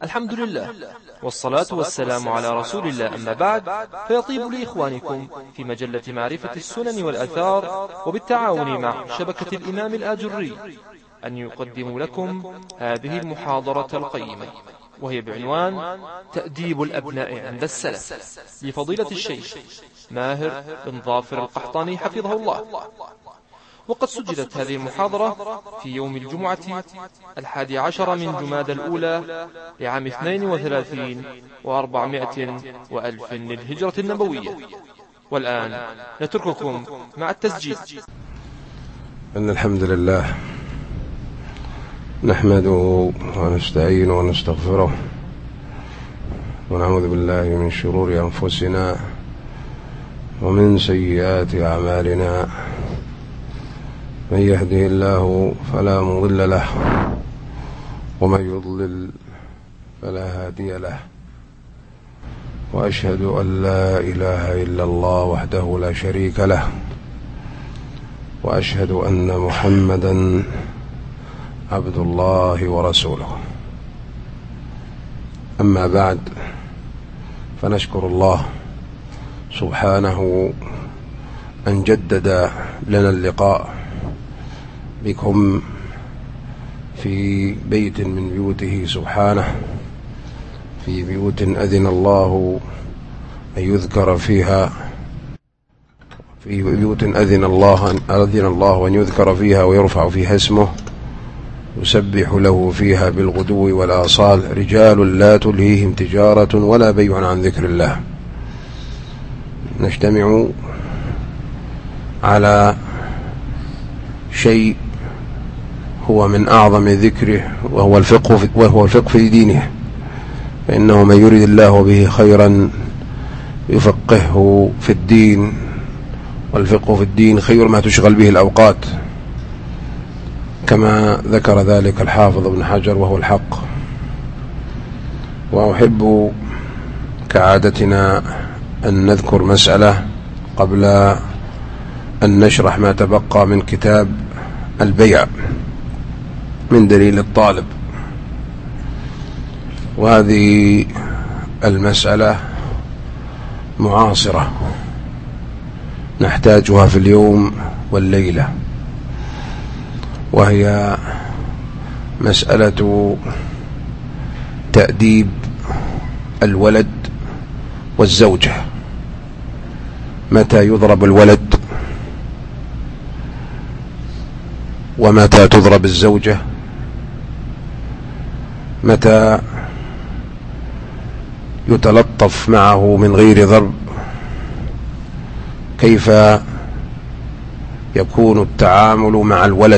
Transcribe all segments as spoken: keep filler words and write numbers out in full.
الحمد لله والصلاة والسلام على رسول الله، أما بعد، فيطيب لإخوانكم في مجلة معرفة السنن والأثار وبالتعاون مع شبكة الإمام الآجري أن يقدموا لكم هذه المحاضرة القيمة، وهي بعنوان تأديب الأبناء عند السلف، لفضيلة الشيخ ماهر بن ظافر القحطاني حفظه الله. وقد سجلت هذه المحاضرة في يوم الجمعة الحادي عشر من جماد الأولى لعام اثنين وثلاثين وأربعمائة وألف للهجرة النبوية. والآن نترككم مع التسجيل. إن الحمد لله نحمده ونستعينه ونستغفره ونعوذ بالله من شرور أنفسنا ومن سيئات أعمالنا، من يهده الله فلا مضل له ومن يضلل فلا هادي له، وأشهد أن لا إله إلا الله وحده لا شريك له، وأشهد أن محمدا عبد الله ورسوله. أما بعد، فنشكر الله سبحانه أن جدد لنا اللقاء بكم في بيت من بيوته سبحانه، في بيوت أذن الله أن يذكر فيها في بيوت أذن الله أذن الله أن يذكر فيها ويرفع فيها اسمه، يسبح له فيها بالغدو والآصال رجال لا تلهيهم تجارة ولا بيع عن ذكر الله. نجتمع على شيء هو من أعظم ذكره، وهو الفقه وهو الفقه في دينه، فإنه من يريد الله به خيرا يفقهه في الدين، والفقه في الدين خير ما تشغل به الأوقات، كما ذكر ذلك الحافظ ابن حجر، وهو الحق. وأحب كعادتنا أن نذكر مسألة قبل أن نشرح ما تبقى من كتاب البيع من دليل الطالب. وهذه المسألة معاصرة نحتاجها في اليوم والليلة، وهي مسألة تأديب الولد والزوجة. متى يضرب الولد ومتى تضرب الزوجة؟ متى يتلطف معه من غير ضرب؟ كيف يكون التعامل مع الولد؟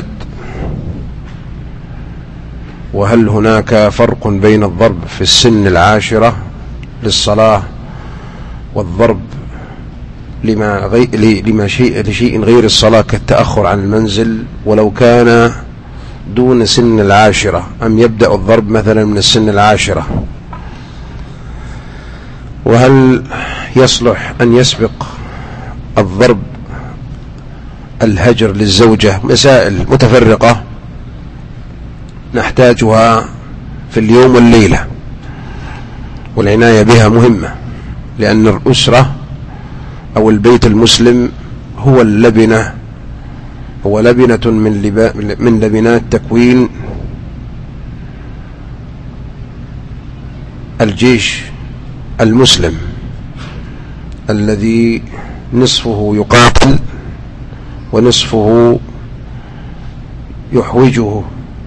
وهل هناك فرق بين الضرب في السن العاشرة للصلاة والضرب لما, غي... لما شيء... لشيء غير الصلاة كالتأخر عن المنزل ولو كان دون سن العاشرة، أم يبدأ الضرب مثلا من السن العاشرة؟ وهل يصلح أن يسبق الضرب الهجر للزوجة؟ مسائل متفرقة نحتاجها في اليوم والليلة، والعناية بها مهمة، لأن الأسرة أو البيت المسلم هو اللبنة هو لبنة من, لبا من لبنات تكوين الجيش المسلم، الذي نصفه يقاتل ونصفه يحوجه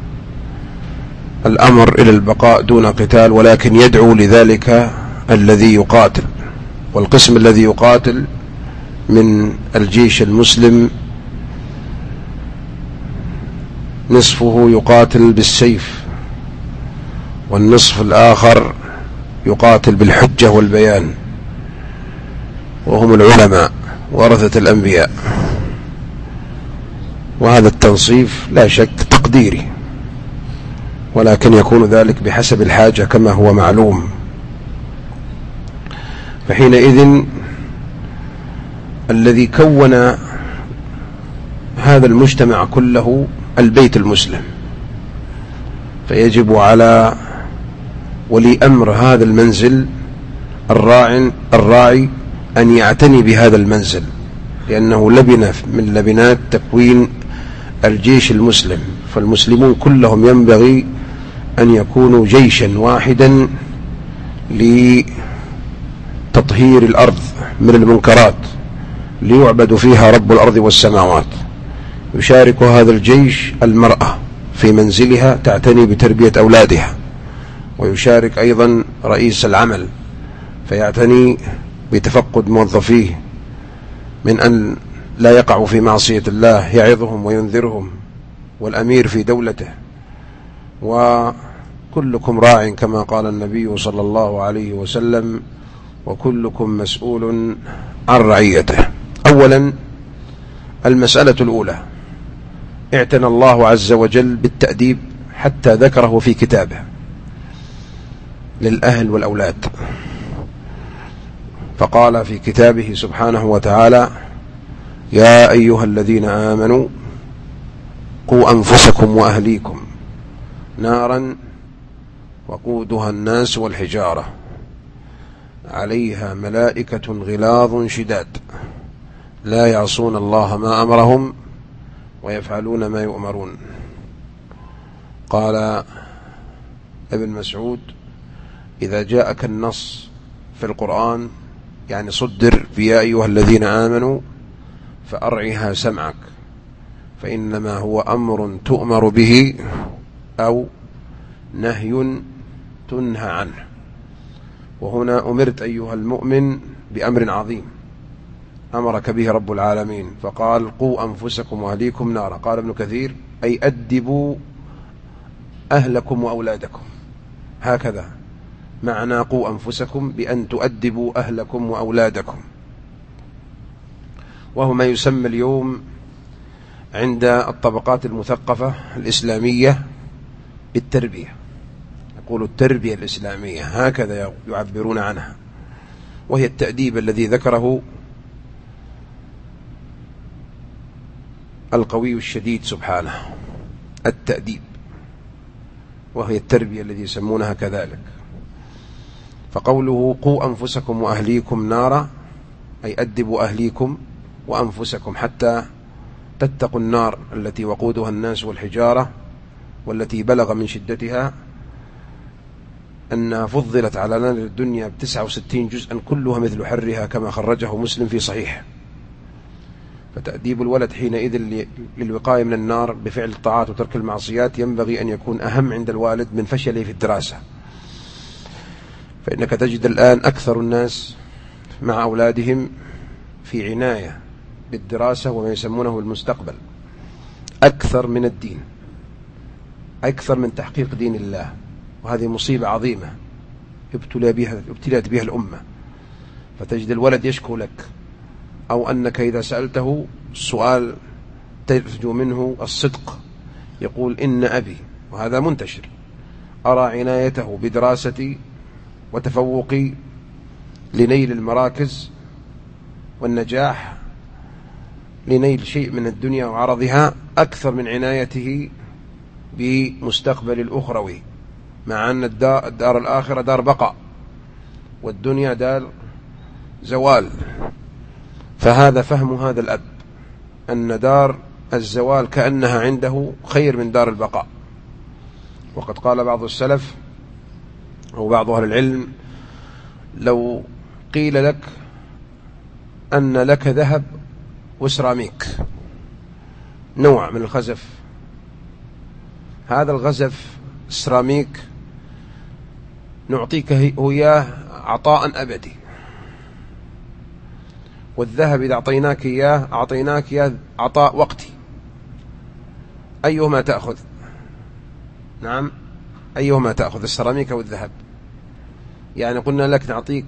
الأمر إلى البقاء دون قتال، ولكن يدعو لذلك الذي يقاتل. والقسم الذي يقاتل من الجيش المسلم نصفه يقاتل بالسيف، والنصف الآخر يقاتل بالحجة والبيان، وهم العلماء ورثة الأنبياء. وهذا التنصيف لا شك تقديري، ولكن يكون ذلك بحسب الحاجة كما هو معلوم. فحينئذ الذي كون هذا المجتمع كله البيت المسلم، فيجب على ولي أمر هذا المنزل الراعي, الراعي أن يعتني بهذا المنزل، لأنه لبنة من لبنات تكوين الجيش المسلم. فالمسلمون كلهم ينبغي أن يكونوا جيشا واحدا لتطهير الأرض من المنكرات ليعبد فيها رب الأرض والسماوات. يشارك هذا الجيش المرأة في منزلها تعتني بتربية أولادها، ويشارك أيضا رئيس العمل فيعتني بتفقد موظفيه من أن لا يقعوا في معصية الله، يعظهم وينذرهم، والأمير في دولته. وكلكم راع كما قال النبي صلى الله عليه وسلم: وكلكم مسؤول عن رعيته. أولا المسألة الأولى، اعتنى الله عز وجل بالتأديب حتى ذكره في كتابه للأهل والأولاد، فقال في كتابه سبحانه وتعالى: يا أيها الذين آمنوا قوا أنفسكم وأهليكم نارا وقودها الناس والحجارة عليها ملائكة غلاظ شداد لا يعصون الله ما أمرهم ويفعلون ما يؤمرون. قال ابن مسعود: إذا جاءك النص في القرآن يعني صدر في يا أيها الذين آمنوا فأرعها سمعك، فإنما هو أمر تؤمر به أو نهي تنهى عنه. وهنا أمرت أيها المؤمن بأمر عظيم أمرك به رب العالمين، فقال: قوا أنفسكم وأهليكم نارا. قال ابن كثير: أي أدبوا أهلكم وأولادكم. هكذا معنى قوا أنفسكم، بأن تؤدبوا أهلكم وأولادكم، وهو ما يسمى اليوم عند الطبقات المثقفة الإسلامية بالتربية. يقول التربية الإسلامية، هكذا يعبرون عنها، وهي التأديب الذي ذكره القوي الشديد سبحانه، التأديب، وهي التربية الذي يسمونها كذلك. فقوله قوا أنفسكم وأهليكم نارا أي أدبوا أهليكم وأنفسكم حتى تتقوا النار التي وقودها الناس والحجارة، والتي بلغ من شدتها أنها فضلت على نار الدنيا بتسعة وستين جزءا كلها مثل حرها، كما خرجه مسلم في صحيح. فتأديب الولد حينئذ للوقاية من النار بفعل الطاعات وترك المعصيات ينبغي أن يكون أهم عند الوالد من فشله في الدراسة. فإنك تجد الآن أكثر الناس مع أولادهم في عناية بالدراسة وما يسمونه المستقبل أكثر من الدين، أكثر من تحقيق دين الله، وهذه مصيبة عظيمة ابتلى بها ابتلت بها الأمة. فتجد الولد يشكو لك، أو أنك إذا سألته سؤال ترجو منه الصدق يقول: إن أبي، وهذا منتشر، أرى عنايته بدراستي وتفوقي لنيل المراكز والنجاح لنيل شيء من الدنيا وعرضها أكثر من عنايته بمستقبل الأخروي، مع أن الدار, الدار الآخرة دار بقاء والدنيا دار زوال. فهذا فهم هذا الأب، أن دار الزوال كأنها عنده خير من دار البقاء. وقد قال بعض السلف أو بعض أهل العلم: لو قيل لك أن لك ذهب وسراميك، نوع من الخزف، هذا الغزف السراميك نعطيك إياه عطاء أبدي، والذهب إذا أعطيناك إياه أعطيناك إياه عطاء وقتي، أيهما تأخذ؟ نعم، أيهما تأخذ، السراميك أو الذهب؟ يعني قلنا لك نعطيك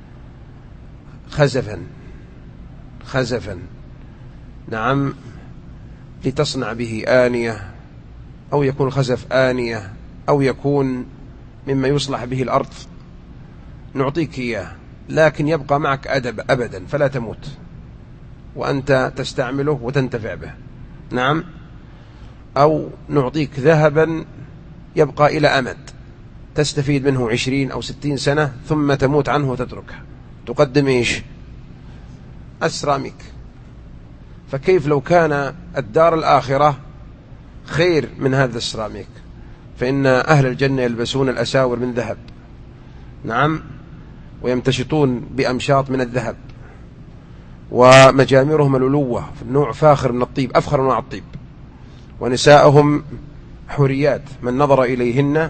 خزفا خزفا نعم لتصنع به آنية، أو يكون خزف آنية، أو يكون مما يصلح به الأرض، نعطيك إياه، لكن يبقى معك أدب أبدا فلا تموت، وأنت تستعمله وتنتفع به. نعم. أو نعطيك ذهبا يبقى إلى أمد، تستفيد منه عشرين أو ستين سنة ثم تموت عنه وتتركه، تقدم إيش؟ السراميك. فكيف لو كان الدار الآخرة خير من هذا السراميك؟ فإن أهل الجنة يلبسون الأساور من ذهب، نعم، ويمتشطون بأمشاط من الذهب، ومجامرهم الألوة نوع فاخر من الطيب، أفخر نوع الطيب، ونساءهم حوريات، من نظر إليهن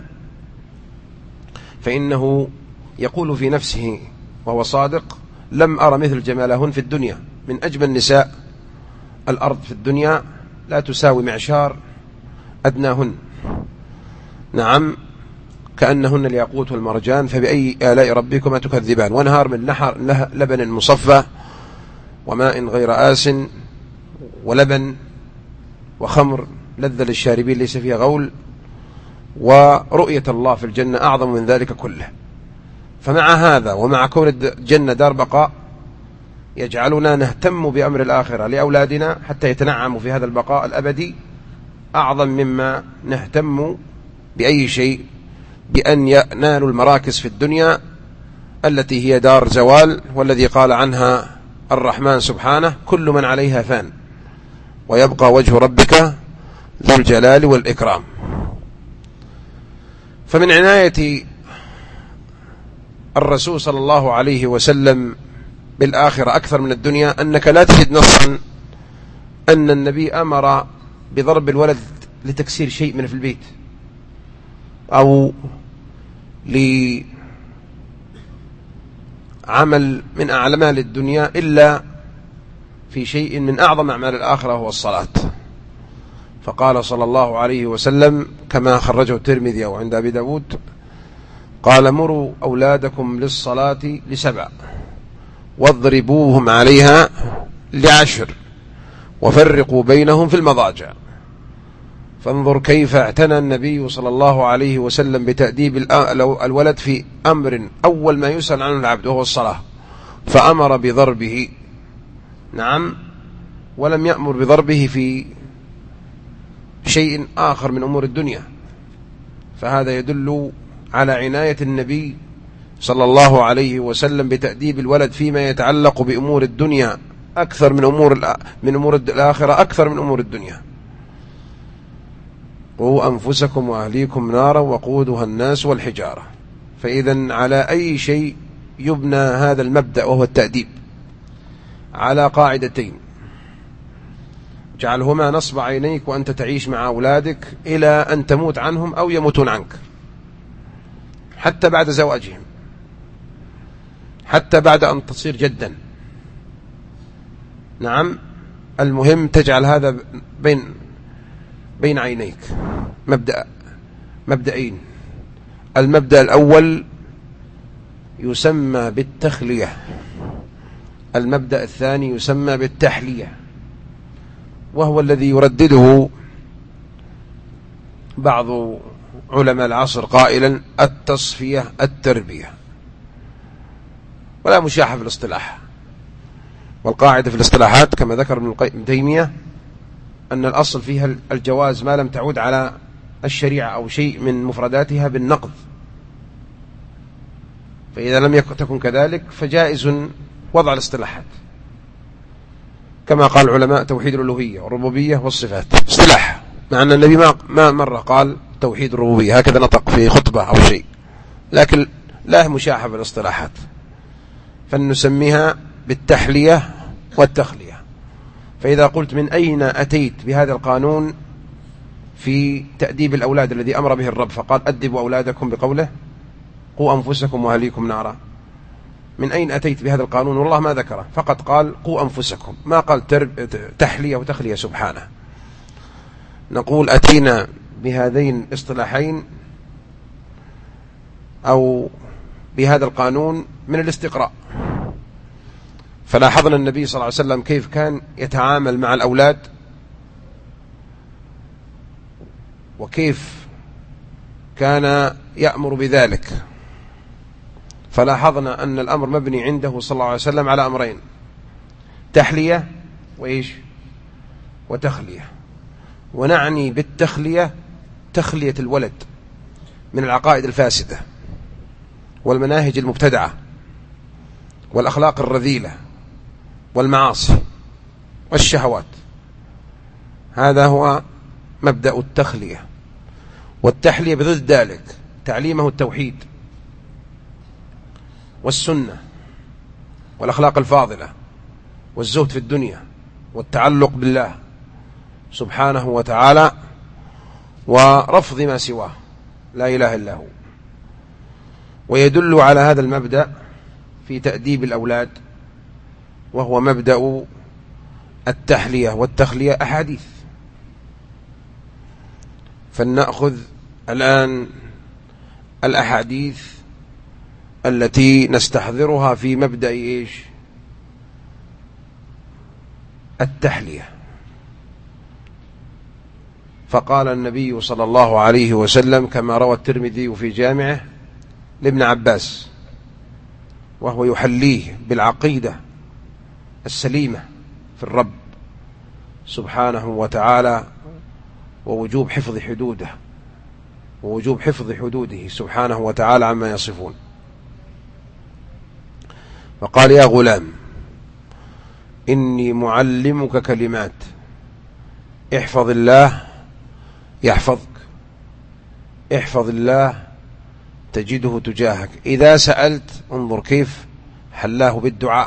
فإنه يقول في نفسه وهو صادق: لم أرى مثل جمالهن في الدنيا. من أجمل نساء الأرض في الدنيا لا تساوي معشار أدناهن، نعم، كأنهن الياقوت والمرجان، فبأي آلاء ربكما تكذبان. وانهار من نحر لبن مصفى وماء غير آس ولبن وخمر لذة للشاربين ليس فيها غول، ورؤية الله في الجنة أعظم من ذلك كله. فمع هذا ومع كون الجنة دار بقاء يجعلنا نهتم بأمر الآخرة لأولادنا حتى يتنعموا في هذا البقاء الأبدي أعظم مما نهتم بأي شيء بأن ينالوا المراكز في الدنيا التي هي دار زوال، والذي قال عنها الرحمن سبحانه: كل من عليها فان ويبقى وجه ربك ذو الجلال والإكرام. فمن عناية الرسول صلى الله عليه وسلم بالآخرة أكثر من الدنيا أنك لا تجد نصا أن النبي أمر بضرب الولد لتكسير شيء من في البيت أو لعمل من أعمال الدنيا إلا في شيء من أعظم أعمال الآخرة هو الصلاة. فقال صلى الله عليه وسلم كما خرجه الترمذي أو عند أبي داود قال: مروا أولادكم للصلاة لسبع واضربوهم عليها لعشر وفرقوا بينهم في المضاجع. فانظر كيف اعتنى النبي صلى الله عليه وسلم بتأديب الولد في أمر أول ما يسأل عنه العبد وهو الصلاة، فأمر بضربه، نعم، ولم يأمر بضربه في شيء آخر من أمور الدنيا. فهذا يدل على عناية النبي صلى الله عليه وسلم بتأديب الولد فيما يتعلق بأمور الدنيا أكثر من أمور من أمور الآخرة، أكثر من أمور الدنيا. قوا أنفسكم وأهليكم نارا وقودها الناس والحجارة. فإذا على أي شيء يبنى هذا المبدأ وهو التأديب؟ على قاعدتين: جعلهما نصب عينيك وأنت تعيش مع أولادك إلى أن تموت عنهم أو يموتون عنك، حتى بعد زواجهم، حتى بعد أن تصير جدا، نعم، المهم تجعل هذا بين بين عينيك. مبدأ مبدأين: المبدأ الأول يسمى بالتخلية، المبدأ الثاني يسمى بالتحلية، وهو الذي يردده بعض علماء العصر قائلا: التصفية التربية. ولا مشاحة في الاصطلاح، والقاعدة في الاصطلاحات كما ذكر ابن تيمية أن الأصل فيها الجواز ما لم تعود على الشريعة أو شيء من مفرداتها بالنقض، فإذا لم تكن كذلك فجائز وضع الاصطلاحات، كما قال العلماء: توحيد الألوهية والربوبية والصفات اصطلاح، مع أن النبي ما ما مرة قال توحيد الربوبية، هكذا نطق في خطبة أو شيء، لكن لا مشاحة بالاصطلاحات، فنسميها بالتحلية والتخلية. فإذا قلت: من أين أتيت بهذا القانون في تأديب الأولاد الذي أمر به الرب، فقال: أدبوا أولادكم بقوله قوا أنفسكم وأهليكم نارا، من أين أتيت بهذا القانون؟ والله ما ذكره، فقط قال قوا أنفسكم، ما قال ترب تحلية وتخلية سبحانه. نقول أتينا بهذين الاصطلاحين أو بهذا القانون من الاستقراء، فلاحظنا النبي صلى الله عليه وسلم كيف كان يتعامل مع الأولاد وكيف كان يأمر بذلك، فلاحظنا أن الأمر مبني عنده صلى الله عليه وسلم على أمرين: تحلية وإيش وتخلية. ونعني بالتخلية تخلية الولد من العقائد الفاسدة والمناهج المبتدعة والأخلاق الرذيلة والمعاصي والشهوات. هذا هو مبدأ التخلية. والتحلية بضد ذلك تعليمه التوحيد والسنة والأخلاق الفاضلة والزهد في الدنيا والتعلق بالله سبحانه وتعالى ورفض ما سواه لا إله إلا هو. ويدل على هذا المبدأ في تأديب الأولاد، وهو مبدأ التحلية والتخلية أحاديث. فلنأخذ الآن الأحاديث التي نستحضرها في مبدأ إيش؟ التحلية. فقال النبي صلى الله عليه وسلم كما روى الترمذي في جامعه لابن عباس وهو يحليه بالعقيدة السليمة في الرب سبحانه وتعالى ووجوب حفظ حدوده ووجوب حفظ حدوده سبحانه وتعالى عما يصفون. فقال يا غلام إني معلمك كلمات احفظ الله يحفظك، احفظ الله تجده تجاهك. إذا سألت انظر كيف حلاه بالدعاء،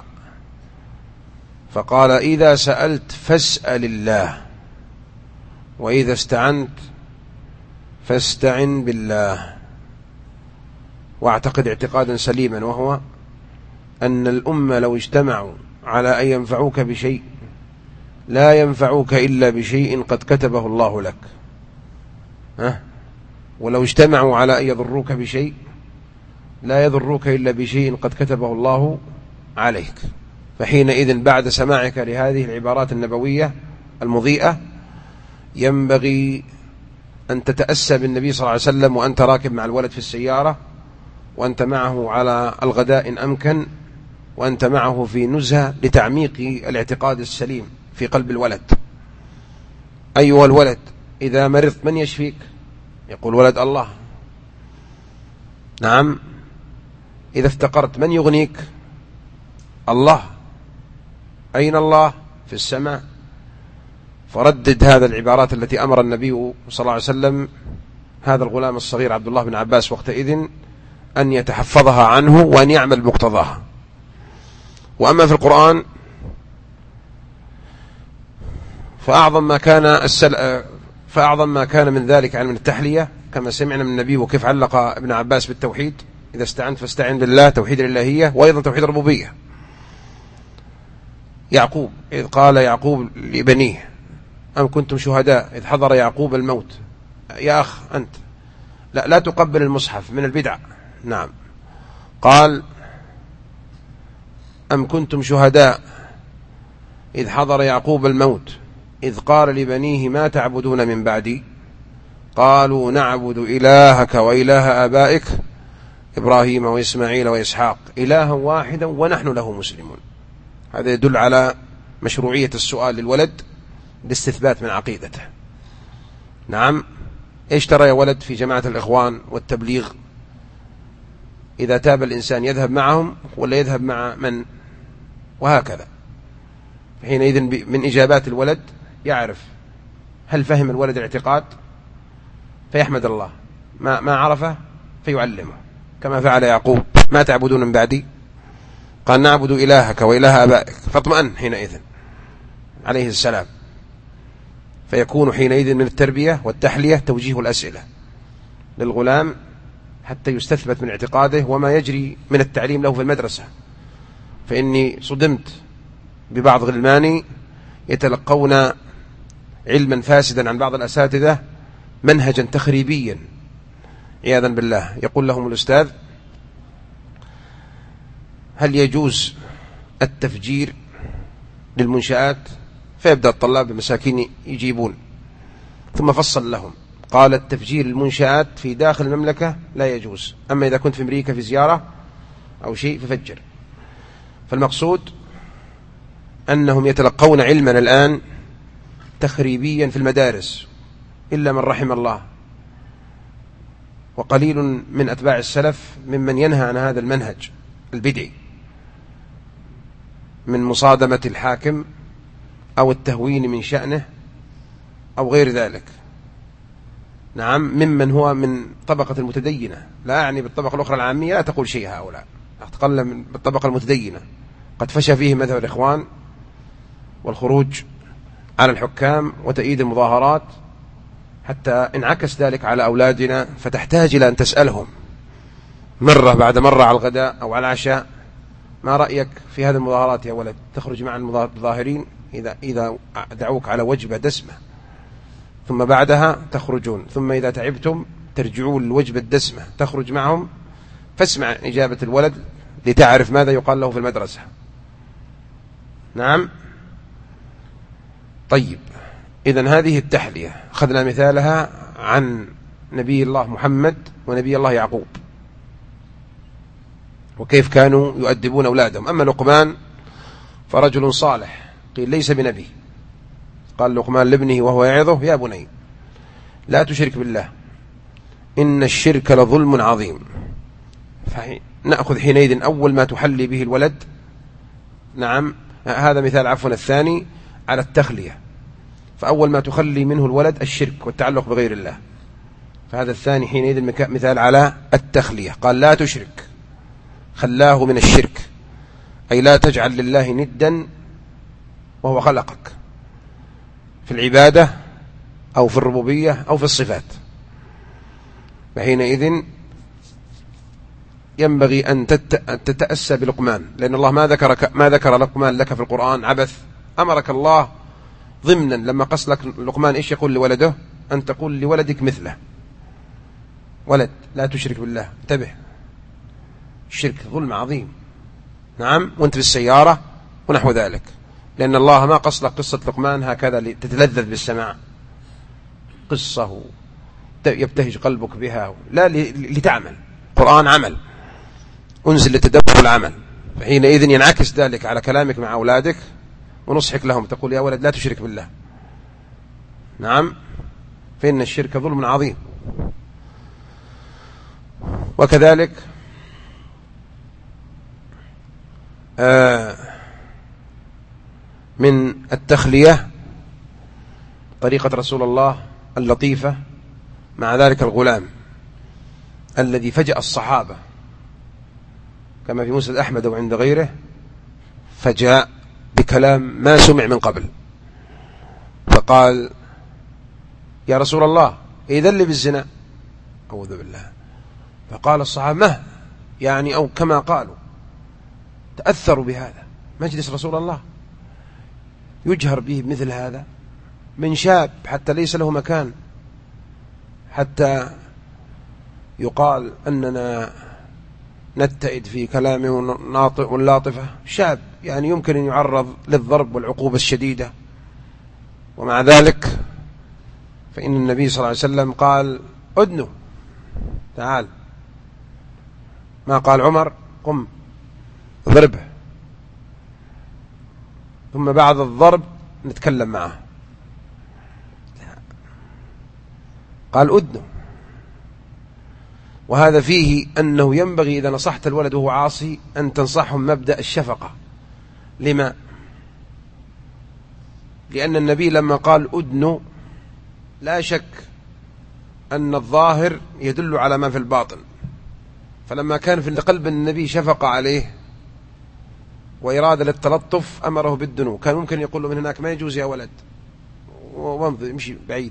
فقال إذا سألت فاسأل الله، وإذا استعنت فاستعن بالله. واعتقد اعتقادا سليما، وهو أن الأمة لو اجتمعوا على أن ينفعوك بشيء لا ينفعوك إلا بشيء قد كتبه الله لك، ها؟ ولو اجتمعوا على أن يضروك بشيء لا يضروك إلا بشيء قد كتبه الله عليك. فحينئذ بعد سماعك لهذه العبارات النبوية المضيئة ينبغي أن تتأسى بالنبي صلى الله عليه وسلم وأنت راكب مع الولد في السيارة، وأنت معه على الغداء إن أمكن، وأنت معه في نزهة لتعميق الاعتقاد السليم في قلب الولد. أيها الولد إذا مرضت من يشفيك؟ يقول ولد الله. نعم. إذا افتقرت من يغنيك؟ الله. أين الله؟ في السماء. فردد هذا العبارات التي أمر النبي صلى الله عليه وسلم هذا الغلام الصغير عبد الله بن عباس وقتئذ أن يتحفظها عنه وأن يعمل مقتضاها. وأما في القرآن فأعظم ما كان السل... فأعظم ما كان من ذلك علم التحلية كما سمعنا من النبي، وكيف علق ابن عباس بالتوحيد إذا استعنت فاستعن بالله، توحيد الإلهية، وأيضا توحيد الربوبية. يعقوب إذ قال يعقوب لبنيه أم كنتم شهداء إذ حضر يعقوب الموت. يا أخ أنت لا, لا تقبل المصحف من البدع. نعم. قال أم كنتم شهداء إذ حضر يعقوب الموت إذ قال لبنيه ما تعبدون من بعدي قالوا نعبد إلهك وإله آبائك إبراهيم وإسماعيل وإسحاق إلها واحدا ونحن له مسلمون. هذا يدل على مشروعية السؤال للولد لاستثبات من عقيدته. نعم. إيش ترى يا ولد في جماعة الإخوان والتبليغ؟ إذا تاب الإنسان يذهب معهم ولا يذهب مع من؟ وهكذا. حينئذ من إجابات الولد يعرف هل فهم الولد الاعتقاد فيحمد الله، ما ما عرفه فيعلمه كما فعل يعقوب. ما تعبدون من بعدي قال نعبد إلهك وإله آبائك، فاطمئن حينئذ عليه السلام. فيكون حينئذ من التربية والتحلية توجيه الأسئلة للغلام حتى يستثبت من اعتقاده وما يجري من التعليم له في المدرسة. فإني صدمت ببعض غلماني يتلقون علما فاسدا عن بعض الأساتذة منهجا تخريبيا عياذا بالله. يقول لهم الأستاذ هل يجوز التفجير للمنشآت؟ فيبدأ الطلاب المساكين يجيبون، ثم فصل لهم قال التفجير المنشآت في داخل المملكة لا يجوز، أما إذا كنت في أمريكا في زيارة أو شيء ففجر. فالمقصود أنهم يتلقون علما الآن تخريبيا في المدارس إلا من رحم الله. وقليل من أتباع السلف ممن ينهى عن هذا المنهج البدعي من مصادمة الحاكم أو التهوين من شأنه أو غير ذلك. نعم، ممن هو من طبقة المتدينة، لا أعني بالطبقة الأخرى العامية، لا تقول شيء هؤلاء، أتقل بالطبقة المتدينة. قد فشى فيه مذهب الإخوان والخروج على الحكام وتأييد المظاهرات، حتى انعكس ذلك على أولادنا، فتحتاج إلى أن تسألهم مرة بعد مرة على الغداء أو على العشاء: ما رأيك في هذه المظاهرات يا ولد؟ تخرج مع المظاهرين إذا إذا دعوك على وجبة دسمة، ثم بعدها تخرجون، ثم إذا تعبتم ترجعون للوجبة الدسمة تخرج معهم. فاسمع إجابة الولد لتعرف ماذا يقال له في المدرسة. نعم. طيب، إذن هذه التحلية أخذنا مثالها عن نبي الله محمد ونبي الله يعقوب، وكيف كانوا يؤدبون أولادهم. أما لقمان فرجل صالح، قيل ليس بنبي. قال لقمان لابنه وهو يعظه: يا بني لا تشرك بالله إن الشرك لظلم عظيم. فنأخذ حينئذ أول ما تحلي به الولد. نعم، هذا مثال عفوا الثاني على التخلية، فأول ما تخلي منه الولد الشرك والتعلق بغير الله، فهذا الثاني حينئذ مثال على التخلية. قال لا تشرك، خلاه من الشرك، أي لا تجعل لله ندا وهو خلقك في العبادة أو في الربوبية أو في الصفات. فحينئذ ينبغي أن تتأسى بلقمان، لأن الله ما ذكر ما ذكر لقمان لك في القرآن عبث. أمرك الله ضمنا لما قص لك لقمان إيش يقول لولده؟ أن تقول لولدك مثله: ولد لا تشرك بالله، انتبه، الشرك ظلم عظيم. نعم، وانت في السيارة ونحو ذلك، لأن الله ما قص لك قصة لقمان هكذا لتتلذذ بالسماع، قصة يبتهج قلبك بها، لا لتعمل. القرآن عمل، أنزل للتدبر والعمل، فحينئذ ينعكس ذلك على كلامك مع أولادك ونصحك لهم، تقول: يا ولد لا تشرك بالله. نعم، فإن الشرك ظلم عظيم. وكذلك آه من التخلية طريقة رسول الله اللطيفة مع ذلك الغلام الذي فجأ الصحابة كما في مسند أحمد وعند غيره، فجاء بكلام ما سمع من قبل، فقال: يا رسول الله إذن لي بالزنا. أعوذ بالله. فقال الصحابة: ما يعني، أو كما قالوا، تأثروا بهذا مجلس رسول الله يجهر به مثل هذا من شاب حتى ليس له مكان، حتى يقال أننا نتئد في كلامه واللاطفة، شاب يعني يمكن أن يعرض للضرب والعقوبة الشديدة. ومع ذلك فإن النبي صلى الله عليه وسلم قال: أدنو، تعال. ما قال عمر: قم ضربه، ثم بعد الضرب نتكلم معه. قال: أدنو. وهذا فيه أنه ينبغي إذا نصحت الولد وهو عاصي أن تنصحهم مبدأ الشفقة. لما؟ لأن النبي لما قال أدنو لا شك أن الظاهر يدل على ما في الباطن، فلما كان في قلب النبي شفقة عليه وإرادة للتلطف أمره بالدنو. كان ممكن يقول له من هناك: ما يجوز يا ولد، وانظر يمشي بعيد.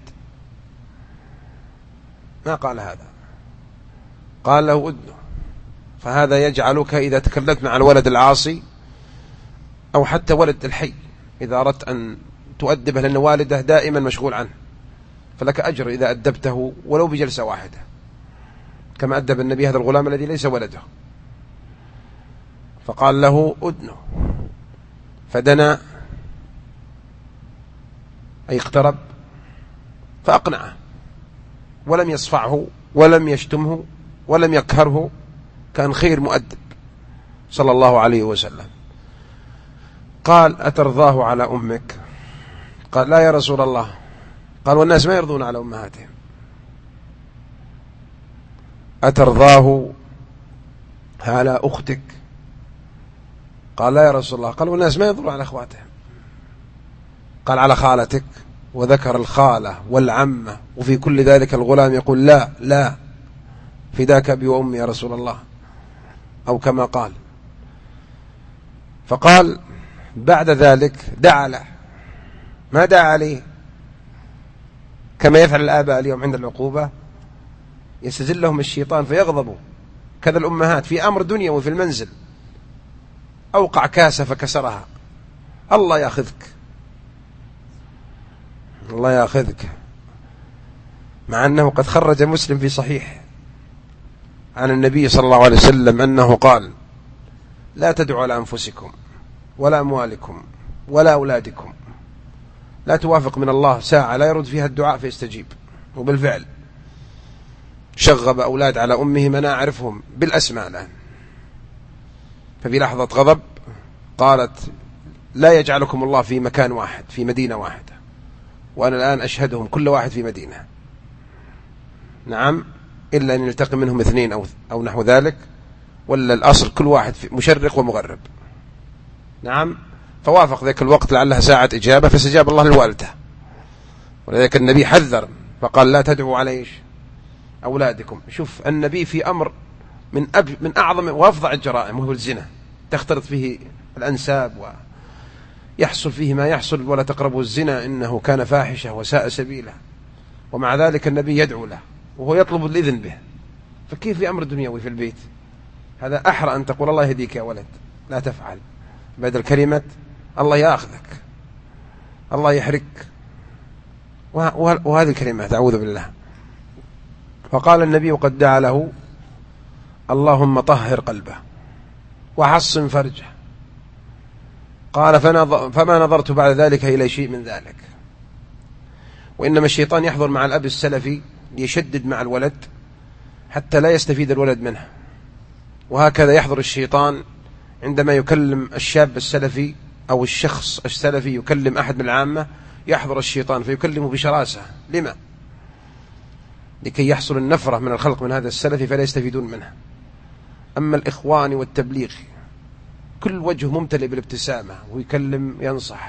ما قال هذا، قال له أدنو. فهذا يجعلك إذا تكلمت مع الولد العاصي أو حتى ولد الحي إذا أردت أن تؤدبه، لأن والده دائما مشغول عنه، فلك أجر إذا أدبته ولو بجلسة واحدة، كما أدب النبي هذا الغلام الذي ليس ولده. فقال له: أدنو. فدنا أي اقترب، فأقنعه، ولم يصفعه ولم يشتمه ولم يقهره، كان خير مؤدب صلى الله عليه وسلم. قال: أترضاه على أمك؟ قال: لا يا رسول الله. قال: والناس ما يرضون على أمهاتهم. أترضاه على أختك؟ قال لا يا رسول الله. قال والناس ما ينظرون على أخواتهم. قال على خالتك، وذكر الخالة والعمة، وفي كل ذلك الغلام يقول لا لا فداك أبي وأمي يا رسول الله، أو كما قال. فقال بعد ذلك دعا له، ما دعا عليه كما يفعل الآباء اليوم عند العقوبة، يستزلهم الشيطان فيغضبوا. كذا الأمهات في أمر دنيوي في المنزل، أوقع كاسة فكسرها، الله يأخذك الله يأخذك، مع أنه قد خرج مسلم في صحيح عن النبي صلى الله عليه وسلم أنه قال لا تدعوا على أنفسكم ولا أموالكم ولا أولادكم، لا توافق من الله ساعة لا يرد فيها الدعاء فيستجيب. وبالفعل شغب أولاد على أمهم، أنا أعرفهم بالأسماء الآن. ففي لحظة غضب قالت لا يجعلكم الله في مكان واحد في مدينة واحدة، وأنا الآن أشهدهم كل واحد في مدينة، نعم، إلا أن يلتقي منهم اثنين أو, أو نحو ذلك، ولا الأصل كل واحد في مشرق ومغرب، نعم. فوافق ذلك الوقت لعلها ساعة إجابة، فاستجاب الله لوالده. ولذلك النبي حذر فقال لا تدعوا على إيش أولادكم. شوف النبي في أمر من, أب من أعظم وأفظع الجرائم، وهو الزنا، تختلط فيه الأنساب ويحصل فيه ما يحصل، ولا تقربوا الزنا إنه كان فاحشة وساء سبيله، ومع ذلك النبي يدعو له وهو يطلب الإذن به. فكيف في أمر دنيوي في البيت؟ هذا أحرى أن تقول الله يهديك يا ولد، لا تفعل، بدل كلمة الله يأخذك، الله يحرك، وهذه الكلمة أعوذ بالله. فقال النبي وقد دعا له اللهم طهر قلبه وحصن فرجه. قال فما نظرت بعد ذلك إلى شيء من ذلك. وإنما الشيطان يحضر مع الأب السلفي ليشدد مع الولد حتى لا يستفيد الولد منه، وهكذا يحضر الشيطان عندما يكلم الشاب السلفي أو الشخص السلفي يكلم أحد من العامة، يحضر الشيطان فيكلمه بشراسة. لما؟ لكي يحصل النفرة من الخلق من هذا السلفي فلا يستفيدون منه. أما الإخوان والتبليغ كل وجه ممتلئ بالابتسامة ويكلم ينصح،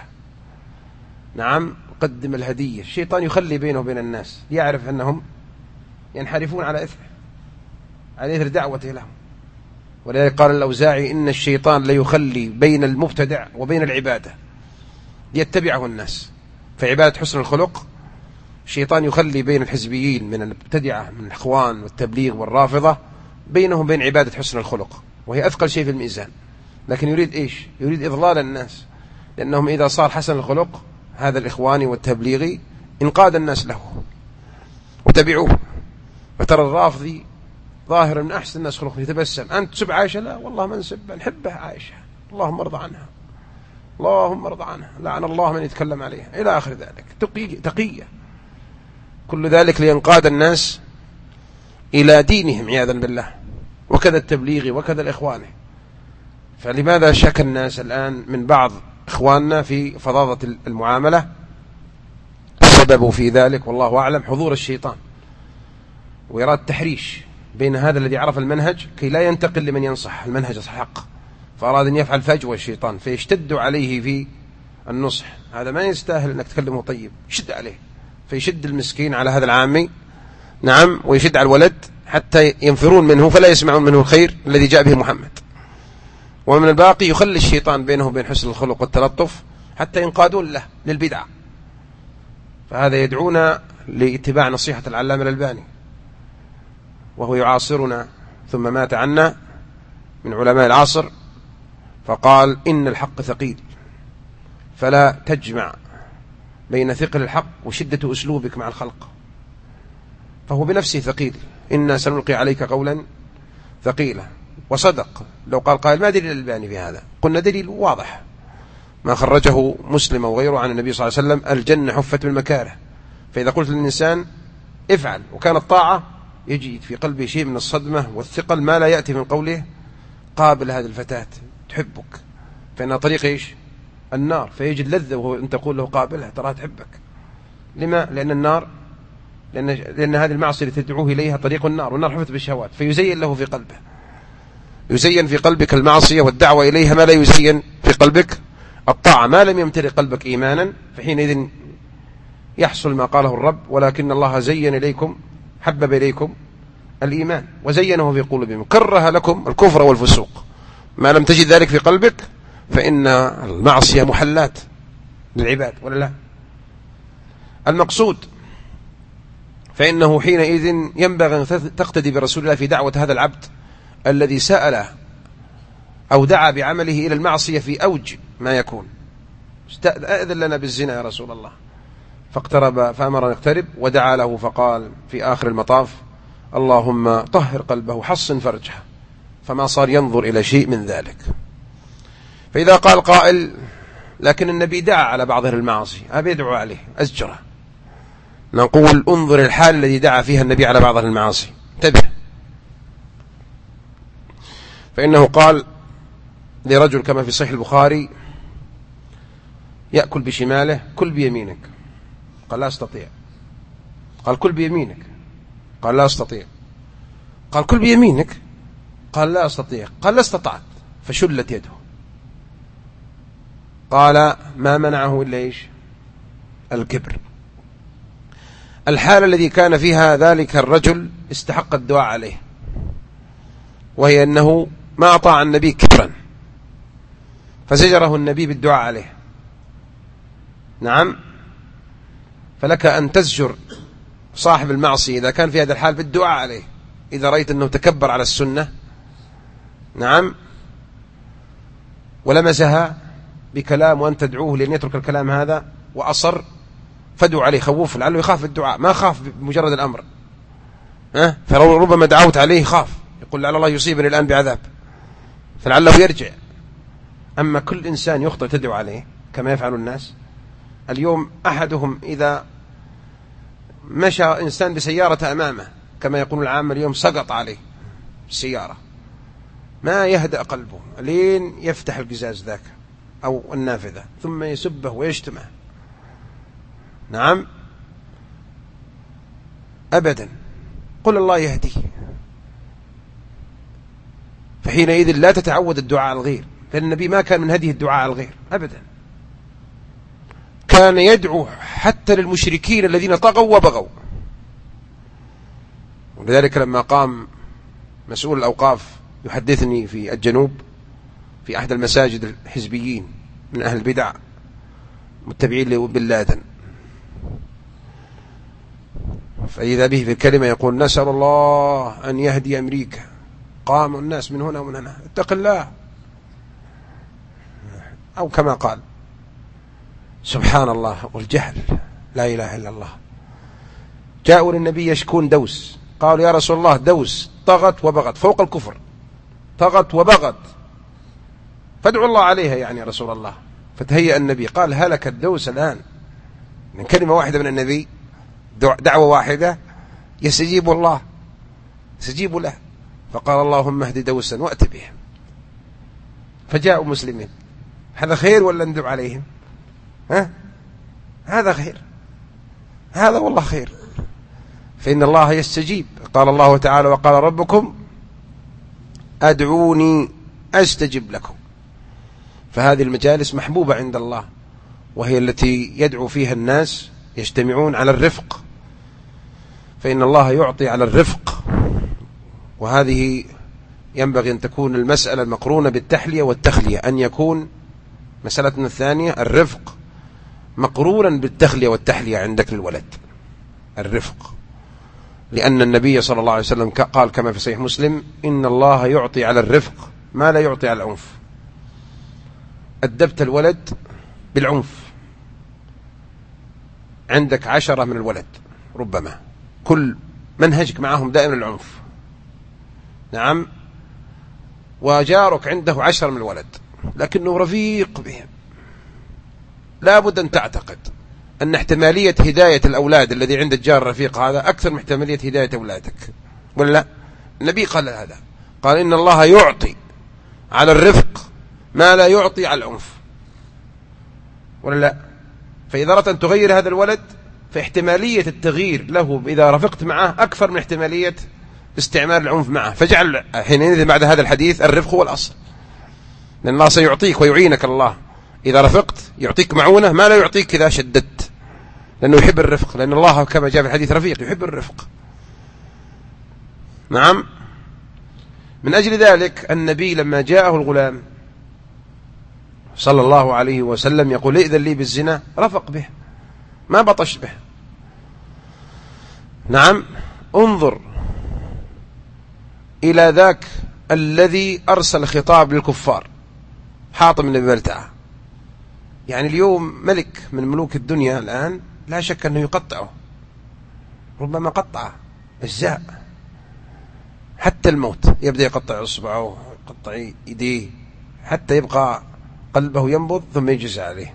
نعم، قدم الهدية. الشيطان يخلي بينه وبين الناس يعرف أنهم ينحرفون على إثره، على إثر دعوته لهم. ولذلك قال الأوزاعي إن الشيطان ليخلي بين المبتدع وبين العبادة ليتبعه الناس. فعبادة حسن الخلق الشيطان يخلي بين الحزبيين من المبتدعة من الإخوان والتبليغ والرافضة بينهم بين عبادة حسن الخلق، وهي أثقل شيء في الميزان. لكن يريد إيش؟ يريد إضلال الناس، لأنهم إذا صار حسن الخلق هذا الإخواني والتبليغي انقاد الناس له وتبعوه. فترى الرافضي ظاهرا من أحسن الناس خلق، يتبسم، أنت تسب عائشة؟ لا والله ما نسب، نحبها عائشة، اللهم ارضى عنها، اللهم ارضى عنها، لعن الله من يتكلم عليها، إلى آخر ذلك. تقية, تقية كل ذلك لينقاد الناس إلى دينهم عياذا بالله. وكذا التبليغي وكذا الإخواني. فلماذا شك الناس الآن من بعض إخواننا في فظاظة المعاملة؟ السبب في ذلك والله أعلم حضور الشيطان وإرادة تحريش بين هذا الذي عرف المنهج كي لا ينتقل لمن ينصح المنهج الحق، فأراد أن يفعل فجوة الشيطان فيشتد عليه في النصح. هذا ما يستاهل أنك تكلمه طيب، يشد عليه فيشد المسكين على هذا العامي، نعم، ويشد على الولد حتى ينفرون منه فلا يسمعون منه الخير الذي جاء به محمد. ومن الباقي يخلي الشيطان بينه وبين حسن الخلق والتلطف حتى ينقادون له للبدعة. فهذا يدعونا لاتباع نصيحة العلامة الألباني، وهو يعاصرنا ثم مات عنا من علماء العصر، فقال إن الحق ثقيل فلا تجمع بين ثقل الحق وشدة أسلوبك مع الخلق. فهو بنفسه ثقيل، إنا سنلقي عليك قولا ثقيلا. وصدق لو قال قائل ما دليل الألباني في هذا؟ قلنا دليل واضح، ما خرجه مسلم وغيره عن النبي صلى الله عليه وسلم: الجنة حفت بالمكاره. فإذا قلت للإنسان افعل وكانت طاعة، يجد في قلبه شيء من الصدمة والثقل ما لا يأتي من قوله قابل هذه الفتاة تحبك، فإنها طريق إيش؟ النار، فيجد لذة وهو أن تقول له قابلها تراها تحبك. لما؟ لأن النار لأن, لأن هذه المعصية التي تدعوه إليها طريق النار، والنار حفت بالشهوات، فيزين له في قلبه، يزين في قلبك المعصية والدعوة إليها ما لا يزين في قلبك الطاعة، ما لم يمتلئ قلبك إيمانا، فحينئذ يحصل ما قاله الرب: ولكن الله زين إليكم حبب إليكم الإيمان وزينه في قلوبهم كره لكم الكفر والفسوق. ما لم تجد ذلك في قلبك فإن المعصية محلات للعباد، ولا لا؟ المقصود فإنه حينئذ ينبغي أن تقتدي برسول الله في دعوة هذا العبد الذي سأل أو دعا بعمله إلى المعصية في أوج ما يكون. أذن لنا بالزنا يا رسول الله، فاقترب فأمر أن يقترب ودعا له، فقال في آخر المطاف: اللهم طهر قلبه حصن فرجه، فما صار ينظر إلى شيء من ذلك. فإذا قال قائل: لكن النبي دعا على بعض المعاصي، أبي يدعو عليه أزجره، نقول: انظر الحال الذي دعا فيها النبي على بعض المعاصي، انتبه. فإنه قال لرجل كما في صحيح البخاري: يأكل بشماله، كل بيمينك. قال: لا أستطيع. قال: كل بيمينك. قال: لا أستطيع. قال: كل بيمينك. قال: لا أستطيع. قال: لا استطعت. فشلت يده. قال: ما منعه إلا إيش؟ الكبر. الحالة الذي كان فيها ذلك الرجل استحق الدعاء عليه، وهي أنه ما أطاع النبي كبرا، فزجره النبي بالدعاء عليه. نعم، فلك أن تزجر صاحب المعصية إذا كان في هذا الحال بالدعاء عليه، إذا رأيت أنه تكبر على السنة، نعم، ولمسها بكلام وأن تدعوه لأن يترك الكلام هذا وأصر، فدعوا عليه خوف، لعله يخاف الدعاء، ما خاف بمجرد الأمر، ها؟ فربما دعوت عليه خاف، يقول: لعل الله يصيبني الآن بعذاب، فلعله يرجع. أما كل إنسان يخطئ تدعو عليه كما يفعل الناس اليوم. أحدهم إذا مشى إنسان بسيارة أمامه كما يقول العامة اليوم، سقط عليه السيارة، ما يهدأ قلبه لين يفتح القزاز ذاك أو النافذة ثم يسبه ويشتمه. نعم، أبدا، قل الله يهديه. فحينئذ لا تتعود الدعاء على الغير، لأن النبي ما كان من هديه الدعاء على الغير أبدا، كان يدعو حتى للمشركين الذين طغوا وبغوا. ولذلك لما قام مسؤول الأوقاف يحدثني في الجنوب في أحد المساجد الحزبيين من أهل البدع متبعين لبن لادن، فإذا به في الكلمة يقول: نسأل الله أن يهدي أمريكا. قام الناس من هنا ومن هنا: اتق الله، أو كما قال. سبحان الله والجهل، لا إله إلا الله. جاءوا للنبي يشكون دوس، قالوا: يا رسول الله دوس طغت وبغت فوق الكفر، طغت وبغت، فادعوا الله عليها يعني يا رسول الله. فتهيأ النبي قال: هلك الدوس الآن، من كلمة واحدة من النبي، دعوة واحدة يستجيب الله، يستجيب له. فقال: اللهم اهد دوسا وأت بهم. فجاءوا مسلمين. هذا خير ولا ندعو عليهم؟ ها؟ هذا خير، هذا والله خير، فإن الله يستجيب. قال الله تعالى: وقال ربكم أدعوني أستجب لكم. فهذه المجالس محبوبة عند الله، وهي التي يدعو فيها الناس يجتمعون على الرفق، فإن الله يعطي على الرفق، وهذه ينبغي أن تكون المسألة المقرونة بالتحلية والتخلية، أن يكون مسألتنا الثانية الرفق مقرونا بالتخلية والتحلية عندك للولد، الرفق، لأن النبي صلى الله عليه وسلم قال كما في صحيح مسلم: إن الله يعطي على الرفق ما لا يعطي على العنف. أدبت الولد بالعنف، عندك عشرة من الولد ربما كل منهجك معهم دائما العنف، نعم، وجارك عنده عشر من الولد لكنه رفيق بهم، لا بد أن تعتقد أن احتمالية هداية الأولاد الذي عند الجار الرفيق هذا أكثر من احتمالية هداية أولادك، ولا لا؟ النبي قال هذا، قال: إن الله يعطي على الرفق ما لا يعطي على العنف، ولا لا؟ فإذا أردت أن تغير هذا الولد فاحتمالية التغيير له إذا رفقت معه أكثر من احتمالية استعمال العنف معه، فجعل حينئذ بعد هذا الحديث الرفق هو الأصل، لأن الله سيعطيك ويعينك، الله إذا رفقت يعطيك معونة ما لا يعطيك إذا شددت، لأنه يحب الرفق، لأن الله كما جاء في الحديث رفيق يحب الرفق. نعم. من أجل ذلك النبي لما جاءه الغلام صلى الله عليه وسلم يقول ائذن لي بالزنا رفق به، ما بطش به. نعم. انظر إلى ذاك الذي أرسل خطاب للكفار، حاطم بن بلتعة، يعني اليوم ملك من ملوك الدنيا الآن لا شك أنه يقطعه، ربما قطع أجزاء حتى الموت، يبدأ يقطع إصبعه يقطع يديه حتى يبقى قلبه ينبض ثم يجلس عليه.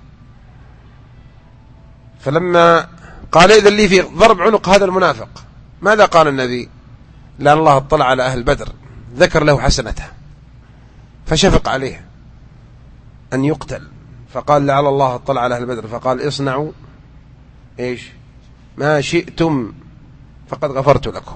فلما قال إذن لي في ضرب عنق هذا المنافق، ماذا قال النبي؟ لأن الله اطلع على أهل بدر ذكر له حسنته فشفق عليه أن يقتل، فقال لعل الله اطلع على أهل بدر فقال اصنعوا إيش ما شئتم فقد غفرت لكم.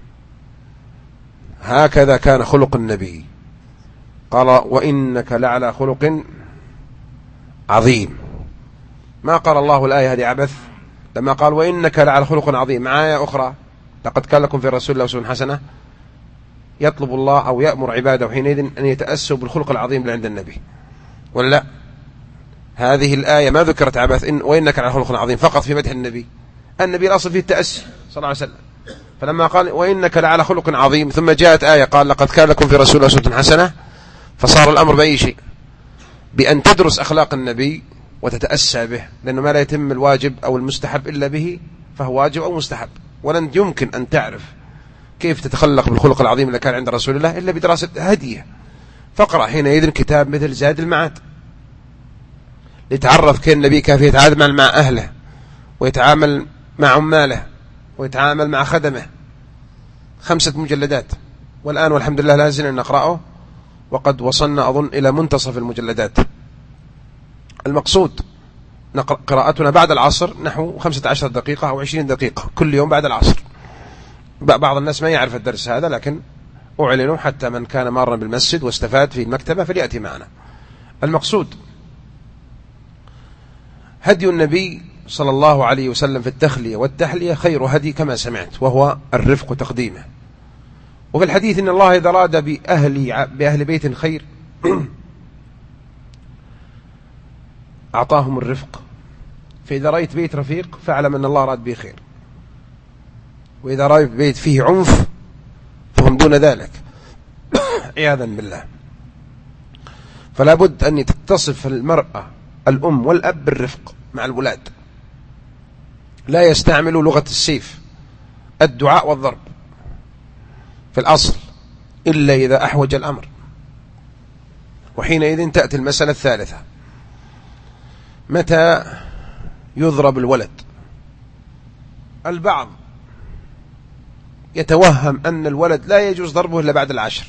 هكذا كان خلق النبي. قال وإنك لعلى خلق عظيم. ما قال الله الآية هذه عبث، لما قال وإنك لعلى خلق عظيم مع آية أخرى لقد كان لكم في رسول الله أسوة حسنة، يطلب الله أو يأمر عباده حينئذ أن يتأسوا بالخلق العظيم اللي عند النبي، ولا لا؟ هذه الآية ما ذكرت عبث، إن وإنك لعلى خلق عظيم فقط في مدح النبي. النبي الأصل فيه التأسي صلى الله عليه وسلم، فلما قال وإنك لعلى خلق عظيم ثم جاءت آية قال لقد كان لكم في رسول الله أسوة حسنة، فصار الأمر بأي شيء؟ بأن تدرس أخلاق النبي وتتأسى به، لأنه ما لا يتم الواجب أو المستحب إلا به فهو واجب أو مستحب، ولن يمكن أن تعرف كيف تتخلق بالخلق العظيم اللي كان عند رسول الله إلا بدراسة هديه. فاقرأ حينئذ كتاب مثل زاد المعاد لتعرف كيف النبي كيف يتعامل مع أهله ويتعامل مع عماله ويتعامل مع خدمه. خمسة مجلدات، والآن والحمد لله لازلنا نقرأه، وقد وصلنا أظن إلى منتصف المجلدات. المقصود قراءتنا بعد العصر نحو خمسة عشر دقيقة أو عشرين دقيقة كل يوم بعد العصر. بعض الناس ما يعرف الدرس هذا، لكن أعلنه حتى من كان مارا بالمسجد واستفاد في المكتبة فليأتي معنا. المقصود هدي النبي صلى الله عليه وسلم في التخلية والتحلية خير هدي كما سمعت، وهو الرفق وتقديمه. وفي الحديث إن الله إذا أراد بأهل, بأهل بيت خير أعطاهم الرفق، فإذا رأيت بيت رفيق فاعلم أن الله أراد به خير، وإذا رأيت بيت فيه عنف فهم دون ذلك عياذا بالله. فلا بد أن تتصف المرأة الأم والأب بالرفق مع الولاد، لا يستعملوا لغة السيف الدعاء والضرب في الأصل إلا إذا أحوج الأمر، وحينئذ تأتي المسألة الثالثة: متى يضرب الولد؟ البعض يتوهم أن الولد لا يجوز ضربه إلا بعد العشر.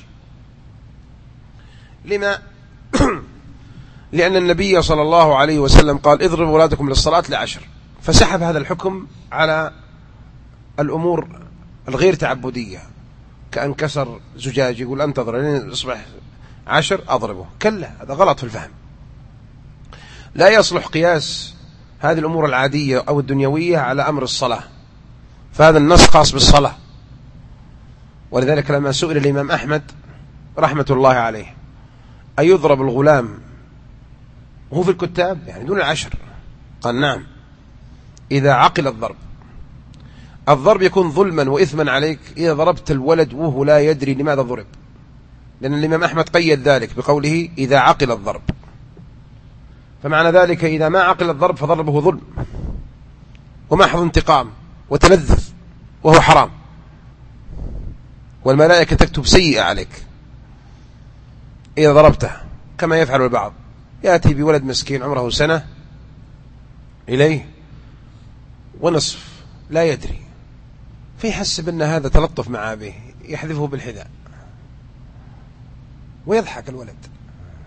لما؟ لأن النبي صلى الله عليه وسلم قال اضربوا أولادكم للصلاة لعشر، فسحب هذا الحكم على الأمور الغير تعبدية، كأن كسر زجاج يقول انتظر لين يصبح عشر أضربه. كلا، هذا غلط في الفهم. لا يصلح قياس هذه الأمور العادية أو الدنيوية على أمر الصلاة، فهذا النص خاص بالصلاة. ولذلك لما سئل الإمام أحمد رحمة الله عليه أيضرب الغلام وهو في الكتاب يعني دون العشر؟ قال نعم، إذا عقل الضرب. الضرب يكون ظلما وإثما عليك إذا ضربت الولد وهو لا يدري لماذا ضرب، لأن الإمام أحمد قيد ذلك بقوله إذا عقل الضرب، فمعنى ذلك إذا ما عقل الضرب فضربه ظلم ومحض انتقام وتلذذ وهو حرام، والملائكة تكتب سيئة عليك إذا ضربته، كما يفعل البعض، يأتي بولد مسكين عمره سنة إليه ونصف لا يدري، فيحسب أن هذا تلطف مع أبيه، يحذفه بالحذاء ويضحك الولد،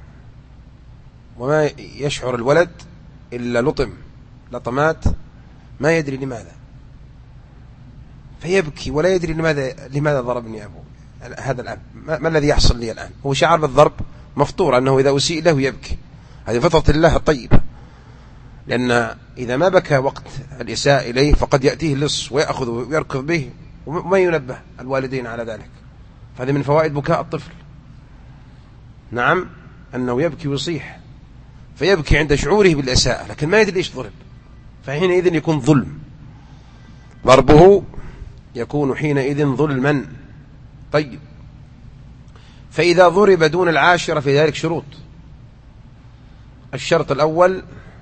وما يشعر الولد إلا لطم لطمات ما يدري لماذا، فيبكي ولا يدري لماذا لماذا ضربني أبوه هذا الأب، ما, ما الذي يحصل لي الآن؟ هو شعر بالضرب مفطور أنه إذا أسيء له يبكي، هذه فطرة الله الطيبة، لأن إذا ما بكى وقت الإساءة إليه فقد يأتيه اللص ويأخذه ويركض به وما ينبه الوالدين على ذلك. فهذه من فوائد بكاء الطفل، نعم، أنه يبكي ويصيح، فيبكي عند شعوره بالإساءة لكن ما يدري إيش ضرب، فحينئذ يكون ظلم، ضربه يكون حينئذ ظلما. طيب، فإذا ضرب دون العاشرة في ذلك شروط. الشرط الأول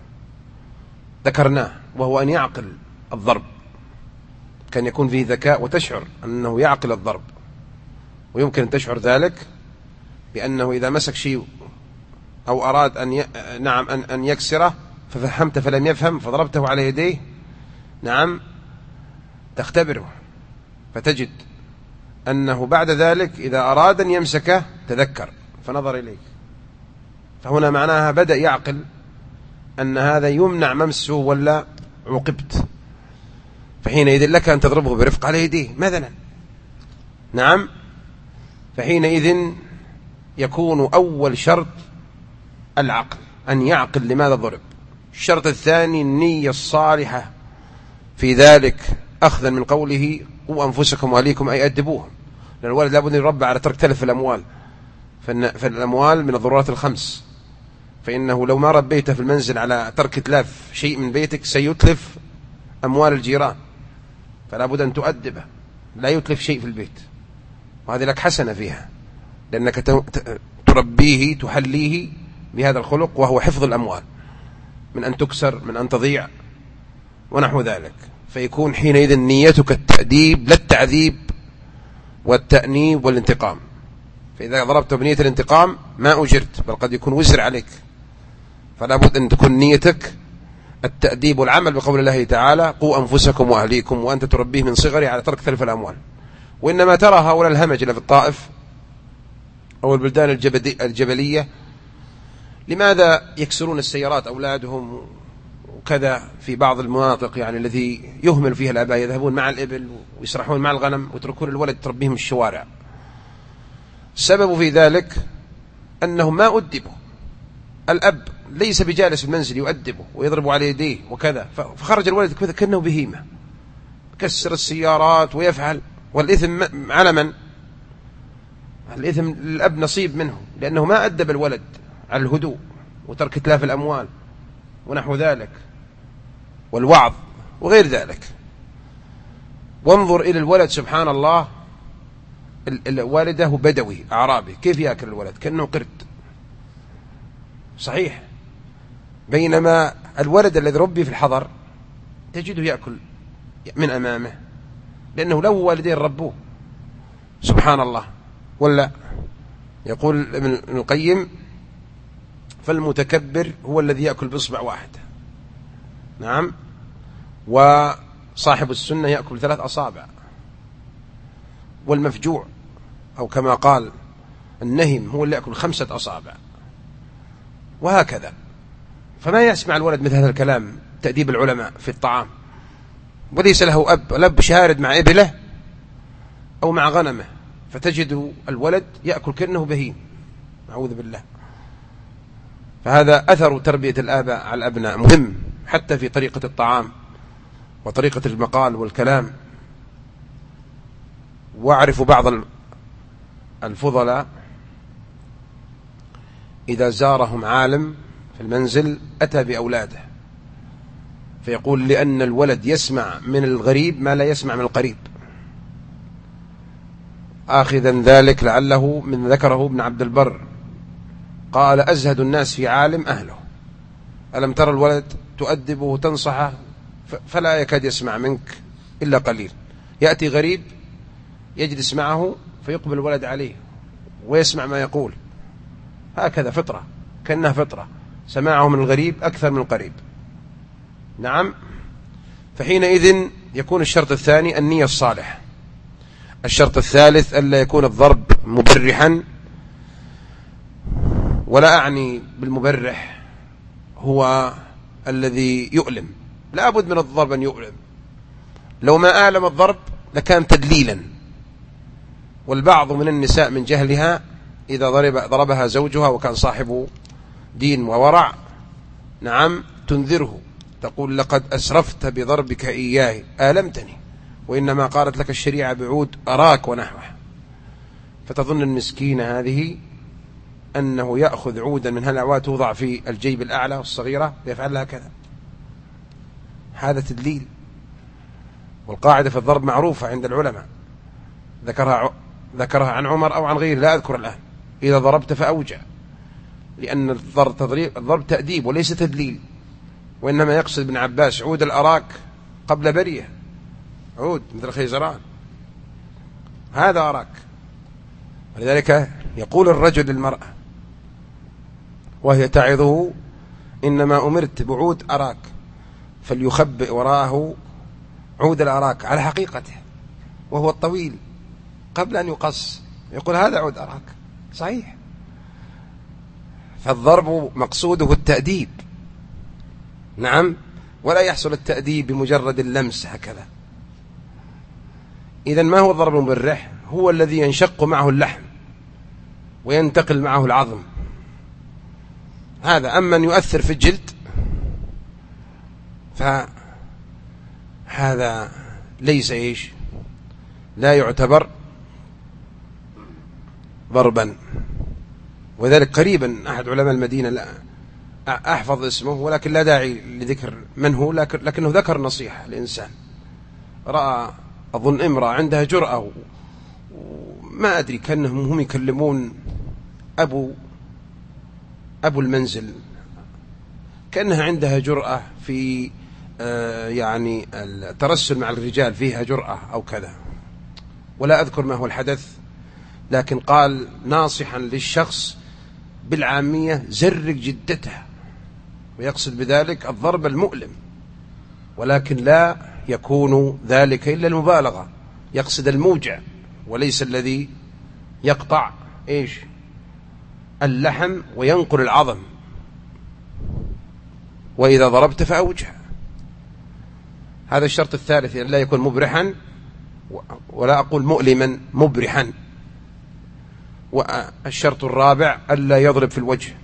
ذكرناه وهو أن يعقل الضرب، كان يكون فيه ذكاء وتشعر أنه يعقل الضرب، ويمكن أن تشعر ذلك بأنه إذا مسك شيء أو أراد أن ي... نعم أن... أن يكسره ففهمت فلم يفهم فضربته على يديه، نعم، تختبره فتجد أنه بعد ذلك إذا أراد أن يمسكه تذكر فنظر إليك، فهنا معناها بدأ يعقل أن هذا يمنع ممسه ولا عوقبت، فحينئذ لك أن تضربه برفق على يديه مثلا، نعم، فحينئذ يكون أول شرط العقل، أن يعقل لماذا ضرب. الشرط الثاني النية الصالحة في ذلك، أخذا من قوله قوا أنفسكم وأهليكم أي أدبوهم، لأن الولد لابد أن يربى على ترك تلف الأموال، فالأموال من الضرورات الخمس، فإنه لو ما ربيته في المنزل على ترك تلاف شيء من بيتك سيتلف أموال الجيران، فلا بد أن تؤدبه لا يتلف شيء في البيت، وهذه لك حسنة فيها لأنك تربيه تحليه بهذا الخلق، وهو حفظ الأموال من أن تكسر من أن تضيع ونحو ذلك، فيكون حينئذ نيتك التأديب لا التعذيب والتأنيب والانتقام، فإذا ضربت بنية الانتقام ما أجرت بل قد يكون وزر عليك، فلا بد أن تكون نيتك التأديب والعمل بقول الله تعالى قوا أنفسكم وأهليكم، وأنت تربيه من صغره على ترك تلف الأموال. وإنما ترى هؤلاء الهمجلة في الطائف أو البلدان الجبلية لماذا يكسرون السيارات أولادهم وكذا في بعض المناطق يعني الذي يهمل فيها الآباء، يذهبون مع الإبل ويسرحون مع الغنم ويتركون الولد تربيهم الشوارع. السبب في ذلك أنهم ما أدبوا، الأب ليس بجالس في المنزل يؤدبه ويضرب على يديه وكذا، فخرج الولد كذا كأنه بهيمة كسر السيارات ويفعل، والإثم على من؟ الإثم للأب نصيب منه، لأنه ما أدب الولد على الهدوء وترك تلاف الأموال ونحو ذلك والوعظ وغير ذلك. وانظر إلى الولد سبحان الله، والده بدوي أعرابي كيف يأكل الولد؟ كأنه قرد صحيح، بينما الولد الذي ربي في الحضر تجده يأكل من أمامه لأنه له والدين ربوه سبحان الله. ولا يقول ابن القيم فالمتكبر هو الذي يأكل بإصبع واحد، نعم، وصاحب السنة يأكل ثلاث أصابع، والمفجوع أو كما قال النهم هو اللي يأكل خمسة أصابع، وهكذا. فما يسمع الولد مثل هذا الكلام تأديب العلماء في الطعام، وليس له أب، الأب شارد مع إبله أو مع غنمه، فتجد الولد يأكل كأنه بهيم، أعوذ بالله. فهذا أثر تربية الآباء على الأبناء مهم حتى في طريقة الطعام وطريقة المقال والكلام. وأعرف بعض الفضلاء إذا زارهم عالم في المنزل أتى بأولاده، فيقول لأن الولد يسمع من الغريب ما لا يسمع من القريب، آخذا ذلك لعله من ذكره ابن عبد البر قال أزهد الناس في عالم أهله، ألم ترى الولد تؤدبه وتنصحه فلا يكاد يسمع منك إلا قليل، يأتي غريب يجلس معه فيقبل الولد عليه ويسمع ما يقول، هكذا فطرة، كأنها فطرة، سماعه من الغريب أكثر من القريب، نعم. فحينئذ يكون الشرط الثاني النية الصالحة. الشرط الثالث ألا يكون الضرب مبرحا، ولا أعني بالمبرح هو الذي يؤلم، لا بد من الضرب أن يؤلم. لو ما آلم الضرب لكان تدليلا. والبعض من النساء من جهلها إذا ضرب ضربها زوجها وكان صاحب دين وورع، نعم، تنذره تقول لقد أسرفت بضربك إياه آلمتني، وإنما قالت لك الشريعة بعود أراك ونحوه. فتظن المسكينة هذه أنه يأخذ عودا من هالأعواد توضع في الجيب الأعلى والصغيرة ويفعل لها كذا. هذا تدليل. والقاعدة في الضرب معروفة عند العلماء، ذكرها ذكرها عن عمر أو عن غيره لا أذكر الآن. إذا ضربت فأوجع، لأن الضرب تأديب وليس تدليل. وإنما يقصد ابن عباس عود الأراك قبل بريه، عود مثل خيزران، هذا أراك. ولذلك يقول الرجل للمرأة وهي تعظه إنما أمرت بعود أراك، فليخبئ وراءه عود الأراك على حقيقته وهو الطويل قبل أن يقص، يقول هذا عود أراك صحيح. فالضرب مقصوده التأديب، نعم، ولا يحصل التأديب بمجرد اللمس هكذا. إذن ما هو الضرب المبرح؟ هو الذي ينشق معه اللحم وينتقل معه العظم، هذا. أما أن يؤثر في الجلد فهذا ليس إيش، لا يعتبر ضربا. وذلك قريبا أحد علماء المدينة، لا أحفظ اسمه ولكن لا داعي لذكر من هو، لكنه ذكر نصيحة لإنسان رأى أظن امرأة عندها جرأة، ما أدري كأنهم هم يكلمون أبو أبو المنزل، كأنها عندها جرأة في آه يعني الترسل مع الرجال، فيها جرأة أو كذا، ولا أذكر ما هو الحدث. لكن قال ناصحا للشخص بالعامية زرق جدتها، ويقصد بذلك الضرب المؤلم، ولكن لا يكون ذلك إلا المبالغة، يقصد الموجع وليس الذي يقطع إيش اللحم وينقل العظم. وإذا ضربت فأوجع. هذا الشرط الثالث، أن لا يكون مبرحا، ولا أقول مؤلما، مبرحا. والشرط الرابع ألا يضرب في الوجه،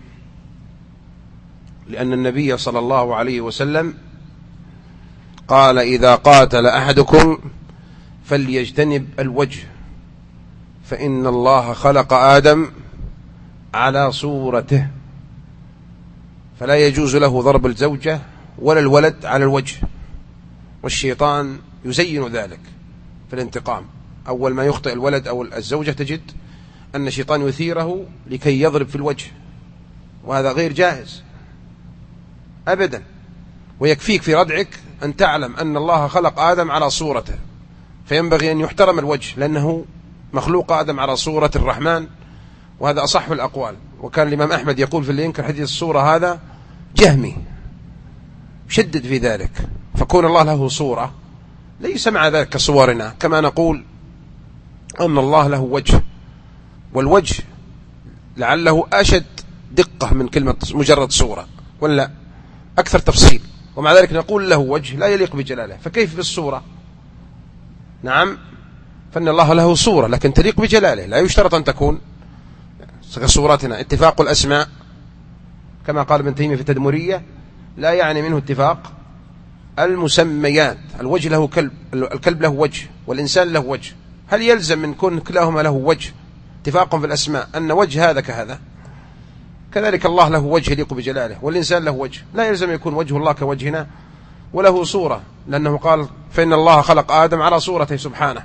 لأن النبي صلى الله عليه وسلم قال إذا قاتل أحدكم فليجتنب الوجه، فإن الله خلق آدم على صورته، فلا يجوز له ضرب الزوجة ولا الولد على الوجه. والشيطان يزين ذلك في الانتقام. أول ما يخطئ الولد أو الزوجة تجد أن الشيطان يثيره لكي يضرب في الوجه، وهذا غير جائز أبدا. ويكفيك في ردعك أن تعلم أن الله خلق آدم على صورته، فينبغي أن يحترم الوجه، لأنه مخلوق آدم على صورة الرحمن، وهذا أصح الأقوال. وكان الإمام أحمد يقول في اللي ينكر حديث الصورة هذا جهمي، شدد في ذلك. فكون الله له صورة ليس مع ذلك كصورنا، كما نقول أن الله له وجه، والوجه لعله أشد دقة من كلمة مجرد صورة، ولا أكثر تفصيل. ومع ذلك نقول له وجه لا يليق بجلاله، فكيف بالصورة؟ نعم، فإن الله له صورة لكن تليق بجلاله، لا يشترط أن تكون كصورتنا. اتفاق الأسماء كما قال ابن تيمية في التدمرية لا يعني منه اتفاق المسميات. الوجه له كلب، الكلب له وجه، والإنسان له وجه. هل يلزم من كون كلاهما له وجه اتفاق في الأسماء أن وجه هذا كهذا؟ كذلك الله له وجه يليق بجلاله، والإنسان له وجه، لا يلزم يكون وجه الله كوجهنا وله صورة، لأنه قال فإن الله خلق آدم على صورته سبحانه.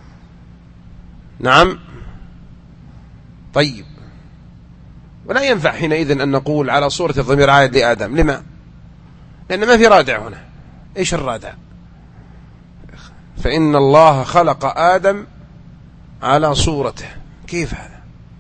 نعم. طيب، ولا ينفع حينئذ أن نقول على صورة الضمير عائد لآدم. لما؟ لأن ما في رادع هنا. إيش الرادع؟ فإن الله خلق آدم على صورته. كيف هذا؟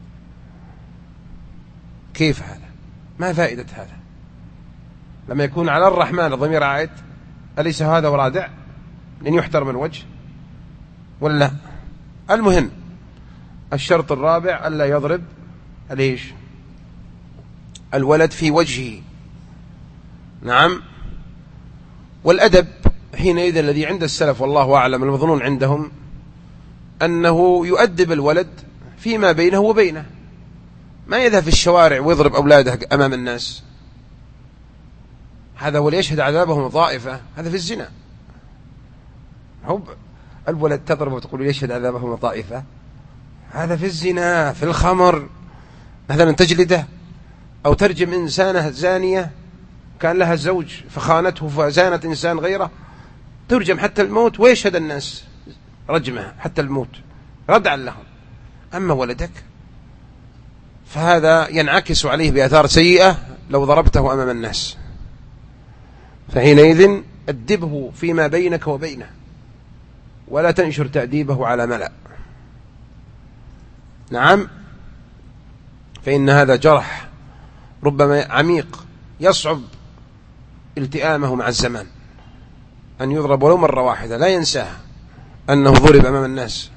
كيف هذا؟ ما فائدة هذا؟ لما يكون على الرحمن الضمير عائد، أليس هذا رادع لأن يحترم الوجه ولا؟ المهم الشرط الرابع ألا يضرب ليش الولد في وجهه. نعم. والأدب حينئذ الذي عند السلف والله أعلم المظنون عندهم أنه يؤدب الولد فيما بينه وبينه، ما يذهب في الشوارع ويضرب أولاده أمام الناس، هذا وليشهد عذابهم ضائفة، هذا في الزنا. هو الولد تضرب وتقول يشهد عذابهم ضائفة، هذا في الزنا. في الخمر مثلا تجلده، أو ترجم إنسانة زانية كان لها زوج فخانته فزانت إنسان غيره، ترجم حتى الموت ويشهد الناس رجمها حتى الموت ردعا لهم. أما ولدك فهذا ينعكس عليه بآثار سيئة لو ضربته أمام الناس، فحينئذ أدبه فيما بينك وبينه، ولا تنشر تأديبه على ملأ. نعم، فإن هذا جرح ربما عميق يصعب التئامه مع الزمان، أن يضرب ولو مرة واحدة لا ينساها أنه ضرب أمام الناس.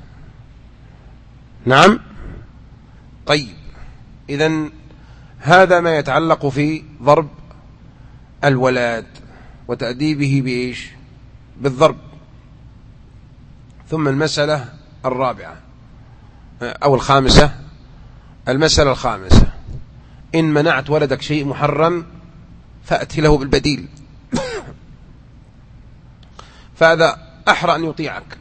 نعم. طيب، إذن هذا ما يتعلق في ضرب الولد وتأديبه بإيش؟ بالضرب. ثم المسألة الرابعة أو الخامسة، المسألة الخامسة: إن منعت ولدك شيء محرم فأتي له بالبديل، فهذا أحرى أن يطيعك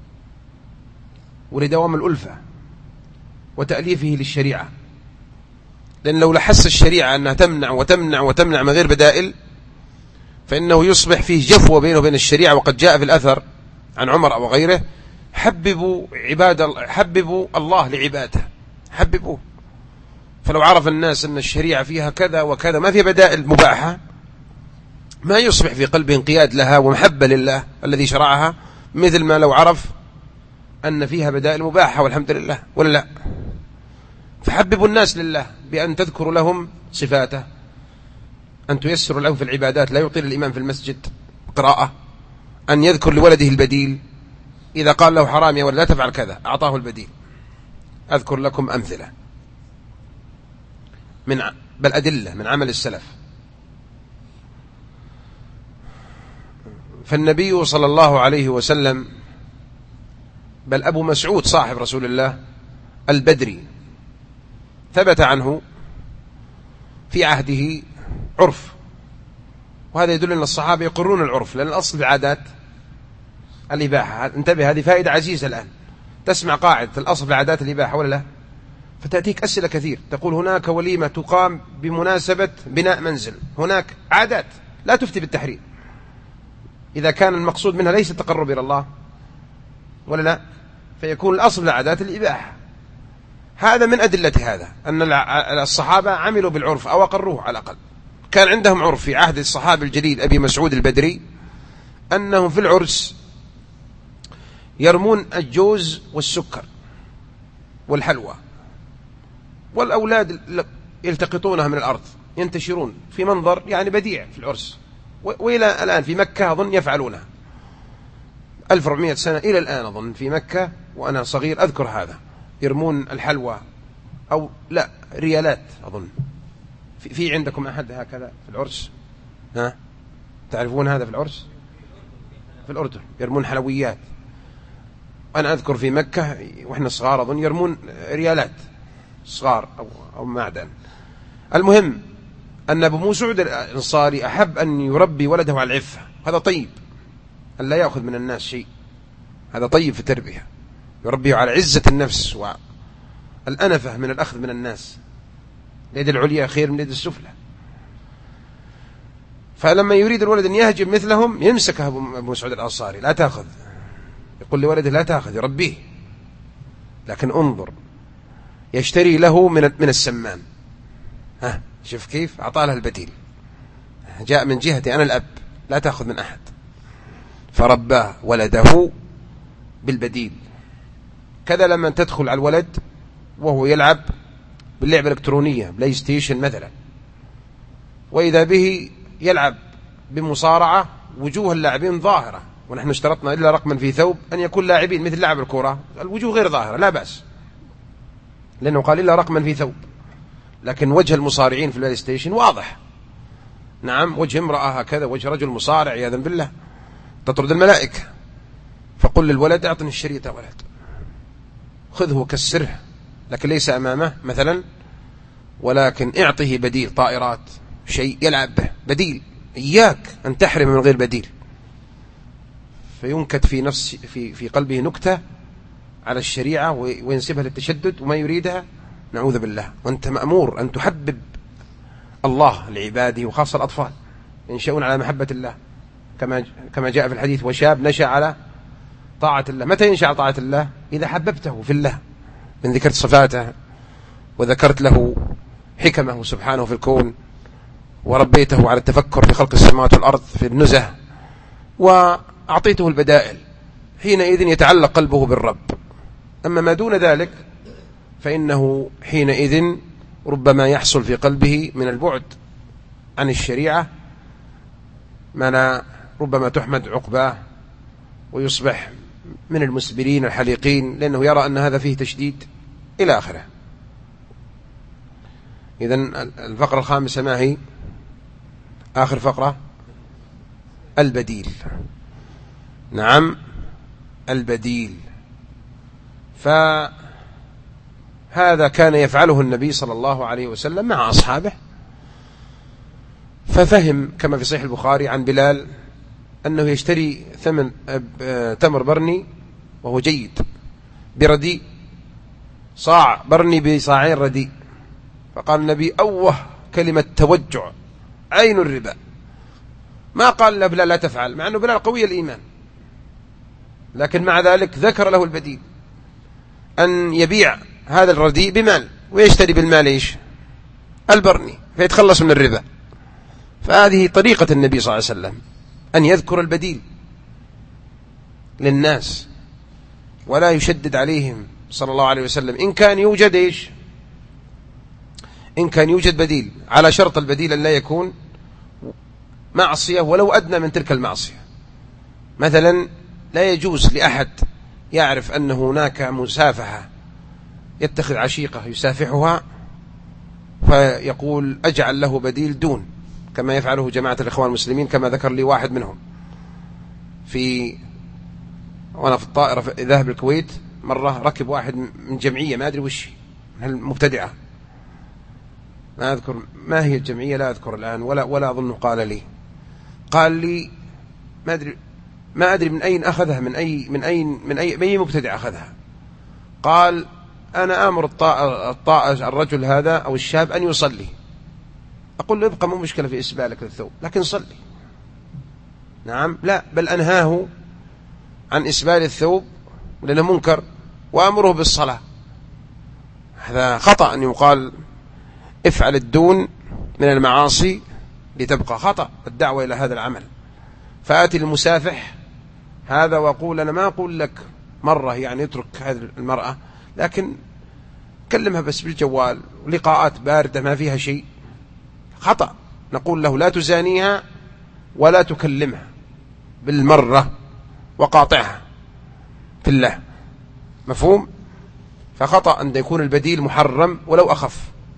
ولدوام الألفة وتأليفه للشريعة، لأن لو لحس الشريعة أنها تمنع وتمنع وتمنع من غير بدائل فإنه يصبح فيه جفوة بينه وبين الشريعة. وقد جاء في الأثر عن عمر أو غيره: حببوا عباد حببوا الله لعباده، حببوه. فلو عرف الناس أن الشريعة فيها كذا وكذا ما فيها بدائل مباحة، ما يصبح في قلبه انقياد لها ومحبة لله الذي شرعها، مثل ما لو عرف أن فيها بدائل مباحة والحمد لله، ولا لا؟ فحببوا الناس لله بأن تذكروا لهم صفاته، أن تيسروا لهم في العبادات، لا يطيل الإمام في المسجد قراءة، أن يذكر لولده البديل، إذا قال له حرام يا ولد لا تفعل كذا أعطاه البديل. أذكر لكم أمثلة من بل أدلة من عمل السلف. فالنبي صلى الله عليه وسلم، بل أبو مسعود صاحب رسول الله البدري، ثبت عنه في عهده عرف، وهذا يدل أن الصحابة يقرون العرف، لأن الأصل في عادات الإباحة. انتبه، هذه فائدة عزيزة الآن. تسمع قاعدة الأصل في عادات الإباحة ولا لا؟ فتأتيك أسئلة كثير، تقول هناك وليمة تقام بمناسبة بناء منزل، هناك عادات لا تفتي بالتحريم إذا كان المقصود منها ليس التقرب إلى الله، ولا لا؟ فيكون الأصل في العادات الإباحة. هذا من أدلة هذا أن الصحابة عملوا بالعرف أو أقروه على الأقل. كان عندهم عرف في عهد الصحابي الجليل أبي مسعود البدري أنهم في العرس يرمون الجوز والسكر والحلوى، والأولاد يلتقطونها من الأرض ينتشرون في منظر يعني بديع في العرس، وإلى الآن في مكة أظن يفعلونها ألف وأربعمائة سنة إلى الآن أظن في مكة، وأنا صغير أذكر هذا، يرمون الحلوى أو لا ريالات أظن. في, في عندكم أحد هكذا في العرس؟ ها تعرفون هذا في العرس؟ في الأردن يرمون حلويات. أنا أذكر في مكة وإحنا صغار أظن يرمون ريالات صغار أو, أو معدن. المهم أن أبو مسعود الأنصاري أحب أن يربي ولده على العفة، هذا طيب، أن لا يأخذ من الناس شيء، هذا طيب في التربية، يربيه على عزة النفس والأنفة من الأخذ من الناس، اليد العليا خير من اليد السفلى. فلما يريد الولد أن يهجم مثلهم يمسكه أبو مسعود الأنصاري، لا تأخذ، يقول لولده لا تأخذ، يربيه، لكن انظر يشتري له من من السمان. ها شوف كيف أعطاه له البديل، جاء من جهتي أنا الأب، لا تأخذ من أحد، فرباه ولده بالبديل. كذا لما تدخل على الولد وهو يلعب باللعبة الإلكترونية بلاي ستيشن مثلا، وإذا به يلعب بمصارعة، وجوه اللاعبين ظاهرة، ونحن اشترطنا إلا رقما في ثوب أن يكون لاعبين مثل لاعب الكرة، الوجوه غير ظاهرة لا بأس، لأنه قال إلا رقما في ثوب، لكن وجه المصارعين في البلاي ستيشن واضح. نعم، وجه امرأة هكذا، وجه رجل مصارع عياذا بالله، تطرد الملائكة. فقل للولد أعطني الشريط يا ولد، خذه وكسره، لكن ليس أمامه مثلا، ولكن اعطه بديل، طائرات، شيء يلعب به، بديل. إياك أن تحرم من غير بديل، فينكت في نفس في في قلبه نكتة على الشريعة وينسبها للتشدد وما يريدها، نعوذ بالله. وأنت مأمور أن تحبب الله لعباده وخاصة الأطفال، ينشأون على محبة الله كما كما جاء في الحديث: وشاب نشأ على طاعة الله. متى ينشأ على طاعة الله؟ إذا حببته في الله، من ذكرت صفاته وذكرت له حكمه سبحانه في الكون، وربيته على التفكر في خلق السماوات والأرض في النزه، وأعطيته البدائل، حينئذ يتعلق قلبه بالرب. أما ما دون ذلك فإنه حينئذ ربما يحصل في قلبه من البعد عن الشريعة ما لا ربما تحمد عقباه، ويصبح من المسبلين الحليقين، لأنه يرى أن هذا فيه تشديد إلى آخره. إذن الفقرة الخامسة ما هي؟ آخر فقرة، البديل. نعم، البديل. فهذا كان يفعله النبي صلى الله عليه وسلم مع أصحابه، ففهم كما في صحيح البخاري عن بلال أنه يشتري ثمن تمر برني وهو جيد برديء، صاع برني بصاعين رديء. فقال النبي: أوه كلمة توجع، عين الربا. ما قال له بلال لا تفعل، مع أنه بلال قوي الإيمان، لكن مع ذلك ذكر له البديل، أن يبيع هذا الرديء بمال ويشتري بالمال إيش؟ البرني، فيتخلص من الربا. فهذه طريقة النبي صلى الله عليه وسلم، أن يذكر البديل للناس ولا يشدد عليهم صلى الله عليه وسلم. إن كان يوجد إيش؟ إن كان يوجد بديل، على شرط البديل أن لا يكون معصية ولو أدنى من تلك المعصية. مثلا لا يجوز لأحد يعرف أن هناك مسافحة يتخذ عشيقة يسافحها فيقول أجعل له بديل دون، كما يفعله جماعة الإخوان المسلمين، كما ذكر لي واحد منهم في وأنا في الطائرة في ذهب الكويت مرة، ركب واحد من جمعية ما أدري وش، المبتدعة، ما أذكر ما هي الجمعية، لا أذكر الآن، ولا ولا أظن قال لي قال لي ما أدري ما أدري من أين أخذها، من أي من أي من أي أي مبتدع أخذها. قال: أنا آمر الطائر الرجل هذا أو الشاب أن يصلي. أقول له: ابقى، مو مشكلة في إسبالك للثوب، لكن صلي. نعم، لا، بل أنهاه عن إسبال الثوب لأنه منكر، وأمره بالصلاة. هذا خطأ أن يقال افعل الدون من المعاصي لتبقى، خطأ الدعوة إلى هذا العمل. فآتي المسافح هذا وأقول: أنا ما أقول لك مرة يعني اترك هذه المرأة، لكن كلمها بس بالجوال، ولقاءات باردة ما فيها شيء، خطأ. نقول له: لا تزانيها ولا تكلمها بالمرة وقاطعها في الله. مفهوم؟ فخطأ أن يكون البديل محرم ولو أخف.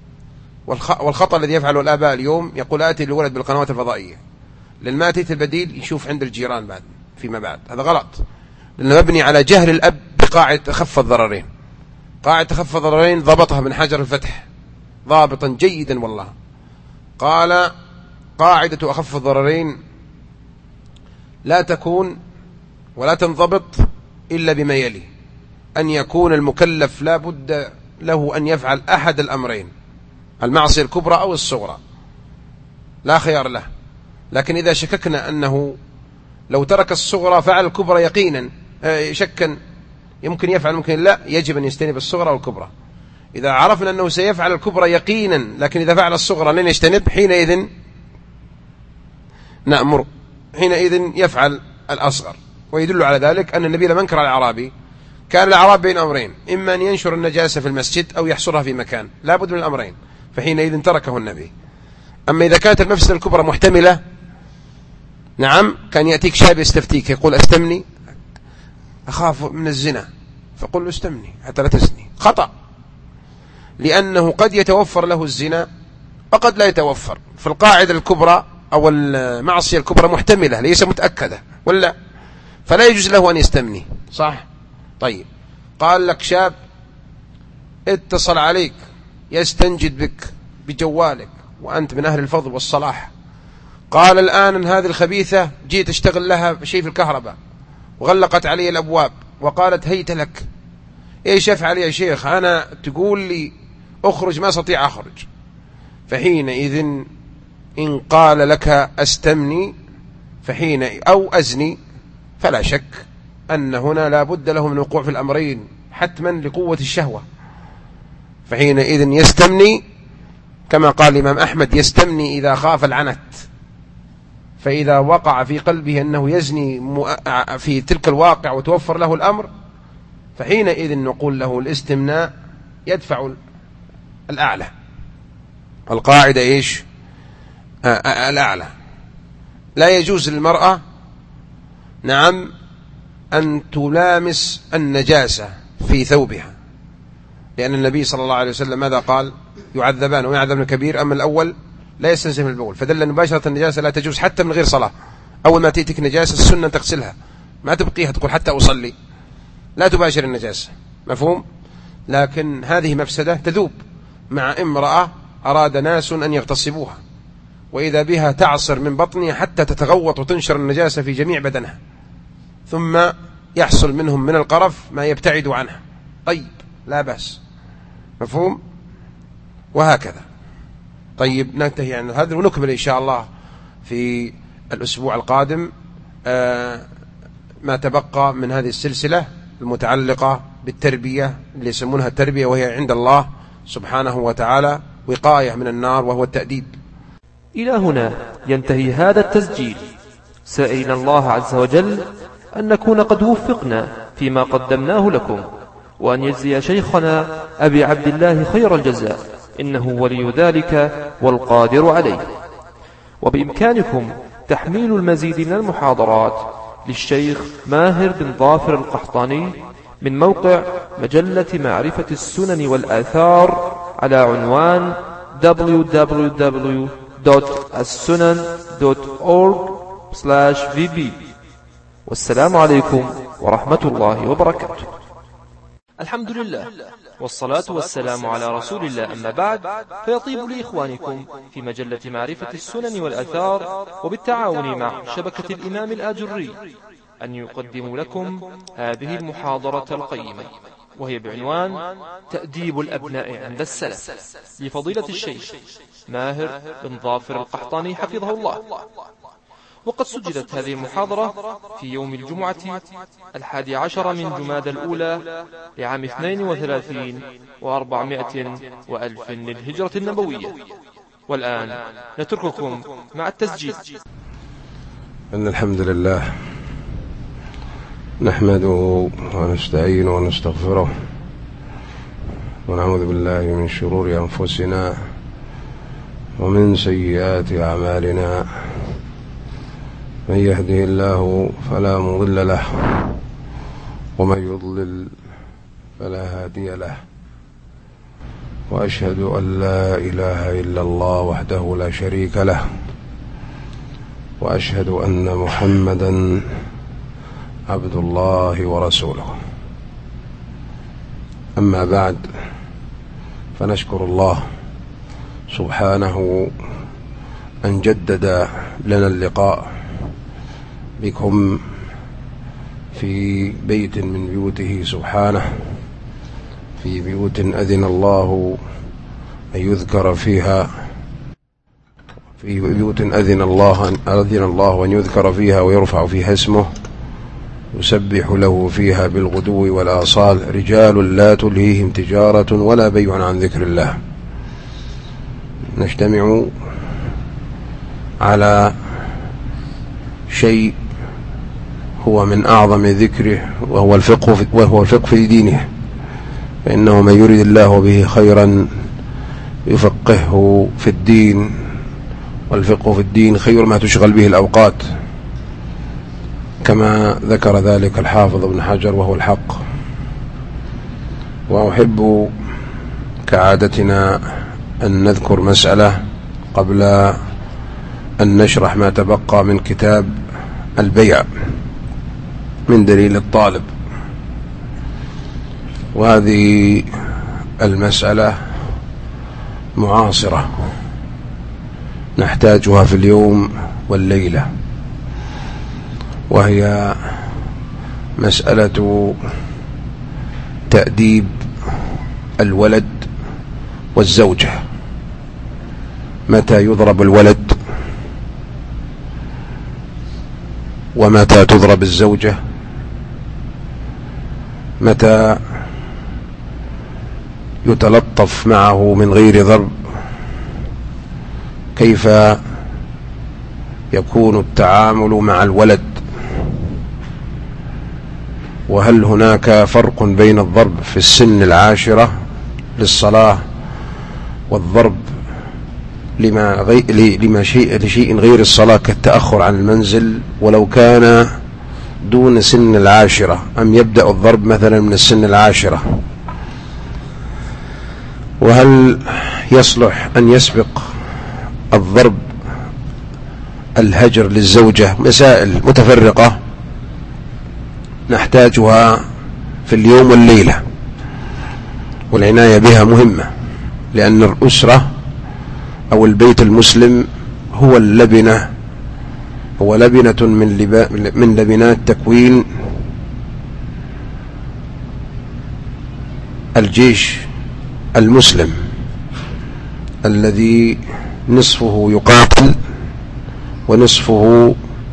والخطأ الذي يفعله الآباء اليوم يقول: آتي الولد بالقنوات الفضائية، لأن ما أتيت البديل يشوف عند الجيران بعد فيما بعد. هذا غلط، لأنه مبني على جهل الأب بقاعدة أخف الضررين. قاعدة أخف الضررين ضبطها من حجر الفتح ضابطا جيدا والله. قال: قاعدة أخف الضررين لا تكون ولا تنضبط إلا بما يلي: أن يكون المكلف لا بد له أن يفعل أحد الأمرين، المعصية الكبرى أو الصغرى، لا خيار له. لكن إذا شككنا أنه لو ترك الصغرى فعل الكبرى يقينا، شكا يمكن يفعل ممكن لا، يجب أن يجتنب الصغرى والكبرى. إذا عرفنا أنه سيفعل الكبرى يقينا، لكن إذا فعل الصغرى لن يجتنب، حينئذ نأمر حينئذ يفعل الأصغر. ويدل على ذلك أن النبي لما انكر على الأعرابي كان الأعراب بين أمرين: إما أن ينشر النجاسة في المسجد أو يحصرها في مكان، لا بد من الأمرين، فحينئذ تركه النبي. أما إذا كانت المفسدة الكبرى محتملة، نعم، كان يأتيك شاب يستفتيك يقول: أستمني، أخاف من الزنا، فقل له: استمني حتى لا تزني. خطأ، لأنه قد يتوفر له الزنا وقد لا يتوفر. فالقاعدة الكبرى أو المعصية الكبرى محتملة ليس متأكدة، ولا فلا يجوز له أن يستمني. صح؟ طيب، قال لك شاب اتصل عليك يستنجد بك بجوالك وأنت من أهل الفضل والصلاح، قال الآن أن هذه الخبيثة جيت اشتغل لها شيء في الكهرباء وغلقت علي الأبواب وقالت هيت لك، ايش افعل يا شيخ؟ أنا تقول لي اخرج ما استطيع أخرج. فحينئذ إن قال لك استمني فحين أو أزني فلا شك أن هنا لا بد له من وقوع في الأمرين حتما لقوة الشهوة. فحينئذ يستمني كما قال الإمام أحمد يستمني إذا خاف العنت، فإذا وقع في قلبه أنه يزني في تلك الواقع وتوفر له الأمر فحينئذ نقول له الاستمناء يدفع الأعلى. القاعدة إيش؟ الأعلى. لا يجوز للمرأة نعم أن تلامس النجاسة في ثوبها، لأن النبي صلى الله عليه وسلم ماذا قال؟ يعذبان ويعذبن كبير، أما الأول لا يستنزف من البول، فدل مباشرة النجاسة لا تجوز حتى من غير صلاة. أول ما تأتيك نجاسة السنة تغسلها، ما تبقيها تقول حتى أصلي، لا تباشر النجاسة، مفهوم؟ لكن هذه مفسدة تذوب مع امرأة أراد ناس أن يغتصبوها وإذا بها تعصر من بطنها حتى تتغوط وتنشر النجاسة في جميع بدنها، ثم يحصل منهم من القرف ما يبتعد عنها. طيب، لا بأس، مفهوم؟ وهكذا. طيب، ننتهي عن هذا ونكمل إن شاء الله في الأسبوع القادم آه ما تبقى من هذه السلسلة المتعلقة بالتربية اللي يسمونها التربية، وهي عند الله سبحانه وتعالى وقاية من النار وهو التأديب. إلى هنا ينتهي هذا التسجيل، سائلنا الله عز وجل أن نكون قد وفقنا فيما قدمناه لكم، وأن يجزي شيخنا أبي عبد الله خير الجزاء، إنه ولي ذلك والقادر عليه. وبإمكانكم تحميل المزيد من المحاضرات للشيخ ماهر بن ظافر القحطاني من موقع مجلة معرفة السنن والآثار على عنوان دبليو دبليو دبليو دوت السنن دوت أورج سلاش في بي. والسلام عليكم ورحمة الله وبركاته. الحمد لله والصلاة والسلام على رسول الله، أما بعد، فيطيب لإخوانكم في مجلة معرفة السنن والآثار وبالتعاون مع شبكة الإمام الآجري أن يقدموا لكم هذه المحاضرة القيمة، وهي بعنوان تأديب الأبناء عند السلف لفضيلة الشيخ ماهر بن ظافر القحطاني حفظه الله. وقد سجلت هذه المحاضرة في يوم الجمعة الحادي عشر من جمادى الأولى لعام اثنين وثلاثين وأربعمائة وألف للهجرة النبوية. والآن نترككم مع التسجيل. إن الحمد لله نحمده ونستعينه ونستغفره ونعوذ بالله من شرور أنفسنا ومن سيئات أعمالنا، من يهده الله فلا مضل له ومن يضلل فلا هادي له، وأشهد أن لا إله إلا الله وحده لا شريك له، وأشهد أن محمدا عبد الله ورسوله. أما بعد، فنشكر الله سبحانه أن جدد لنا اللقاء بكم في بيت من بيوته سبحانه، في بيوت أذن الله أن يذكر فيها في بيوت أذن الله أذن الله أن يذكر فيها ويرفع فيها اسمه، يسبح له فيها بالغدو والآصال رجال لا تلهيهم تجارة ولا بيع عن ذكر الله. نجتمع على شيء هو من أعظم ذكره، وهو الفقه في وهو الفقه في دينه، فإنه من يريد الله به خيرا يفقهه في الدين، والفقه في الدين خير ما تشغل به الأوقات، كما ذكر ذلك الحافظ ابن حجر وهو الحق. وأحب كعادتنا أن نذكر مسألة قبل أن نشرح ما تبقى من كتاب البيع. من دليل الطالب. وهذه المسألة معاصرة نحتاجها في اليوم والليلة، وهي مسألة تأديب الولد والزوجة. متى يضرب الولد ومتى تضرب الزوجة؟ متى يتلطف معه من غير ضرب؟ كيف يكون التعامل مع الولد؟ وهل هناك فرق بين الضرب في السن العاشرة للصلاة والضرب لما, غي... لما شيء... لشيء غير الصلاة كالتأخر عن المنزل ولو كان دون سن العاشرة، أم يبدأ الضرب مثلا من السن العاشرة؟ وهل يصلح أن يسبق الضرب الهجر للزوجة؟ مسائل متفرقة نحتاجها في اليوم والليلة، والعناية بها مهمة، لأن الأسرة أو البيت المسلم هو اللبنة هو لبنة من, لبا من لبنات تكوين الجيش المسلم الذي نصفه يقاتل ونصفه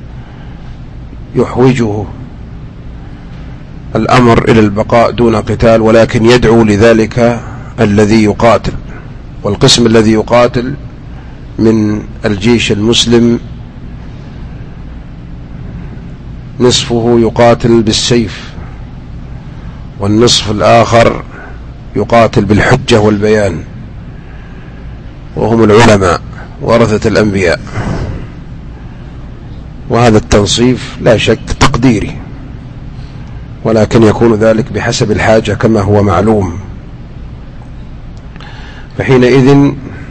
يحوجه الأمر إلى البقاء دون قتال، ولكن يدعو لذلك الذي يقاتل. والقسم الذي يقاتل من الجيش المسلم نصفه يقاتل بالسيف، والنصف الآخر يقاتل بالحجة والبيان، وهم العلماء ورثة الأنبياء. وهذا التنصيف لا شك تقديري، ولكن يكون ذلك بحسب الحاجة كما هو معلوم. فحينئذ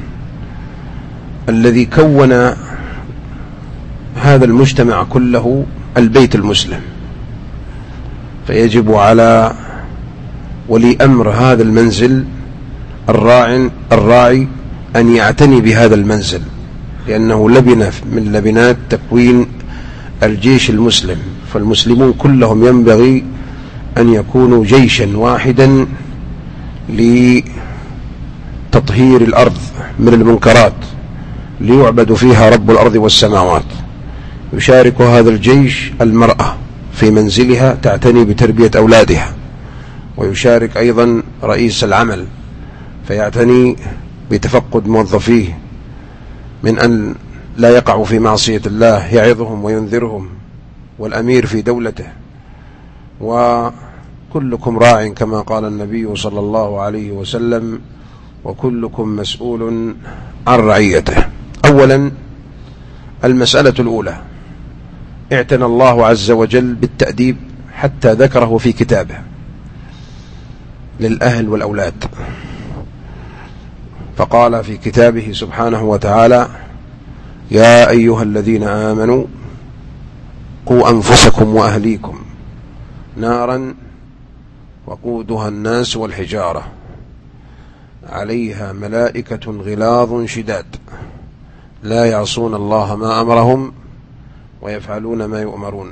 الذي كون هذا المجتمع كله البيت المسلم، فيجب على ولي أمر هذا المنزل الراعي, الراعي أن يعتني بهذا المنزل، لأنه لبنة من لبنات تكوين الجيش المسلم. فالمسلمون كلهم ينبغي أن يكونوا جيشا واحدا لتطهير الأرض من المنكرات ليعبد فيها رب الأرض والسماوات. يشارك هذا الجيش المرأة في منزلها تعتني بتربية أولادها، ويشارك أيضا رئيس العمل فيعتني بتفقد موظفيه من أن لا يقعوا في معصية الله، يعظهم وينذرهم، والأمير في دولته. وكلكم راع كما قال النبي صلى الله عليه وسلم، وكلكم مسؤول عن رعيته. أولا المسألة الأولى، اعتنى الله عز وجل بالتأديب حتى ذكره في كتابه للأهل والأولاد، فقال في كتابه سبحانه وتعالى: يا أيها الذين آمنوا قوا أنفسكم وأهليكم نارا وقودها الناس والحجارة عليها ملائكة غلاظ شداد لا يعصون الله ما أمرهم ويفعلون ما يؤمرون.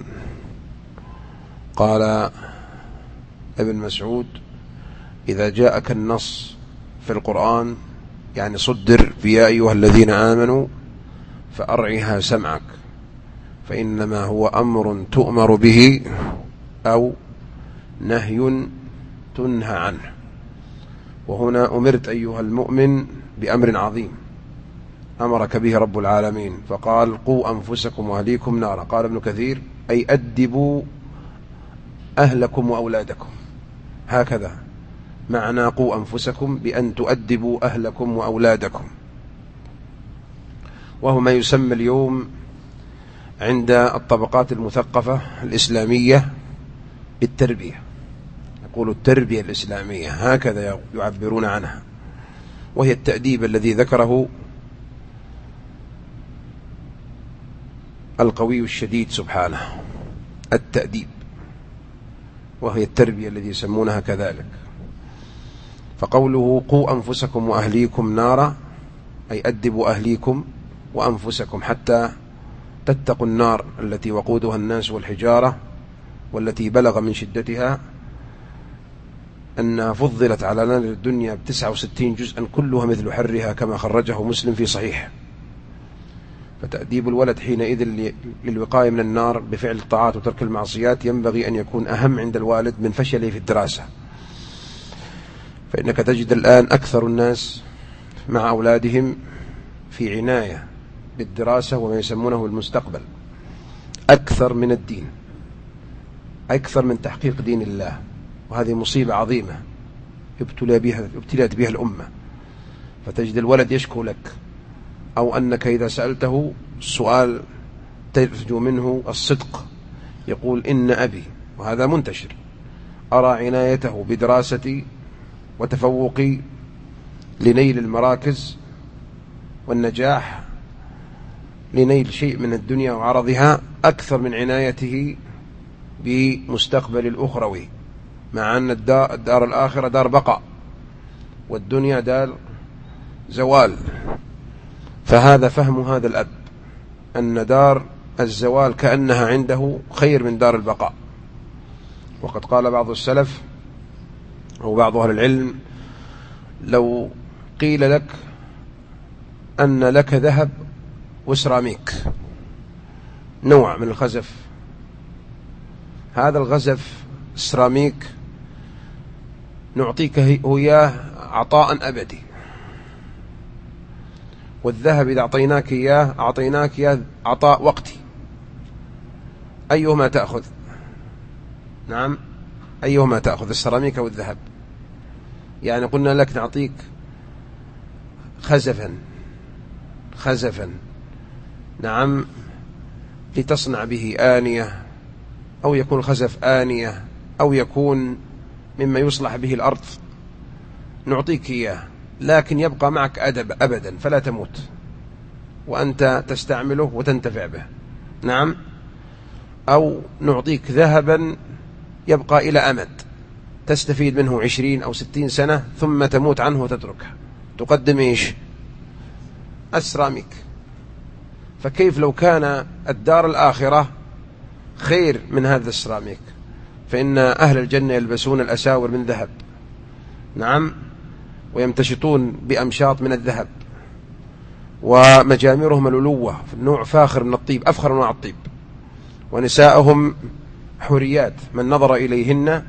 قال ابن مسعود: إذا جاءك النص في القرآن يعني صدر يا أيها الذين آمنوا فأرعها سمعك، فإنما هو أمر تؤمر به أو نهي تنهى عنه. وهنا أمرت أيها المؤمن بأمر عظيم أمرك به رب العالمين، فقال: قوا أنفسكم وأهليكم نارا. قال ابن كثير: أي أدبوا أهلكم وأولادكم. هكذا معنى قوا أنفسكم، بأن تؤدبوا أهلكم وأولادكم. وهو ما يسمى اليوم عند الطبقات المثقفة الإسلامية بالتربية، يقول التربية الإسلامية، هكذا يعبرون عنها، وهي التأديب الذي ذكره القوي الشديد سبحانه. التأديب وهي التربية الذي يسمونها كذلك. فقوله قوا أنفسكم وأهليكم نارا، أي أدبوا أهليكم وأنفسكم حتى تتقوا النار التي وقودها الناس والحجارة، والتي بلغ من شدتها أنها فضلت على نار الدنيا بتسعة وستين جزءا كلها مثل حرها، كما خرجه مسلم في صحيح. فتأديب الولد حينئذ للوقاية من النار بفعل الطاعات وترك المعصيات ينبغي أن يكون أهم عند الوالد من فشله في الدراسة. فإنك تجد الآن أكثر الناس مع أولادهم في عناية بالدراسة وما يسمونه المستقبل أكثر من الدين، أكثر من تحقيق دين الله، وهذه مصيبة عظيمة ابتلى بها ابتلت بها الأمة. فتجد الولد يشكو لك، أو أنك إذا سألته سؤال ترجو منه الصدق يقول إن أبي، وهذا منتشر، أرى عنايته بدراستي وتفوقي لنيل المراكز والنجاح، لنيل شيء من الدنيا وعرضها، أكثر من عنايته بمستقبل الأخروي، مع أن الدار, الدار الآخرة دار بقاء والدنيا دار زوال. فهذا فهم هذا الأب، أن دار الزوال كأنها عنده خير من دار البقاء. وقد قال بعض السلف أو بعض أهل العلم: لو قيل لك أن لك ذهب وسراميك، نوع من الخزف، هذا الغزف السراميك نعطيك إياه عطاء أبدي، والذهب إذا أعطيناك إياه أعطيناك إياه عطاء وقتي، أيهما تأخذ؟ نعم، أيهما تأخذ، السراميك أو الذهب؟ يعني قلنا لك نعطيك خزفا خزفا نعم لتصنع به آنية، أو يكون خزف آنية، أو يكون مما يصلح به الأرض، نعطيك إياه، لكن يبقى معك أدب أبدا فلا تموت وأنت تستعمله وتنتفع به. نعم. أو نعطيك ذهبا يبقى إلى أمد تستفيد منه عشرين أو ستين سنة ثم تموت عنه وتتركه، تقدم إيش؟ السراميك. فكيف لو كان الدار الآخرة خير من هذا السراميك؟ فإن أهل الجنة يلبسون الأساور من ذهب، نعم، ويمتشطون بأمشاط من الذهب، ومجامرهم الألوة نوع فاخر من الطيب، أفخر أنواع الطيب، ونساءهم حوريات، من نظر إليهن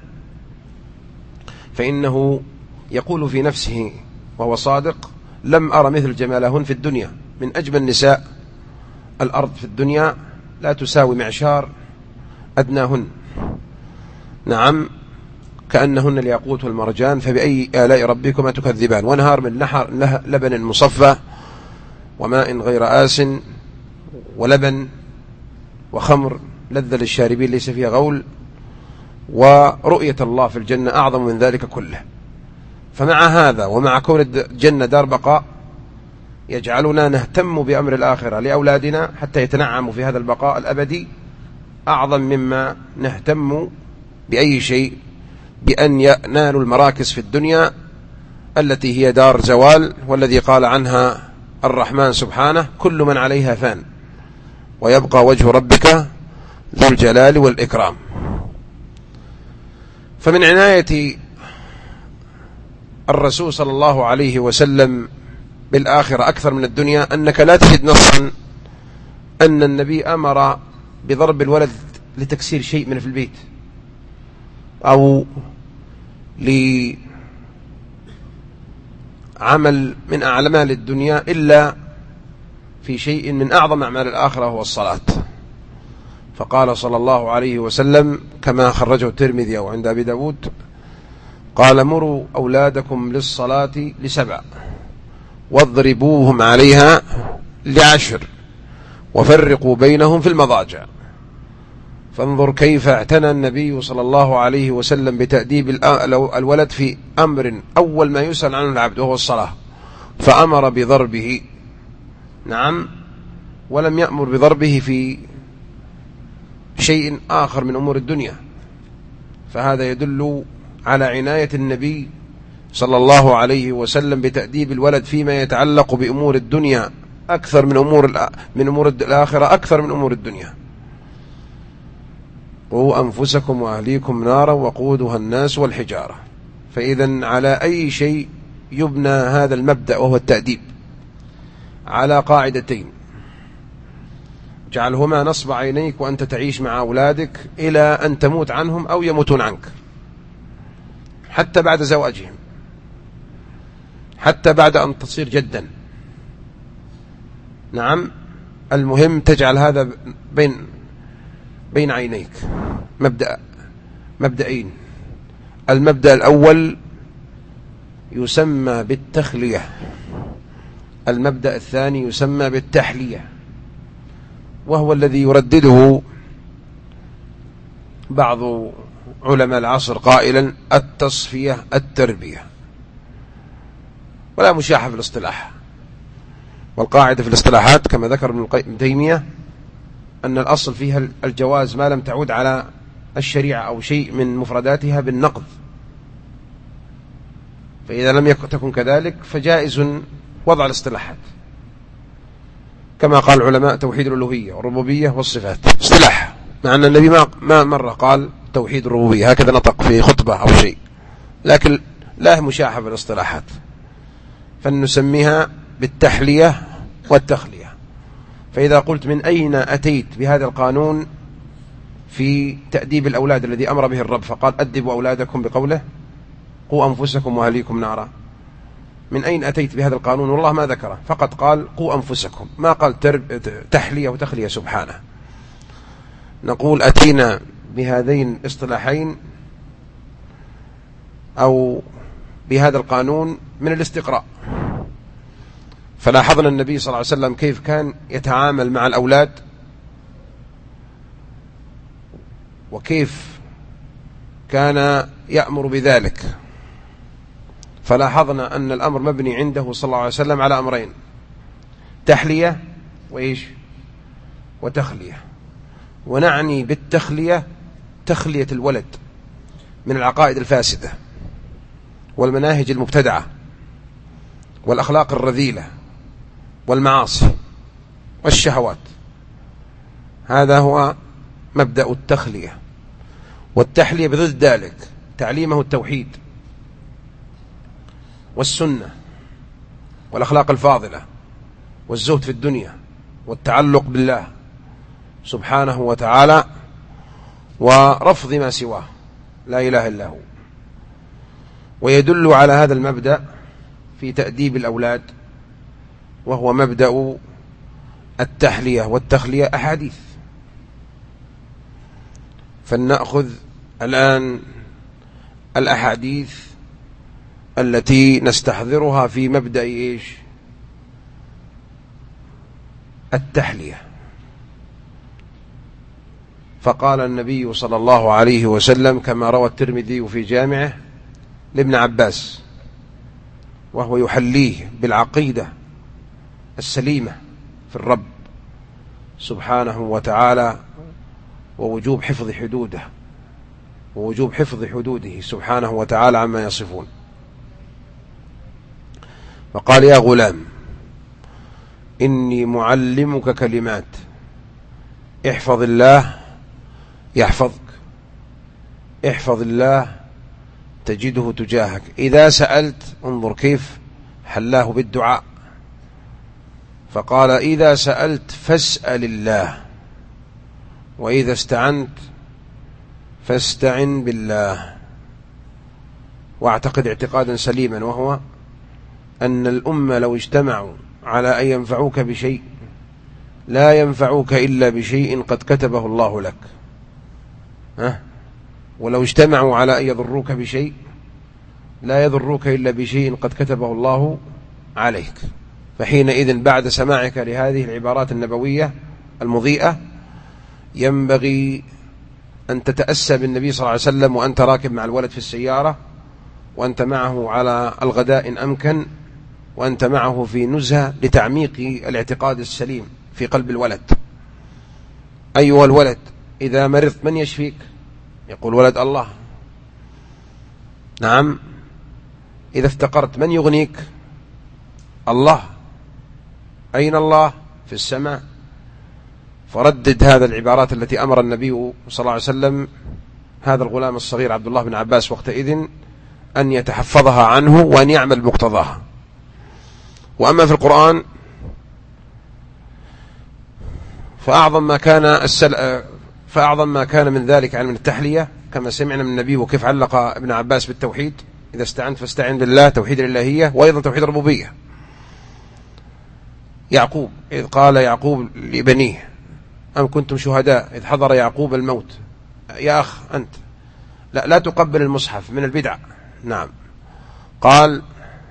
فإنه يقول في نفسه وهو صادق: لم أرى مثل جمالهن في الدنيا، من أجمل نساء الأرض في الدنيا لا تساوي معشار أدناهن، نعم، كأنهن الياقوت والمرجان، فبأي آلاء ربكما تكذبان. ونهار من نحر لبن مصفى وماء غير آس ولبن وخمر لذة للشاربين ليس فيها غول، ورؤية الله في الجنة أعظم من ذلك كله. فمع هذا ومع كون الجنة دار بقاء يجعلنا نهتم بأمر الآخرة لأولادنا حتى يتنعموا في هذا البقاء الأبدي أعظم مما نهتم بأي شيء بأن ينالوا المراكز في الدنيا التي هي دار زوال، والذي قال عنها الرحمن سبحانه: كل من عليها فان ويبقى وجه ربك ذو الجلال والإكرام. فمن عناية الرسول صلى الله عليه وسلم بالآخرة أكثر من الدنيا أنك لا تجد نصا أن النبي أمر بضرب الولد لتكسير شيء من في البيت أو لعمل من أعمال الدنيا إلا في شيء من أعظم أعمال الآخرة هو الصلاة. فقال صلى الله عليه وسلم كما خرجه الترمذي أو عند أبي داود قال: مروا أولادكم للصلاة لسبع واضربوهم عليها لعشر وفرقوا بينهم في المضاجع. فانظر كيف اعتنى النبي صلى الله عليه وسلم بتأديب الولد في أمر أول ما يسأل عنه العبد وهو الصلاة، فأمر بضربه، نعم، ولم يأمر بضربه في شيء آخر من أمور الدنيا. فهذا يدل على عناية النبي صلى الله عليه وسلم بتأديب الولد فيما يتعلق بأمور الدنيا أكثر من أمور من أمور الآخرة، أكثر من أمور الدنيا. قوا أنفسكم وأهليكم نارا وقودها الناس والحجارة. فإذا على أي شيء يبنى هذا المبدأ وهو التأديب؟ على قاعدتين: جعلهما نصب عينيك وأنت تعيش مع أولادك إلى أن تموت عنهم أو يموتون عنك، حتى بعد زواجهم، حتى بعد أن تصير جدا. نعم، المهم تجعل هذا بين بين عينيك. مبدأ مبدأين: المبدأ الأول يسمى بالتخلية، المبدأ الثاني يسمى بالتحلية، وهو الذي يردده بعض علماء العصر قائلا التصفية التربية، ولا مشاحة في الاصطلاح. والقاعدة في الاصطلاحات كما ذكر ابن تيمية أن الأصل فيها الجواز ما لم تعود على الشريعة أو شيء من مفرداتها بالنقض، فإذا لم تكن كذلك فجائز وضع الاصطلاحات، كما قال العلماء توحيد الألوهية والربوبية والصفات اصطلاح، مع أن النبي ما ما مرة قال توحيد الربوبية، هكذا نطق في خطبة أو شيء، لكن لا مشاحة في الاصطلاحات، فنسميها بالتحلية والتخلية. فإذا قلت من أين أتيت بهذا القانون في تأديب الأولاد الذي أمر به الرب، فقال أدبوا أولادكم بقوله قوا أنفسكم وأهليكم نارا، من أين أتيت بهذا القانون؟ والله ما ذكره، فقط قال قوا أنفسكم، ما قال ترب تحلية وتخلية سبحانه. نقول أتينا بهذين الاصطلاحين أو بهذا القانون من الاستقراء، فلاحظنا النبي صلى الله عليه وسلم كيف كان يتعامل مع الأولاد، وكيف كان يأمر بذلك. فلاحظنا أن الأمر مبني عنده صلى الله عليه وسلم على أمرين: تحلية وإيش وتخلية. ونعني بالتخلية تخلية الولد من العقائد الفاسدة والمناهج المبتدعة والأخلاق الرذيلة والمعاصي والشهوات، هذا هو مبدأ التخلية. والتحلية بضد ذلك تعليمه التوحيد والسنة والأخلاق الفاضلة والزهد في الدنيا والتعلق بالله سبحانه وتعالى ورفض ما سواه لا إله إلا هو. ويدل على هذا المبدأ في تأديب الأولاد وهو مبدأ التحلية والتخلية أحاديث. فلنأخذ الآن الأحاديث التي نستحضرها في مبدأ إيش التحلية. فقال النبي صلى الله عليه وسلم كما روى الترمذي في جامعه لابن عباس وهو يحليه بالعقيدة السليمة في الرب سبحانه وتعالى ووجوب حفظ حدوده ووجوب حفظ حدوده سبحانه وتعالى عما يصفون. فقال يا غلام إني معلمك كلمات احفظ الله يحفظك، احفظ الله تجده تجاهك، إذا سألت انظر كيف حلاه بالدعاء، فقال إذا سألت فاسأل الله، وإذا استعنت فاستعن بالله. واعتقد اعتقادا سليما وهو أن الأمة لو اجتمعوا على أن ينفعوك بشيء لا ينفعوك إلا بشيء قد كتبه الله لك، ها؟ ولو اجتمعوا على أن يضروك بشيء لا يضروك إلا بشيء قد كتبه الله عليك. فحينئذ بعد سماعك لهذه العبارات النبوية المضيئة ينبغي أن تتأسى بالنبي صلى الله عليه وسلم وأنت راكب مع الولد في السيارة، وأنت معه على الغداء إن أمكن، وأنت معه في نزهة لتعميق الاعتقاد السليم في قلب الولد. أيها الولد إذا مرضت من يشفيك؟ يقول ولد الله. نعم، إذا افتقرت من يغنيك؟ الله. أين الله؟ في السماء. فردد هذا العبارات التي أمر النبي صلى الله عليه وسلم هذا الغلام الصغير عبد الله بن عباس وقتئذ أن يتحفظها عنه وأن يعمل مقتضاها. وأما في القرآن فأعظم ما كان السل... فأعظم ما كان من ذلك علم التحلية كما سمعنا من النبي، وكيف علق ابن عباس بالتوحيد: إذا استعنت فاستعن بالله، توحيد الإلهية، وأيضا توحيد الربوبية. يعقوب إذ قال يعقوب لبنيه: أم كنتم شهداء إذ حضر يعقوب الموت. يا أخ أنت لا, لا تقبل المصحف من البدع. نعم، قال: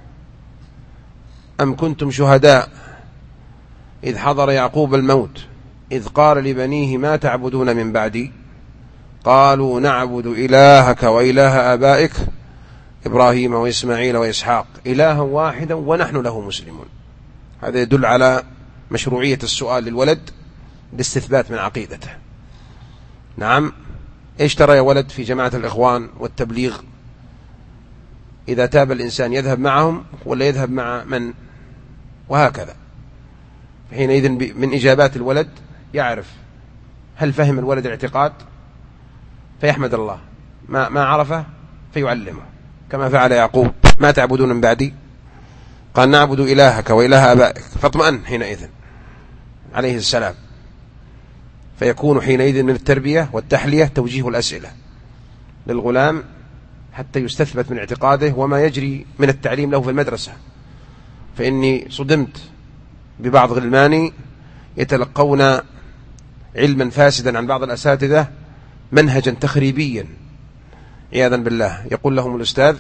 أم كنتم شهداء إذ حضر يعقوب الموت إذ قال لبنيه ما تعبدون من بعدي قالوا نعبد إلهك وإله آبائك إبراهيم وإسماعيل وإسحاق إلها واحدا ونحن له مسلمون. هذا يدل على مشروعية السؤال للولد لاستثبات من عقيدته. نعم، إيش ترى يا ولد في جماعة الإخوان والتبليغ؟ إذا تاب الإنسان يذهب معهم ولا يذهب مع من؟ وهكذا. حينئذ من إجابات الولد يعرف هل فهم الولد الاعتقاد فيحمد الله، ما, ما عرفه فيعلمه، كما فعل يعقوب: ما تعبدون من بعدي قال نعبد إلهك وإله آبائك، فاطمأن حينئذ عليه السلام. فيكون حينئذ من التربية والتحلية توجيه الأسئلة للغلام حتى يستثبت من اعتقاده وما يجري من التعليم له في المدرسة. فإني صدمت ببعض غلماني يتلقون علما فاسدا عن بعض الأساتذة منهجا تخريبيا عياذا بالله. يقول لهم الأستاذ: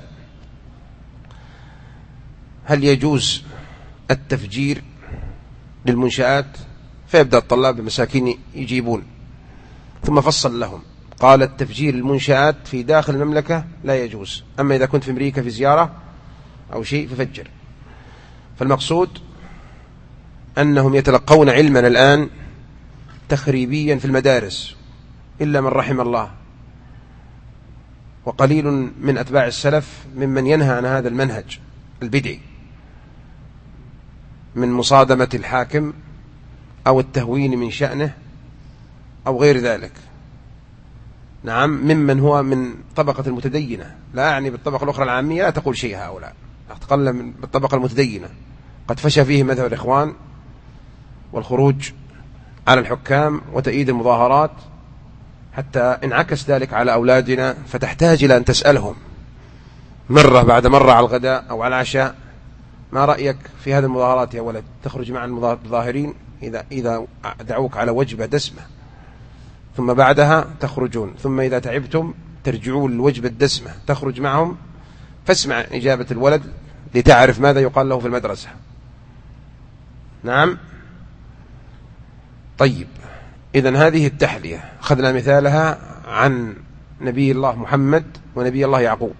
هل يجوز التفجير للمنشآت؟ فيبدأ الطلاب المساكين يجيبون، ثم فصل لهم قال: التفجير المنشآت في داخل المملكة لا يجوز، أما إذا كنت في أمريكا في زيارة أو شيء ففجر. فالمقصود أنهم يتلقون علما الآن تخريبيا في المدارس إلا من رحم الله، وقليل من أتباع السلف ممن ينهى عن هذا المنهج البدعي من مصادمة الحاكم أو التهوين من شأنه أو غير ذلك. نعم، ممن هو من طبقة المتدينة، لا أعني بالطبقة الأخرى العامية، لا تقول شيء هؤلاء، أتقل بالطبقة المتدينة. قد فشى فيه مذهب الإخوان والخروج على الحكام وتأييد المظاهرات، حتى انعكس ذلك على أولادنا، فتحتاج إلى أن تسألهم مرة بعد مرة على الغداء أو على العشاء: ما رأيك في هذه المظاهرات يا ولد؟ تخرج مع المظاهرين إذا إذا دعوك على وجبة دسمة، ثم بعدها تخرجون، ثم إذا تعبتم ترجعون للوجبة الدسمة تخرج معهم. فاسمع إجابة الولد لتعرف ماذا يقال له في المدرسة. نعم، طيب، إذن هذه التحلية أخذنا مثالها عن نبي الله محمد ونبي الله يعقوب،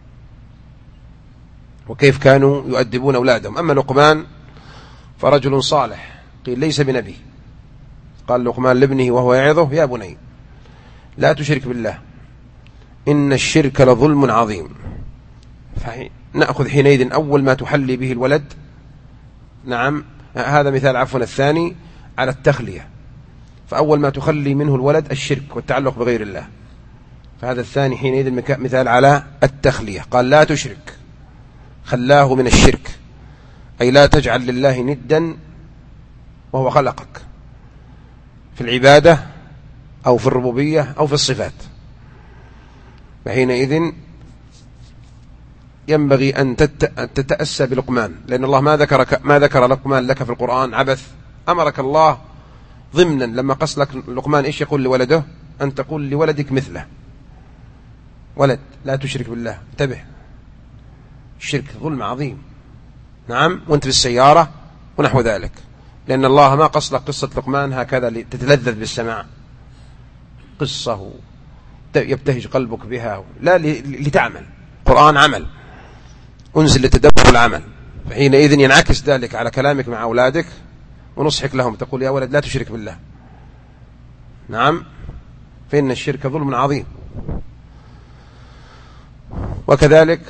وكيف كانوا يؤدبون أولادهم. أما لقمان فرجل صالح، قيل ليس بنبي، قال لقمان لابنه وهو يعظه: يا بني لا تشرك بالله إن الشرك لظلم عظيم. فنأخذ حينئذ أول ما تحلي به الولد. نعم، هذا مثال عفوا الثاني على التخلية، فأول ما تخلي منه الولد الشرك والتعلق بغير الله، فهذا الثاني حينئذ مثال على التخلية. قال لا تشرك، خلاه من الشرك، أي لا تجعل لله ندا وهو خلقك في العبادة أو في الربوبية أو في الصفات. فحينئذ ينبغي أن تتأسى بلقمان، لأن الله ما ذكر ما ذكر لقمان لك في القرآن عبث. أمرك الله ضمنا لما قص لك لقمان إيش يقول لولده؟ أن تقول لولدك مثله: ولد لا تشرك بالله، انتبه، الشرك ظلم عظيم. نعم، وانت في السيارة ونحو ذلك، لأن الله ما قص لك قصة لقمان هكذا لتتلذذ بالسماع، قصة يبتهج قلبك بها، لا لتعمل. قرآن عمل، أنزل لتدبر العمل، فحينئذ ينعكس ذلك على كلامك مع أولادك ونصحك لهم، تقول: يا ولد لا تشرك بالله. نعم، فإن الشرك ظلم عظيم. وكذلك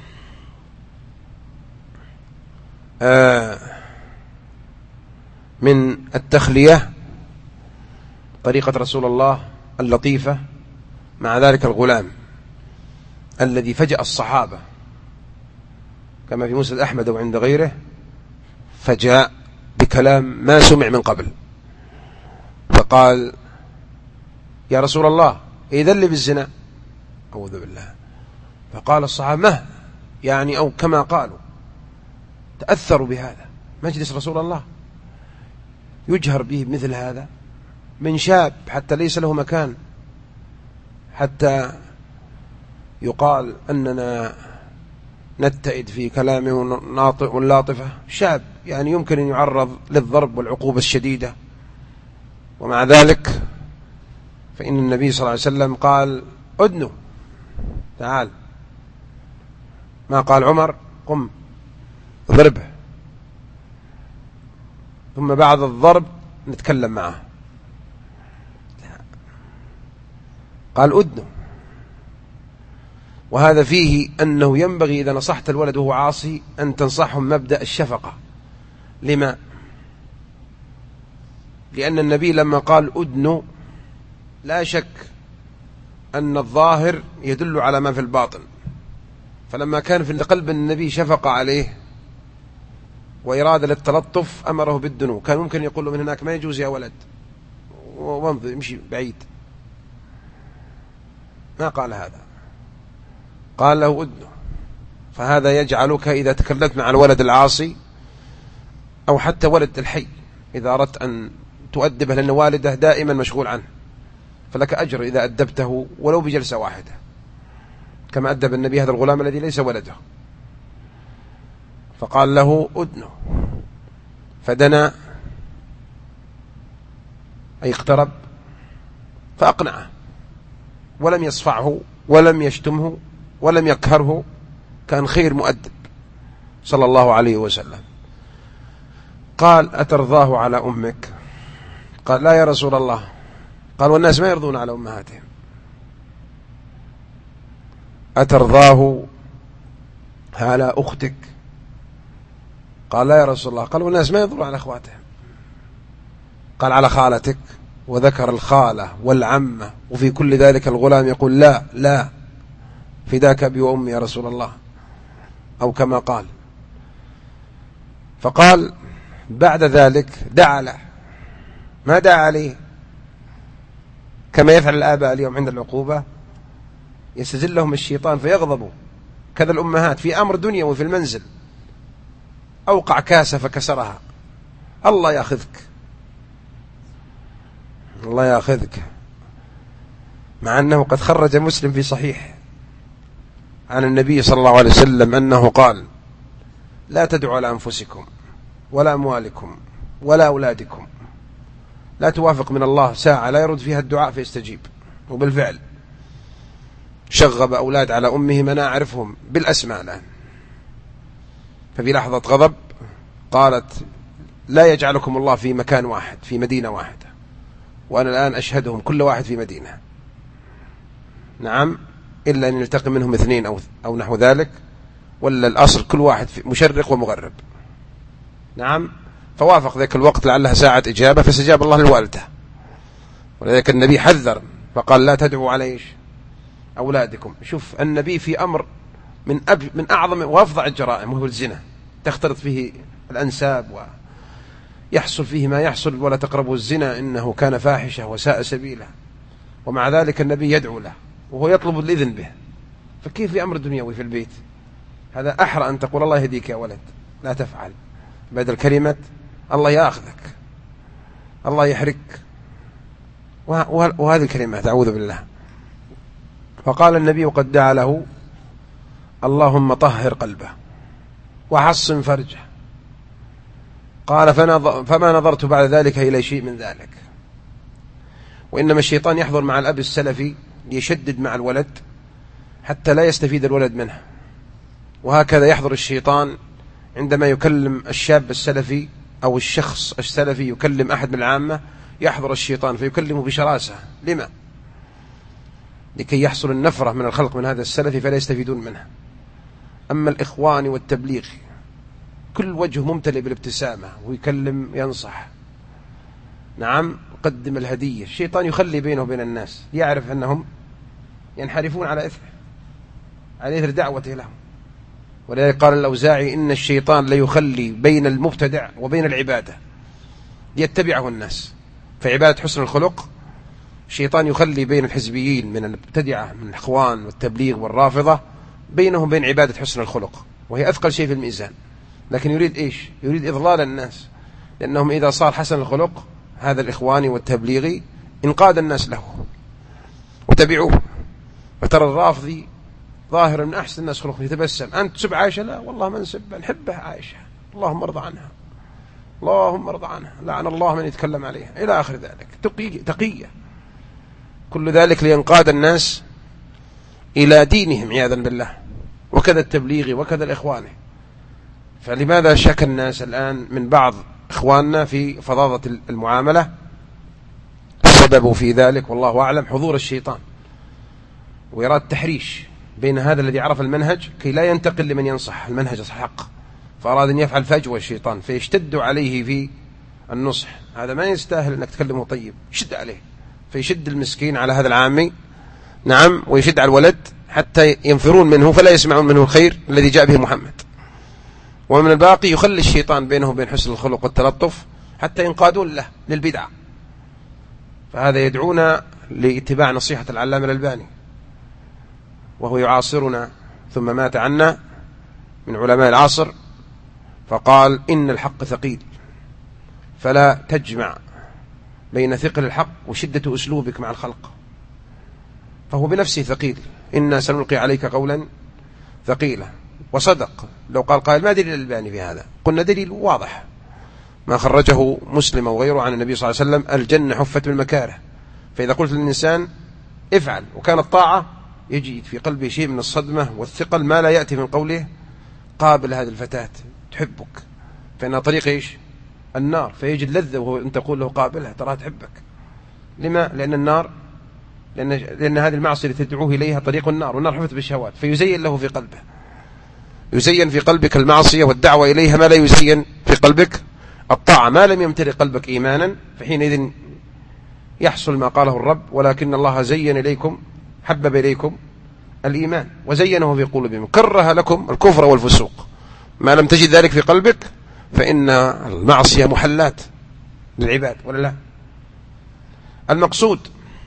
من التخلية طريقة رسول الله اللطيفة مع ذلك الغلام الذي فجأ الصحابة كما في مسند أحمد وعند غيره، فجاء بكلام ما سمع من قبل، فقال يا رسول الله إذن لي بالزنا، أعوذ بالله. فقال الصحابة ما يعني، أو كما قالوا تأثروا بهذا، مجلس رسول الله يجهر به مثل هذا من شاب حتى ليس له مكان، حتى يقال أننا نتئد في كلامه واللاطفة، شاب يعني يمكن أن يعرض للضرب والعقوبة الشديدة. ومع ذلك فإن النبي صلى الله عليه وسلم قال أدنو تعال، ما قال عمر قم ضربه، ثم بعد الضرب نتكلم معه، قال أدنو. وهذا فيه أنه ينبغي إذا نصحت الولد وهو عاصي أن تنصحهم مبدأ الشفقة. لما؟ لأن النبي لما قال أدنو لا شك أن الظاهر يدل على ما في الباطن، فلما كان في قلب النبي شفقة عليه وإرادة للتلطف أمره بالدنو. كان ممكن يقول له من هناك ما يجوز يا ولد وانظر يمشي بعيد، ما قال هذا، قال له أدنو. فهذا يجعلك إذا تكلمت مع الولد العاصي أو حتى ولد الحي إذا أردت أن تؤدبه، لأن والده دائما مشغول عنه، فلك أجر إذا أدبته ولو بجلسة واحدة، كما أدب النبي هذا الغلام الذي ليس ولده. فقال له أدنو، فدنا أي اقترب فأقنعه، ولم يصفعه ولم يشتمه ولم يقهره، كان خير مؤدب صلى الله عليه وسلم. قال أترضاه على أمك؟ قال لا يا رسول الله. قال والناس ما يرضون على أمهاتهم. أترضاه على أختك؟ قال لا يا رسول الله. قال والناس ما يرضون على أخواتهم. قال على خالتك؟ وذكر الخالة والعمة، وفي كل ذلك الغلام يقول لا لا فداك أبي وأمي يا رسول الله، أو كما قال. فقال بعد ذلك دعا له، ما دعا عليه كما يفعل الآباء اليوم عند العقوبة، يستزلهم الشيطان فيغضبوا، كذا الأمهات في أمر دنيوي في المنزل، أوقع كاسة فكسرها، الله يأخذك الله يأخذك. مع أنه قد خرج مسلم في صحيح عن النبي صلى الله عليه وسلم أنه قال لا تدعوا على أنفسكم ولا أموالكم ولا أولادكم، لا توافق من الله ساعة لا يرد فيها الدعاء فيستجيب. وبالفعل شغب أولاد على أمهم، أنا أعرفهم بالأسماء الآن، ففي لحظة غضب قالت لا يجعلكم الله في مكان واحد في مدينة واحدة، وأنا الآن أشهدهم كل واحد في مدينة، نعم، إلا أن يلتقي منهم اثنين أو, أو نحو ذلك، ولا الأصل كل واحد في مشرق ومغرب، نعم. فوافق ذلك الوقت لعلها ساعة إجابة، فاستجاب الله للوالدة. ولذلك النبي حذر فقال لا تدعوا على أولادكم. شوف النبي في أمر من, أب من أعظم وأفظع الجرائم وهو الزنا، تختلط فيه الأنساب ويحصل فيه ما يحصل، ولا تقربوا الزنا إنه كان فاحشة وساء سبيله. ومع ذلك النبي يدعو له وهو يطلب الإذن به، فكيف في أمر دنيوي في البيت؟ هذا أحرى أن تقول الله يهديك يا ولد، لا تفعل، بدل كلمة الله يأخذك الله يحرك، وهذه الكلمات أعوذ بالله. فقال النبي وقد دعا له اللهم طهر قلبه وحصن فرجه. قال فما نظرت بعد ذلك إلى شيء من ذلك. وإنما الشيطان يحضر مع الأب السلفي ليشدد مع الولد حتى لا يستفيد الولد منه، وهكذا يحضر الشيطان عندما يكلم الشاب السلفي أو الشخص السلفي يكلم أحد من العامة، يحضر الشيطان فيكلمه بشراسة. لما؟ لكي يحصل النفرة من الخلق من هذا السلف فلا يستفيدون منها. أما الإخوان والتبليغ كل وجه ممتلئ بالابتسامة ويكلم ينصح، نعم، قدم الهدية. الشيطان يخلي بينه وبين الناس، يعرف أنهم ينحرفون على إثره، على إثر دعوته لهم. ولذلك قال الأوزاعي إن الشيطان ليخلي بين المبتدع وبين العبادة ليتبعه الناس. فعبادة حسن الخلق الشيطان يخلي بين الحزبيين من المبتدعة من الإخوان والتبليغ والرافضة بينهم بين عبادة حسن الخلق، وهي أثقل شيء في الميزان. لكن يريد إيش؟ يريد إضلال الناس، لأنهم إذا صار حسن الخلق هذا الإخواني والتبليغي انقاد الناس له وتبعوه. وترى الرافضي ظاهر من أحسن الناس خلقا يتبسم. أنت تسب عائشة؟ لا والله ما نسب، نحبها عائشة، اللهم ارضى عنها، اللهم ارضى عنها، لعن الله من يتكلم عليها، إلى آخر ذلك. تقية, تقية كل ذلك لينقاد الناس إلى دينهم عياذا بالله. وكذا التبليغي وكذا الإخواني. فلماذا شك الناس الآن من بعض إخواننا في فظاظة المعاملة؟ السبب في ذلك والله أعلم حضور الشيطان وإرادة تحريش بين هذا الذي عرف المنهج كي لا ينتقل لمن ينصح المنهج الحق، فأراد أن يفعل فجوة الشيطان فيشتد عليه في النصح. هذا ما يستاهل أنك تكلمه طيب، يشد عليه فيشد المسكين على هذا العامي، نعم، ويشد على الولد حتى ينفرون منه فلا يسمعون منه الخير الذي جاء به محمد. ومن الباقي يخلي الشيطان بينه وبين حسن الخلق والتلطف حتى ينقادون له للبدعة. فهذا يدعونا لاتباع نصيحة العلامة الألباني، وهو يعاصرنا ثم مات عنا من علماء العصر، فقال إن الحق ثقيل فلا تجمع بين ثقل الحق وشدة أسلوبك مع الخلق. فهو بنفسه ثقيل، إنا سنلقي عليك قولا ثقيلا. وصدق لو قال قائل ما دليل الألباني في هذا؟ قلنا دليل واضح، ما خرجه مسلم وغيره عن النبي صلى الله عليه وسلم: الجنة حفت بالمكاره. فإذا قلت للإنسان افعل وكانت طاعة يجي في قلبه شيء من الصدمة والثقل ما لا يأتي من قوله قابل هذه الفتاة تحبك، فإنها طريق إيش؟ النار، فيجد لذة وهو أنت تقول له قابلها تراها تحبك. لما؟ لأن النار لأن, لأن هذه المعصية التي تدعوه إليها طريق النار، والنار حفت بالشهوات، فيزين له في قلبه، يزين في قلبك المعصية والدعوة إليها ما لا يزين في قلبك الطاعة. ما لم يمتلئ قلبك إيمانا فحينئذ يحصل ما قاله الرب: ولكن الله زين إليكم حبب إليكم الإيمان وزينه في قلوبكم كره لكم الكفر والفسوق. ما لم تجد ذلك في قلبك فإن المعصية محلات للعباد ولا لا؟ المقصود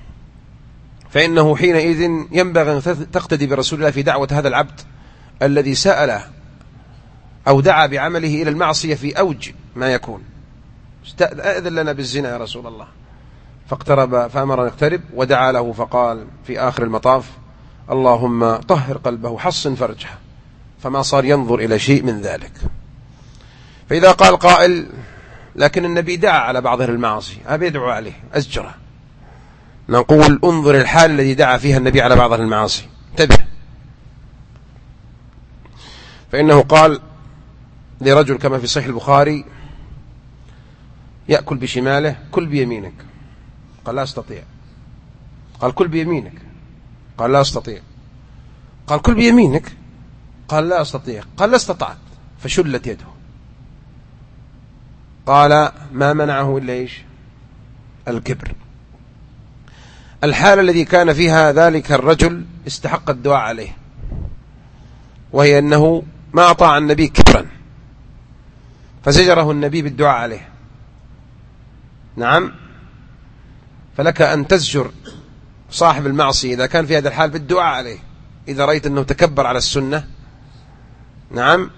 فإنه حينئذ ينبغي أن تقتدي برسول الله في دعوة هذا العبد الذي سأل أو دعا بعمله إلى المعصية في أوج ما يكون. أذن لنا بالزنا يا رسول الله، فاقترب فأمر أن يقترب ودعا له، فقال في آخر المطاف: اللهم طهر قلبه حصن فرجه، فما صار ينظر إلى شيء من ذلك. فإذا قال قائل: لكن النبي دعا على بعض المعاصي، أبي يدعو عليه أزجره، نقول: انظر الحال الذي دعا فيها النبي على بعض المعاصي، انتبه. فإنه قال لرجل كما في صحيح البخاري: يأكل بشماله، كل بيمينك. قال: لا أستطيع. قال: كل بيمينك. قال: لا أستطيع. قال: كل بيمينك. قال: لا أستطيع. قال: لا استطعت. فشلت يده. قال: ما منعه إلا إيش؟ الكبر. الحالة الذي كان فيها ذلك الرجل استحق الدعاء عليه، وهي أنه ما أطاع النبي كبرا فزجره النبي بالدعاء عليه. نعم، فلك أن تزجر صاحب المعصية إذا كان في هذا الحال بالدعاء عليه، إذا رأيت أنه تكبر على السنة، نعم،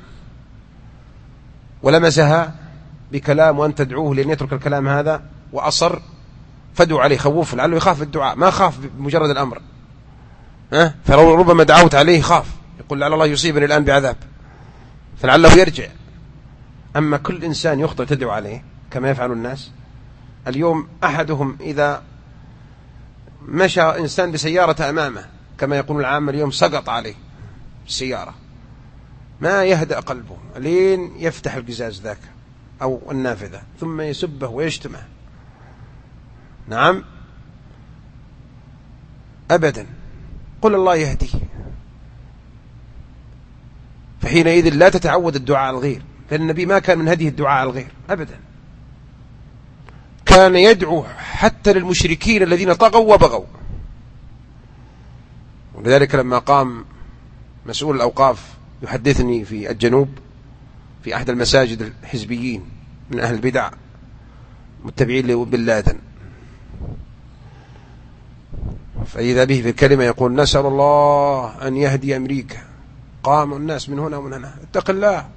ولمسها بكلام وأن تدعوه لأن يترك الكلام هذا وأصر، فدعوا عليه خوف لعله يخاف بالدعاء، ما خاف بمجرد الأمر، ها؟ فربما دعوت عليه خاف، يقول لعل الله يصيبني الآن بعذاب، فلعله يرجع. أما كل إنسان يخطئ تدعو عليه كما يفعل الناس اليوم. أحدهم إذا مشى إنسان بسيارة أمامه كما يقول العامة اليوم سقط عليه السيارة، ما يهدأ قلبه لين يفتح القزاز ذاك أو النافذة ثم يسبه ويشتمه. نعم، أبدا، قل الله يهديه. فحينئذ لا تتعود الدعاء على الغير، لأن النبي ما كان من هديه الدعاء على الغير أبدا، كان يدعو حتى للمشركين الذين طغوا وبغوا. ولذلك لما قام مسؤول الأوقاف يحدثني في الجنوب في أحد المساجد الحزبيين من أهل البدع متبعين لبن لادن، فإذا به في الكلمة يقول نسأل الله أن يهدي أمريكا، قام الناس من هنا ومن هنا اتق الله،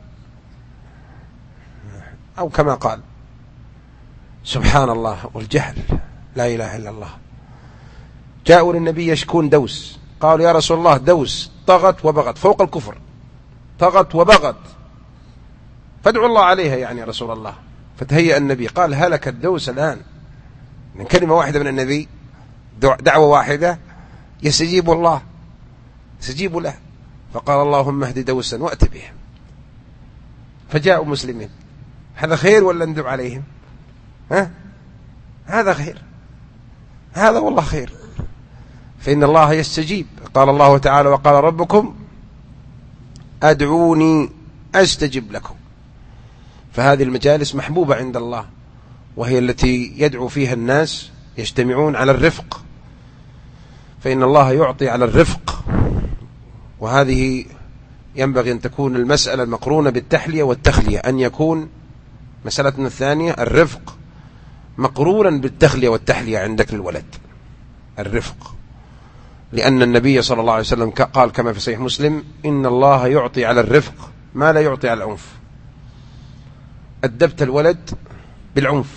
أو كما قال. سبحان الله والجهل، لا إله إلا الله. جاءوا للنبي يشكون دوس، قالوا يا رسول الله دوس طغت وبغت فوق الكفر، طغت وبغت، فادعوا الله عليها يعني يا رسول الله. فتهيأ النبي قال هلك الدوس الآن، من كلمة واحدة من النبي، دعوة واحدة يستجيب الله، يستجيب له. فقال اللهم اهد دوسا وأت بهم، فجاءوا مسلمين. هذا خير ولا ندعو عليهم؟ ها؟ هذا خير، هذا والله خير، فإن الله يستجيب. قال الله تعالى وقال ربكم أدعوني أستجب لكم. فهذه المجالس محبوبة عند الله، وهي التي يدعو فيها الناس يجتمعون على الرفق، فإن الله يعطي على الرفق، وهذه ينبغي أن تكون المسألة المقرونة بالتحلية والتخلية، أن يكون مسألتنا الثانية الرفق مقرونا بالتخلية والتحلية عندك للولد، الرفق. لأن النبي صلى الله عليه وسلم قال كما في صحيح مسلم إن الله يعطي على الرفق ما لا يعطي على العنف. أدبت الولد بالعنف،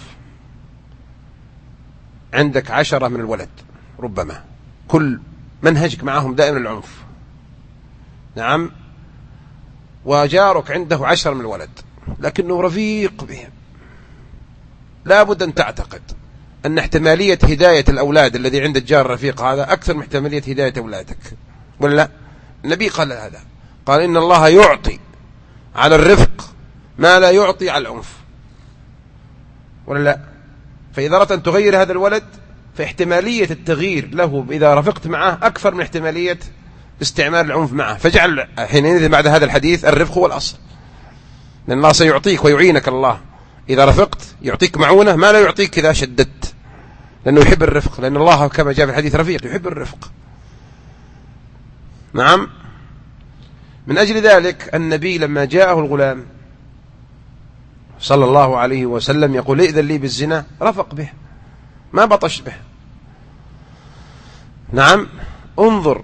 عندك عشرة من الولد ربما كل منهجك معهم دائما العنف، نعم، وجارك عنده عشرة من الولد لكنه رفيق بهم، لا بد أن تعتقد أن احتمالية هداية الأولاد الذي عند الجار الرفيق هذا أكثر من احتمالية هداية أولادك، ولا لا؟ النبي قال هذا، قال إن الله يعطي على الرفق ما لا يعطي على العنف، ولا لا؟ فإذا أردت أن تغير هذا الولد فاحتمالية التغيير له إذا رفقت معه أكثر من احتمالية استعمال العنف معه. فجعل حينئذ بعد هذا الحديث الرفق هو الأصل، لأن الله سيعطيك ويعينك، الله إذا رفقت يعطيك معونة ما لا يعطيك إذا شددت، لأنه يحب الرفق، لأن الله كما جاء في الحديث رفيق يحب الرفق. نعم. من أجل ذلك النبي لما جاءه الغلام صلى الله عليه وسلم يقول ائذن لي بالزنا، رفق به، ما بطش به. نعم. انظر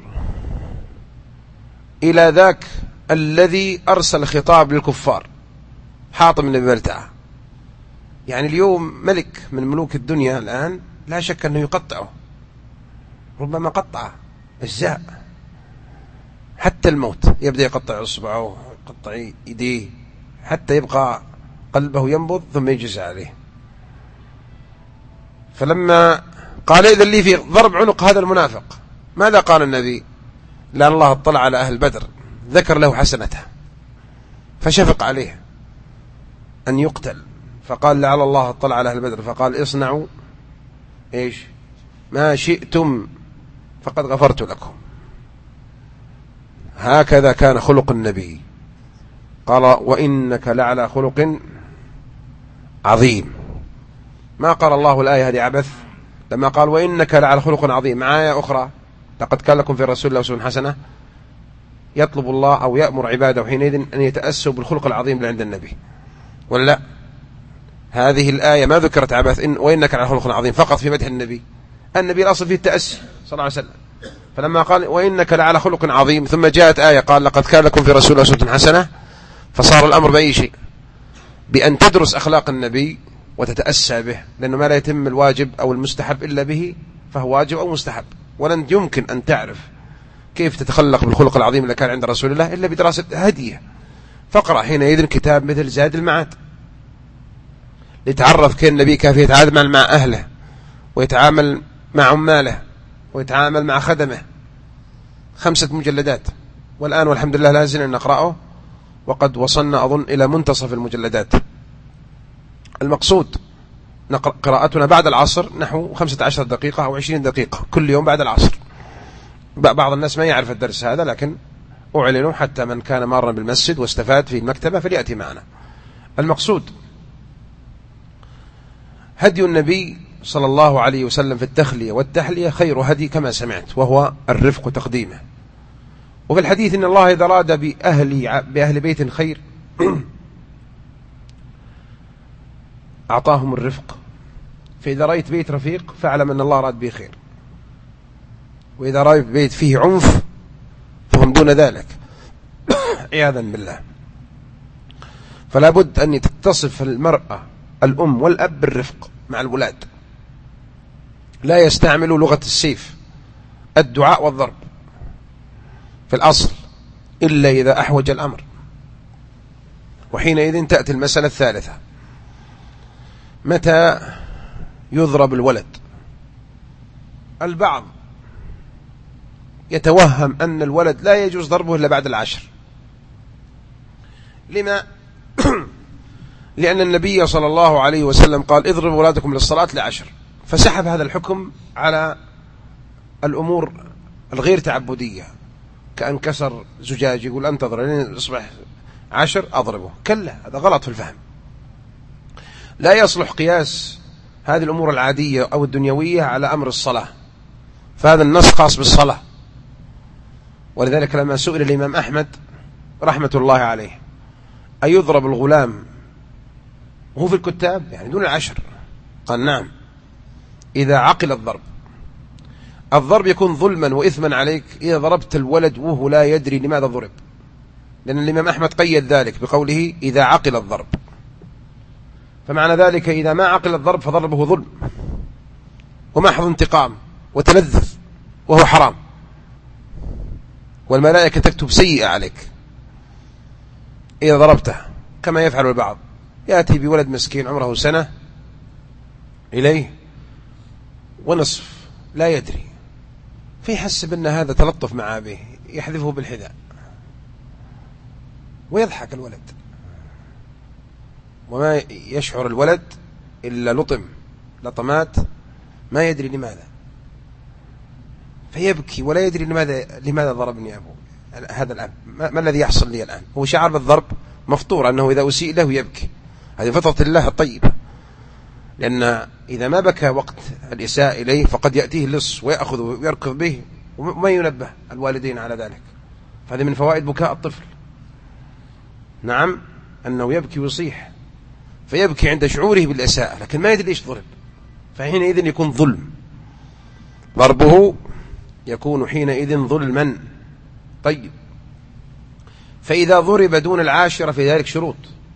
إلى ذاك الذي أرسل خطاب للكفار، حاطم بن بلتعة، يعني اليوم ملك من ملوك الدنيا الآن لا شك أنه يقطعه، ربما قطع أجزاء حتى الموت، يبدأ يقطع إصبعه، يقطع يديه، حتى يبقى قلبه ينبض ثم يجلس عليه. فلما قال إذن لي في ضرب عنق هذا المنافق، ماذا قال النبي؟ لأن الله اطلع على أهل بدر ذكر له حسنته فشفق عليه أن يقتل، فقال لعل الله اطلع على أهل بدر فقال اصنعوا إيش ما شئتم فقد غفرت لكم. هكذا كان خلق النبي. قال وإنك لعلى خلق عظيم. ما قال الله الآية هذه عبث، لما قال وإنك لعلى خلق عظيم مع آية أخرى لقد كان لكم في الرسول الله أسوة حسنة، يطلب الله أو يأمر عباده حينئذ أن يتأسوا بالخلق العظيم اللي عند النبي، ولا لا؟ هذه الآية ما ذكرت عبث، إن وإنك لعلى خلق عظيم فقط في مدح النبي. النبي الأصل فيه التأسي صلى الله عليه وسلم، فلما قال وإنك لعلى خلق عظيم ثم جاءت آية قال لقد كان لكم في رسول الله أسوة حسنة، فصار الأمر بأي شيء، بأن تدرس أخلاق النبي وتتأسى به، لأنه ما لا يتم الواجب أو المستحب إلا به فهو واجب أو مستحب، ولن يمكن أن تعرف كيف تتخلق بالخلق العظيم اللي كان عند رسول الله إلا بدراسة هديه. فاقرأ حينئذ كتاب مثل زاد المعاد لتعرف كيف النبي كيف يتعامل مع أهله ويتعامل مع عماله ويتعامل مع خدمه. خمسة مجلدات، والآن والحمد لله لازلنا نقرأه، وقد وصلنا أظن إلى منتصف المجلدات. المقصود قراءتنا بعد العصر نحو خمسة عشر دقيقة أو عشرين دقيقة كل يوم بعد العصر، بعض الناس ما يعرف الدرس هذا، لكن أعلنوا حتى من كان مارا بالمسجد واستفاد في المكتبة فليأتي معنا. المقصود هدي النبي صلى الله عليه وسلم في التخلية والتحلية خير هدي كما سمعت، وهو الرفق تقديمه. وفي الحديث إن الله إذا أراد بأهل, بأهل بيت خير أعطاهم الرفق، فإذا رأيت بيت رفيق فاعلم أن الله أراد به خير، وإذا رأيت بيت فيه عنف فهم دون ذلك عياذا بالله. فلا بد أن تتصف المرأة الأم والأب بالرفق مع الولاد، لا يستعملوا لغة السيف الدعاء والضرب في الأصل إلا إذا أحوج الأمر، وحينئذ تأتي المسألة الثالثة: متى يضرب الولد؟ البعض يتوهم أن الولد لا يجوز ضربه إلا بعد العشر. لما؟ لأن النبي صلى الله عليه وسلم قال: اضربوا أولادكم للصلاة لعشر، فسحب هذا الحكم على الأمور الغير تعبدية، كأن كسر زجاج يقول انتظر لين يصبح عشر أضربه. كلا، هذا غلط في الفهم. لا يصلح قياس هذه الأمور العادية أو الدنيوية على أمر الصلاة، فهذا النص خاص بالصلاة. ولذلك لما سئل الإمام أحمد رحمة الله عليه أيضرب الغلام وهو في الكتاب يعني دون العشر، قال: نعم، إذا عقل الضرب. الضرب يكون ظلما وإثما عليك إذا ضربت الولد وهو لا يدري لماذا ضرب، لأن الإمام أحمد قيد ذلك بقوله إذا عقل الضرب، فمعنى ذلك إذا ما عقل الضرب فضربه ظلم ومحض انتقام وتلذذ وهو حرام، والملائكة تكتب سيئة عليك إذا ضربته، كما يفعل البعض. يأتي بولد مسكين عمره سنة إليه ونصف لا يدري، فيحسب أن هذا تلطف مع أبيه، يحذفه بالحذاء ويضحك الولد، وما يشعر الولد إلا لطم لطمات ما يدري لماذا، فيبكي ولا يدري لماذا لماذا ضربني أبوه هذا الآن، ما, ما الذي يحصل لي الآن؟ هو شعر بالضرب مفطور أنه إذا أسيء له يبكي، هذه فطرة الله الطيبة، لأن إذا ما بكى وقت الإساءة إليه فقد يأتيه اللص ويأخذه ويركض به وما ينبه الوالدين على ذلك، فهذا من فوائد بكاء الطفل. نعم، أنه يبكي ويصيح، فيبكي عند شعوره بالإساءة لكن ما يدري إيش ضرب، فحينئذ يكون ظلم، ضربه يكون حينئذ ظلما. طيب، فإذا ضرب دون العاشرة في ذلك شروط.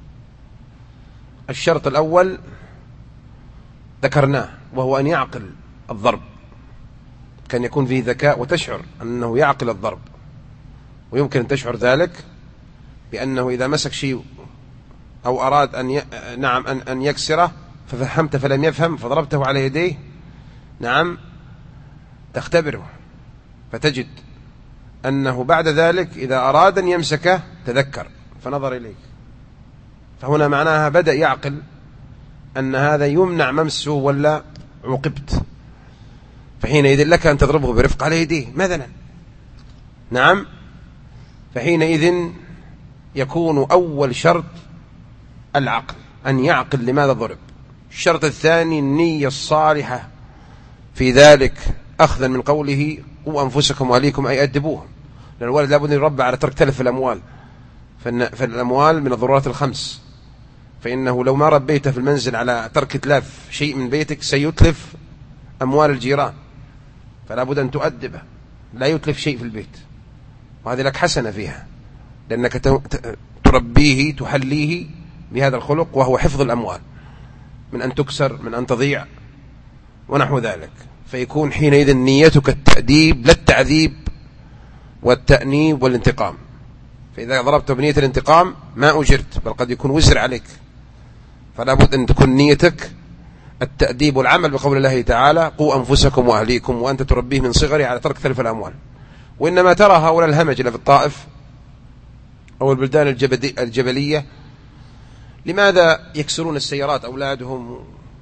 الشرط الأول ذكرناه وهو أن يعقل الضرب، كان يكون فيه ذكاء وتشعر أنه يعقل الضرب، ويمكن أن تشعر ذلك بأنه إذا مسك شيء أو أراد أن ي... نعم أن... أن يكسره ففهمت فلم يفهم فضربته على يديه، نعم تختبره فتجد أنه بعد ذلك إذا أراد أن يمسكه تذكر فنظر إليك، فهنا معناها بدأ يعقل أن هذا يمنع ممسه ولا عوقبت، فحينئذ لك أن تضربه برفق على يديه مثلا. نعم، فحينئذ يكون أول شرط العقل، أن يعقل لماذا ضرب. الشرط الثاني النية الصالحة في ذلك، أخذا من قوله قوا أنفسكم وأهليكم أي أدبوهم، لأن الولد لابد أن يربى على ترك تلف الأموال، فالأموال من الضرورات الخمس، فإنه لو ما ربيته في المنزل على ترك تلاف شيء من بيتك سيتلف أموال الجيران، فلا بد أن تؤدبه لا يتلف شيء في البيت، وهذه لك حسنة فيها لأنك تربيه تحليه بهذا الخلق، وهو حفظ الأموال من أن تكسر من أن تضيع ونحو ذلك، فيكون حينئذ نيتك التأديب لا التعذيب والتأنيب والانتقام. فإذا ضربت بنية الانتقام ما أجرت بل قد يكون وزر عليك، فلا بد أن تكون نيتك التأديب والعمل بقول الله تعالى قوا أنفسكم وأهليكم، وأنت تربيه من صغره على ترك تلف الأموال. وإنما ترى هؤلاء الهمجلة في الطائف أو البلدان الجبلية لماذا يكسرون السيارات أولادهم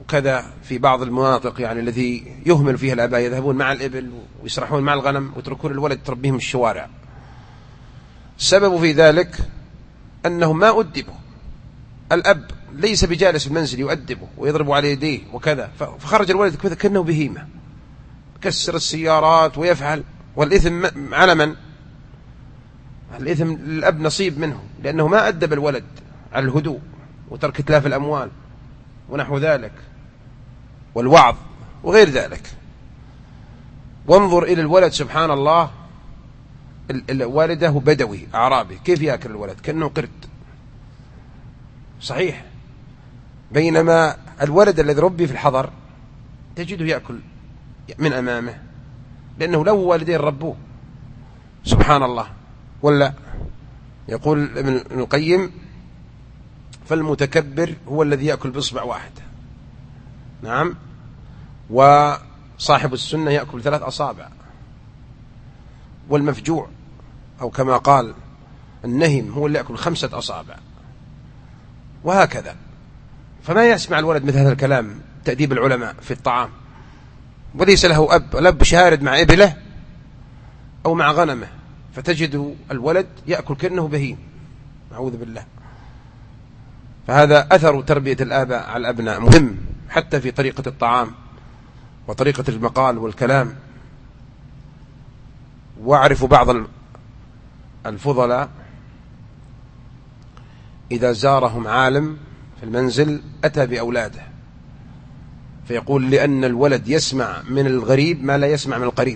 وكذا في بعض المناطق يعني التي يهمل فيها الآباء، يذهبون مع الإبل ويسرحون مع الغنم ويتركون الولد تربيهم الشوارع. السبب في ذلك أنهم ما أدبوا، الأب ليس بجالس في المنزل يؤدبه ويضرب على يديه وكذا، فخرج الولد كأنه بهيمة، كسر السيارات ويفعل، والإثم على من؟ الإثم الأب نصيب منه، لأنه ما أدب الولد على الهدوء وترك إتلاف الأموال ونحو ذلك والوعظ وغير ذلك. وانظر إلى الولد سبحان الله، والده بدوي أعرابي، كيف يأكل الولد؟ كأنه قرد صحيح، بينما الولد الذي ربي في الحضر تجده يأكل من أمامه، لأنه له والدين ربوه سبحان الله. ولا يقول ابن القيم فالمتكبر هو الذي يأكل بإصبع واحد، نعم، وصاحب السنة يأكل ثلاث أصابع، والمفجوع أو كما قال النهم هو اللي يأكل خمسة أصابع، وهكذا. فما يسمع الولد مثل هذا الكلام تأديب العلماء في الطعام، وليس له أب، الأب شارد مع إبله أو مع غنمه، فتجد الولد يأكل كأنه بهيم، أعوذ بالله. فهذا أثر تربية الآباء على الأبناء مهم، حتى في طريقة الطعام وطريقة المقال والكلام. وأعرف بعض الفضلاء إذا زارهم عالم في المنزل أتى بأولاده، فيقول لأن الولد يسمع من الغريب ما لا يسمع من القريب،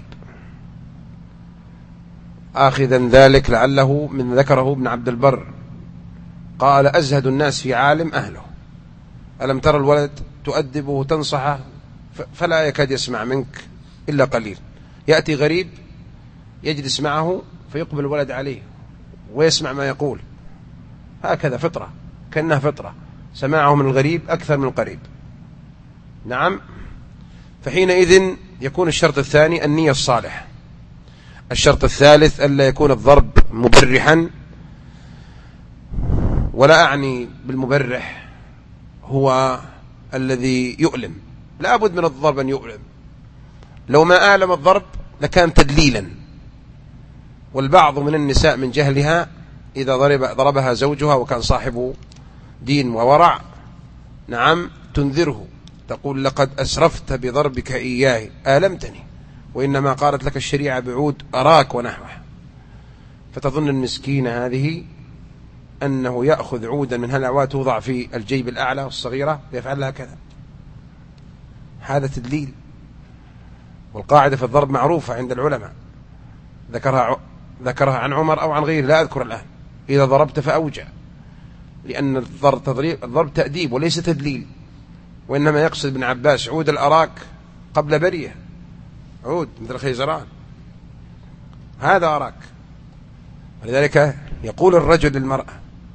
آخذا ذلك لعله من ذكره ابن عبد البر قال أزهد الناس في عالم أهله، ألم ترى الولد تؤدبه وتنصحه فلا يكاد يسمع منك إلا قليل، يأتي غريب يجلس معه فيقبل الولد عليه ويسمع ما يقول، هكذا فطرة، كأنها فطرة، سماعه من الغريب أكثر من القريب. نعم. فحينئذ يكون الشرط الثاني النية الصالحة. الشرط الثالث ألا يكون الضرب مبرحا، ولا أعني بالمبرح هو الذي يؤلم، لا بد من الضرب أن يؤلم، لو ما آلم الضرب لكان تدليلا. والبعض من النساء من جهلها إذا ضرب ضربها زوجها وكان صاحب دين وورع، نعم، تنذره تقول لقد أسرفت بضربك إياه آلمتني، وإنما قالت لك الشريعة بعود أراك ونحوه، فتظن المسكينة هذه أنه يأخذ عودا من هالأعواد توضع في الجيب الأعلى والصغيرة ويفعل لها كذا، هذا تدليل. والقاعدة في الضرب معروفة عند العلماء، ذكرها ذكرها عن عمر أو عن غيره لا أذكر الآن، إذا ضربت فأوجع، لأن الضرب الضرب تأديب وليس تدليل. وإنما يقصد ابن عباس عود الأراك قبل بريه، عود مثل خيزران، هذا أراك. ولذلك يقول الرجل للمرأة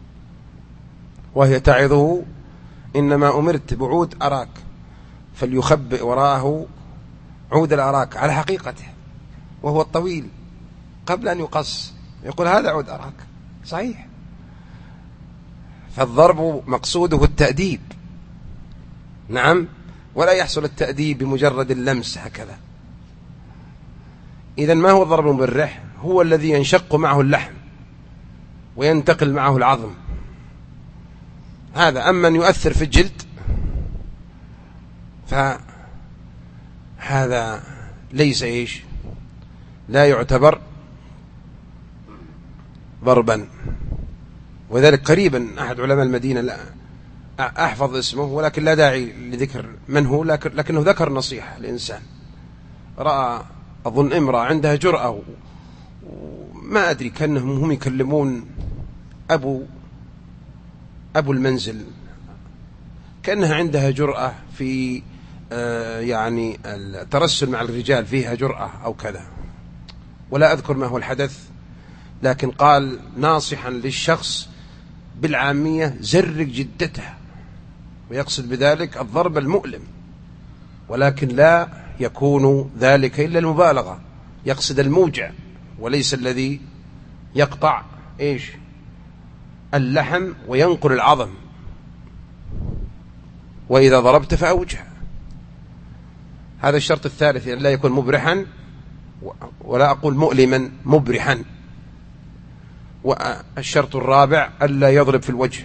وهي تعظه إنما أمرت بعود أراك، فليخبئ وراءه عود الأراك على حقيقته وهو الطويل قبل أن يقص، يقول هذا عود أراك صحيح. فالضرب مقصوده التأديب، نعم، ولا يحصل التأديب بمجرد اللمس هكذا. إذن ما هو الضرب المبرح؟ هو الذي ينشق معه اللحم وينتقل معه العظم، هذا. أما أن يؤثر في الجلد فهذا ليس إيش، لا يعتبر ضربا. وذلك قريبا أحد علماء المدينة، لا أحفظ اسمه ولكن لا داعي لذكر من هو، لكن لكنه ذكر نصيحة لإنسان رأى أظن امرأة عندها جرأة، وما أدري كأنهم هم يكلمون أبو أبو المنزل، كأنها عندها جرأة في آه يعني الترسل مع الرجال، فيها جرأة أو كذا، ولا أذكر ما هو الحدث، لكن قال ناصحا للشخص بالعامية زرق جدته، ويقصد بذلك الضرب المؤلم، ولكن لا يكون ذلك إلا المبالغة، يقصد الموجع وليس الذي يقطع إيش اللحم وينقل العظم. وإذا ضربت فأوجه. هذا الشرط الثالث، أن لا يكون مبرحا، ولا أقول مؤلما، مبرحا. والشرط الرابع ألا يضرب في الوجه،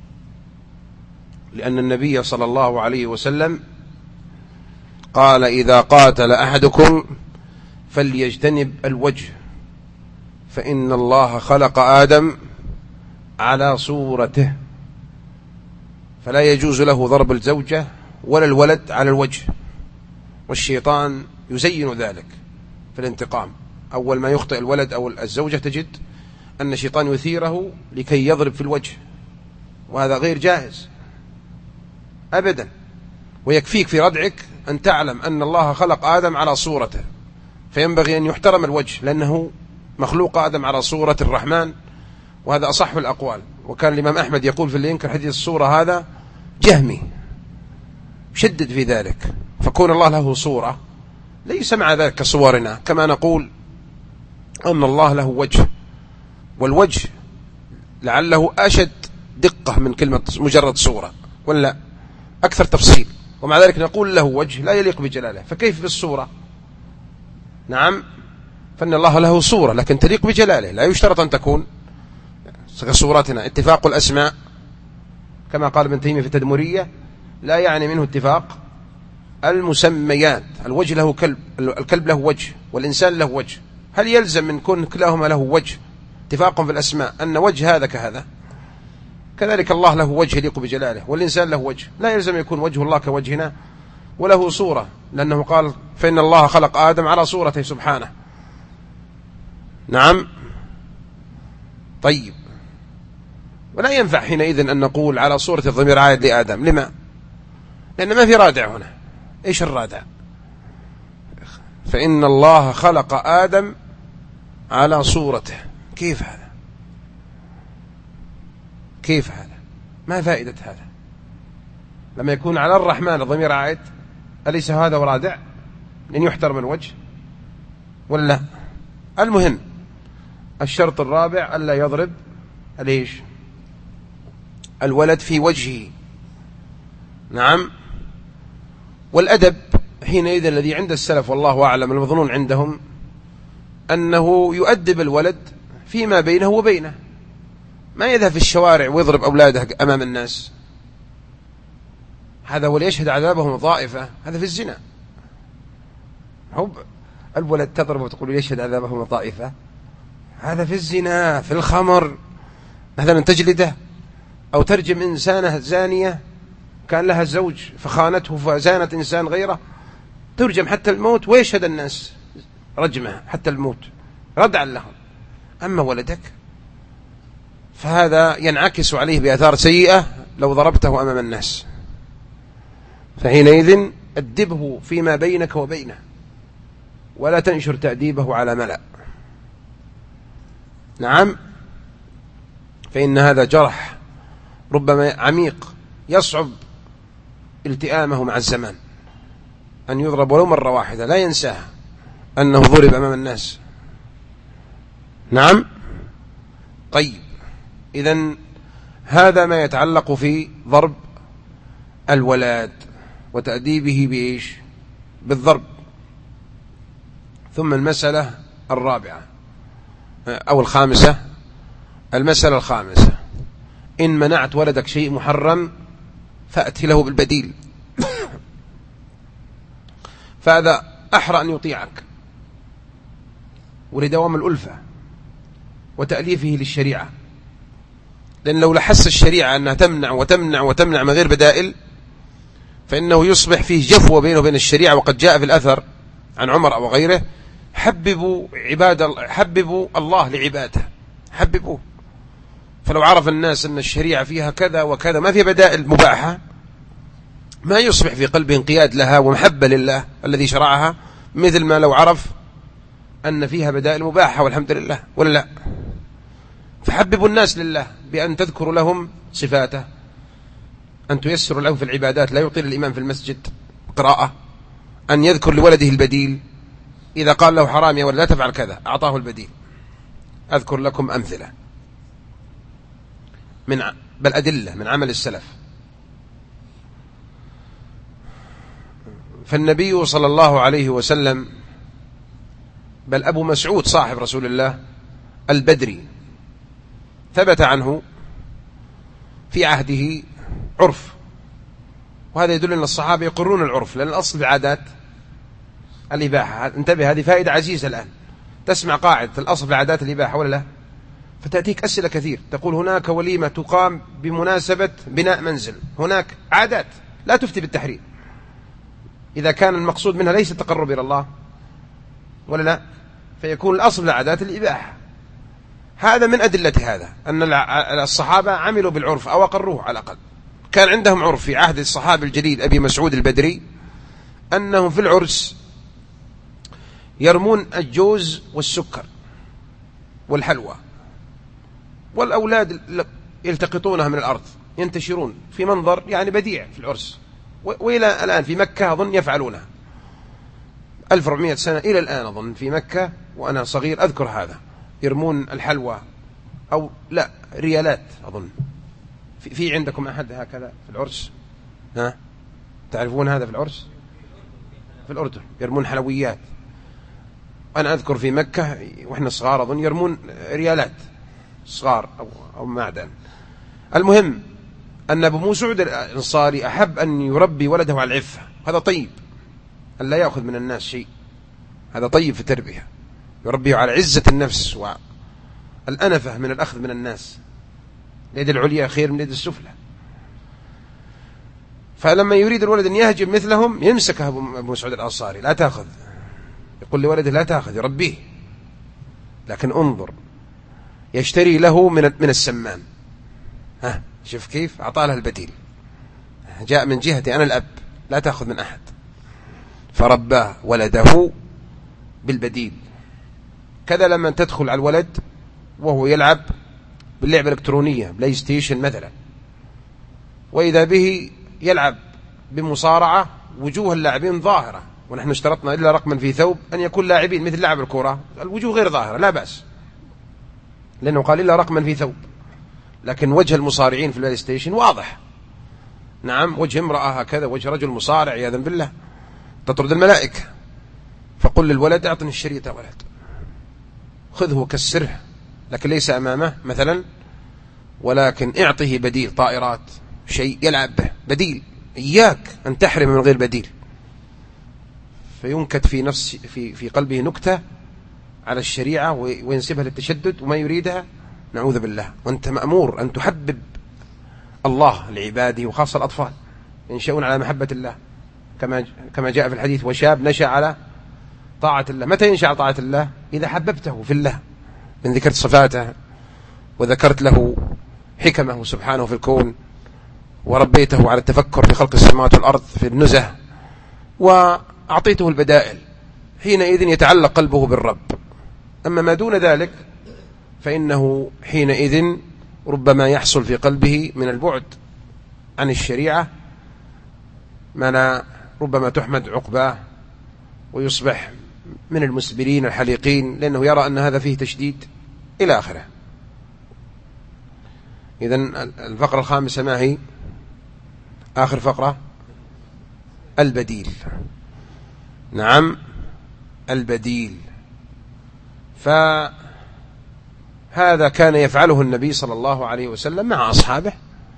لأن النبي صلى الله عليه وسلم قال: إذا قاتل أحدكم فليجتنب الوجه، فإن الله خلق آدم على صورته، فلا يجوز له ضرب الزوجة ولا الولد على الوجه، والشيطان يزين ذلك في الانتقام. أول ما يخطئ الولد أو الزوجة تجد أن الشيطان يثيره لكي يضرب في الوجه، وهذا غير جائز أبدا. ويكفيك في ردعك أن تعلم أن الله خلق آدم على صورته، فينبغي أن يحترم الوجه، لأنه مخلوق آدم على صورة الرحمن، وهذا أصح الأقوال. وكان الإمام أحمد يقول في اللي ينكر حديث الصورة هذا جهمي، شدد في ذلك. فكون الله له صورة ليس مع ذلك كصورنا، كما نقول أن الله له وجه، والوجه لعله أشد دقة من كلمة مجرد صورة، ولا أكثر تفصيل. ومع ذلك نقول له وجه لا يليق بجلاله، فكيف بالصورة؟ نعم، فإن الله له صورة لكن تليق بجلاله، لا يشترط أن تكون كصورتنا. اتفاق الأسماء كما قال ابن تيمية في التدمرية لا يعني منه اتفاق المسميات. الوجه له كلب، الكلب له وجه، والإنسان له وجه. هل يلزم من كون كلاهما له وجه اتفاق في الأسماء أن وجه هذا كهذا؟ كذلك الله له وجه يليق بجلاله، والإنسان له وجه، لا يلزم يكون وجه الله كوجهنا، وله صورة، لأنه قال: فإن الله خلق آدم على صورته سبحانه. نعم. طيب، ولا ينفع حينئذ أن نقول على صورة الضمير عائد لآدم. لما؟ لأن ما في رادع هنا. إيش الرادع؟ فإن الله خلق آدم على صورته. كيف هذا؟ كيف هذا؟ ما فائدة هذا؟ لما يكون على الرحمن الضمير عائد، أليس هذا رادع لأن يحترم الوجه ولا؟ المهم الشرط الرابع ألا يضرب ليش الولد في وجهه. نعم. والأدب حينئذ الذي عند السلف والله أعلم المظنون عندهم أنه يؤدب الولد فيما بينه وبينه، ما يذهب في الشوارع ويضرب أولاده أمام الناس. هذا وليشهد عذابهم الضائفة، هذا في الزنا. هو الولد تضرب وتقول يشهد عذابهم الضائفة، هذا في الزنا، في الخمر مثلا تجلده، أو ترجم إنسانة زانية كان لها زوج فخانته فزانت إنسان غيره، ترجم حتى الموت ويشهد الناس رجمها حتى الموت ردعا لهم. أما ولدك فهذا ينعكس عليه بآثار سيئة لو ضربته أمام الناس، فحينئذ أدبه فيما بينك وبينه، ولا تنشر تأديبه على ملأ. نعم. فإن هذا جرح ربما عميق يصعب التئامه مع الزمان، أن يضرب ولو مرة واحدة لا ينساها أنه ضرب أمام الناس. نعم. طيب، إذن هذا ما يتعلق في ضرب الولد وتأديبه بإيش؟ بالضرب. ثم المسألة الرابعة أو الخامسة، المسألة الخامسة: إن منعت ولدك شيء محرم فأتي له بالبديل، فهذا أحرى أن يطيعك، ولدوام الألفة وتأليفه للشريعة. لأن لو لحس الشريعة أنها تمنع وتمنع وتمنع من غير بدائل، فإنه يصبح فيه جفوة بينه وبين الشريعة. وقد جاء في الأثر عن عمر أو غيره: حببوا عباد حببوا الله لعباده، حببوه. فلو عرف الناس أن الشريعة فيها كذا وكذا ما فيها بدائل مباحة، ما يصبح في قلبه انقياد لها ومحبة لله الذي شرعها، مثل ما لو عرف أن فيها بدائل مباحة والحمد لله، ولا لا؟ فحببوا الناس لله بأن تذكروا لهم صفاته، أن تيسروا لهم في العبادات، لا يطيل الإمام في المسجد قراءة، أن يذكر لولده البديل، إذا قال له حرام يا ولد لا تفعل كذا أعطاه البديل. أذكر لكم أمثلة من بل أدلة من عمل السلف. فالنبي صلى الله عليه وسلم، بل أبو مسعود صاحب رسول الله البدري، ثبت عنه في عهده عرف، وهذا يدل أن الصحابة يقرون العرف، لأن الأصل في العادات الإباحة. انتبه، هذه فائدة عزيزة الآن. تسمع قاعدة الأصل في العادات الإباحة ولا لا؟ فتأتيك أسئلة كثير، تقول هناك وليمة تقام بمناسبة بناء منزل، هناك عادات لا تفتي بالتحريم إذا كان المقصود منها ليس التقرب إلى الله ولا لا، فيكون الأصل العادات الإباحة. هذا من أدلة هذا أن الصحابة عملوا بالعرف أو أقروه على الأقل. كان عندهم عرف في عهد الصحابي الجليل أبي مسعود البدري أنهم في العرس يرمون الجوز والسكر والحلوى، والأولاد يلتقطونها من الأرض ينتشرون في منظر يعني بديع في العرس، وإلى الآن في مكة أظن يفعلونها ألف وأربعمائة سنة إلى الآن أظن في مكة، وأنا صغير أذكر هذا، يرمون الحلوى أو لا ريالات أظن. في, في عندكم أحد هكذا في العرس؟ ها تعرفون هذا في العرس؟ في الأردن يرمون حلويات. أنا أذكر في مكة وإحنا صغار أظن يرمون ريالات صغار أو, أو معدن. المهم أن أبو مسعود الأنصاري أحب أن يربي ولده على العفة، هذا طيب، أن لا يأخذ من الناس شيء، هذا طيب في التربية، يربيه على عزة النفس والأنفة من الأخذ من الناس، اليد العليا خير من اليد السفلى. فلما يريد الولد أن يهجم مثلهم يمسكه أبو مسعود الأنصاري، لا تأخذ، يقول لولده لا تأخذ، يربيه، لكن انظر يشتري له من من السمان. ها شوف كيف أعطاه له البديل، جاء من جهتي أنا الأب، لا تأخذ من أحد، فرباه ولده بالبديل. كذا لما تدخل على الولد وهو يلعب باللعبة الإلكترونية بلاي ستيشن مثلا، وإذا به يلعب بمصارعة، وجوه اللاعبين ظاهرة، ونحن اشترطنا إلا رقما في ثوب أن يكون لاعبين مثل لعب الكرة، الوجوه غير ظاهرة لا بأس، لأنه قال إلا رقما في ثوب، لكن وجه المصارعين في البلاي ستيشن واضح. نعم وجه امرأة هكذا، وجه رجل مصارع عياذا بالله، تطرد الملائكة. فقل للولد أعطني الشريط يا ولد، خذه وكسره، لكن ليس أمامه مثلا، ولكن اعطه بديل، طائرات شيء يلعب به بديل، إياك أن تحرم من غير بديل، فينكت في نفس في في قلبه نكتة على الشريعة وينسبها للتشدد وما يريدها، نعوذ بالله. وأنت مأمور أن تحبب الله لعباده وخاصة الأطفال، ينشأون على محبة الله كما كما جاء في الحديث، وشاب نشأ على طاعة الله. متى ينشأ على طاعة الله؟ إذا حببته في الله، من ذكرت صفاته وذكرت له حكمه سبحانه في الكون، وربيته على التفكر في خلق السماوات والأرض في النزه، وأعطيته البدائل، حينئذ يتعلق قلبه بالرب. أما ما دون ذلك فإنه حينئذ ربما يحصل في قلبه من البعد عن الشريعة ما لا ربما تحمد عقباه، ويصبح من المسبلين الحليقين، لأنه يرى أن هذا فيه تشديد إلى آخره. إذن الفقرة الخامسة ما هي؟ آخر فقرة، البديل. نعم البديل. فهذا كان يفعله النبي صلى الله عليه وسلم مع أصحابه،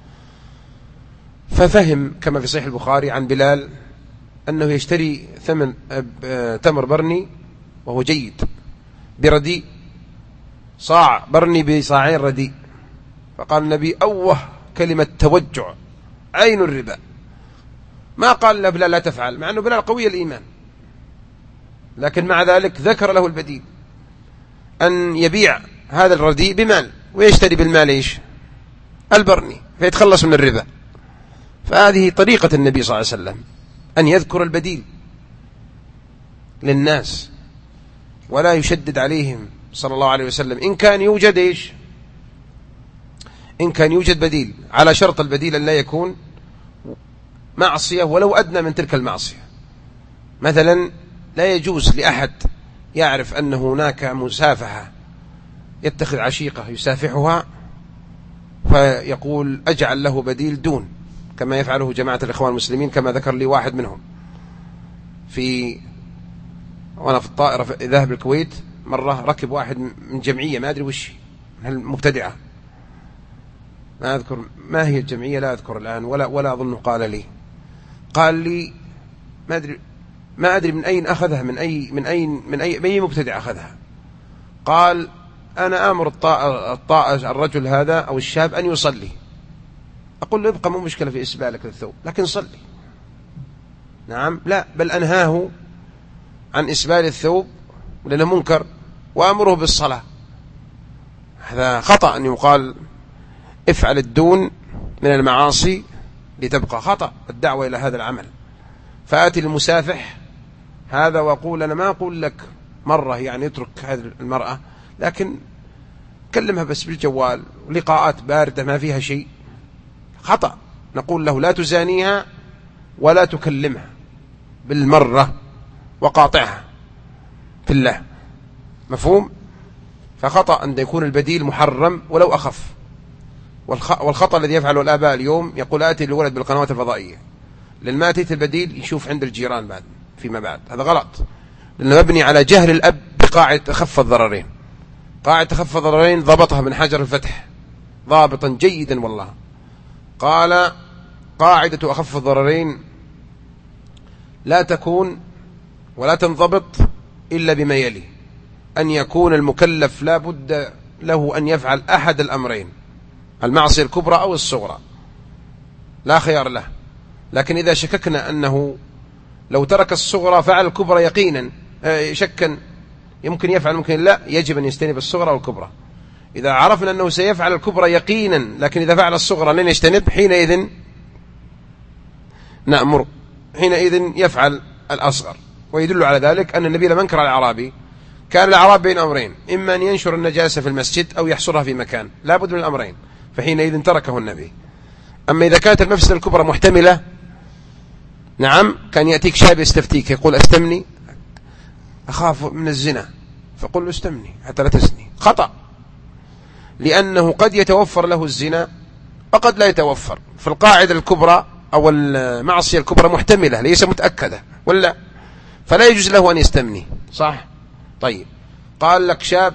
ففهم كما في صحيح البخاري عن بلال أنه يشتري ثمن تمر برني وهو جيد برديء، صاع برني بصاعين رديء، فقال النبي أوه كلمة توجع عين الربا، ما قال له بلال لا تفعل، مع أنه بلال قوي الإيمان، لكن مع ذلك ذكر له البديل، أن يبيع هذا الرديء بمال ويشتري بالمال إيش؟ البرني، فيتخلص من الربا. فهذه طريقة النبي صلى الله عليه وسلم، أن يذكر البديل للناس ولا يشدد عليهم صلى الله عليه وسلم. إن كان يوجد إيش؟ إن كان يوجد بديل، على شرط البديل أن لا يكون معصية ولو أدنى من تلك المعصية. مثلا لا يجوز لأحد يعرف أن هناك مسافحة يتخذ عشيقة يسافحها فيقول أجعل له بديل دون، كما يفعله جماعة الإخوان المسلمين، كما ذكر لي واحد منهم، في وأنا في الطائرة في ذهب الكويت مرة، ركب واحد من جمعية ما أدري وش المبتدعة، ما أذكر ما هي الجمعية، لا أذكر الآن ولا ولا أظن قال لي قال لي ما أدري ما أدري من أين أخذها، من أي من أي من أي من أي مبتدع أخذها. قال أنا آمر الطائر الطائر الرجل هذا أو الشاب أن يصلي. أقول له ابقى، مو مشكلة في إسبالك للثوب، لكن صلي. نعم، لا بل أنهاه عن إسبال الثوب لأنه منكر وأمره بالصلاة. هذا خطأ أن يقال افعل الدون من المعاصي لتبقى، خطأ الدعوة إلى هذا العمل. فآتي المسافح هذا وأقول أنا ما أقول لك مرة يعني اترك هذه المرأة، لكن كلمها بس بالجوال، لقاءات باردة ما فيها شيء، خطأ. نقول له لا تزانيها ولا تكلمها بالمرة وقاطعها في الله، مفهوم؟ فخطأ أن يكون البديل محرم ولو أخف. والخطأ الذي يفعله الآباء اليوم يقول آتي الولد بالقنوات الفضائية، لأن ما أتيت البديل يشوف عند الجيران بعد فيما بعد. هذا غلط، لأنه مبني على جهل الأب بقاعدة أخف الضررين. قاعدة أخف الضررين ضبطها من حجر الفتح ضابطا جيدا والله. قال قاعدة أخف الضررين لا تكون ولا تنضبط إلا بما يلي: أن يكون المكلف لا بد له أن يفعل أحد الأمرين، المعصية الكبرى أو الصغرى، لا خيار له. لكن إذا شككنا أنه لو ترك الصغرى فعل الكبرى يقينا، شكا يمكن يفعل ممكن لا، يجب أن يجتنب الصغرى والكبرى. إذا عرفنا أنه سيفعل الكبرى يقينا لكن إذا فعل الصغرى لن يجتنب، حينئذ نأمر حينئذ يفعل الأصغر. ويدل على ذلك أن النبي لما انكر على الأعرابي كان الأعراب بين أمرين: إما أن ينشر النجاسة في المسجد أو يحصرها في مكان، لا بد من الأمرين، فحينئذ تركه النبي. أما إذا كانت المفسدة الكبرى محتملة، نعم، كان يأتيك شاب يستفتيك يقول استمني أخاف من الزنا، فقل له استمني حتى لا تزني. خطأ، لأنه قد يتوفر له الزنا وقد لا يتوفر. فالقاعدة الكبرى أو المعصية الكبرى محتملة ليس متأكدة، ولا فلا يجوز له أن يستمني، صح؟ طيب، قال لك شاب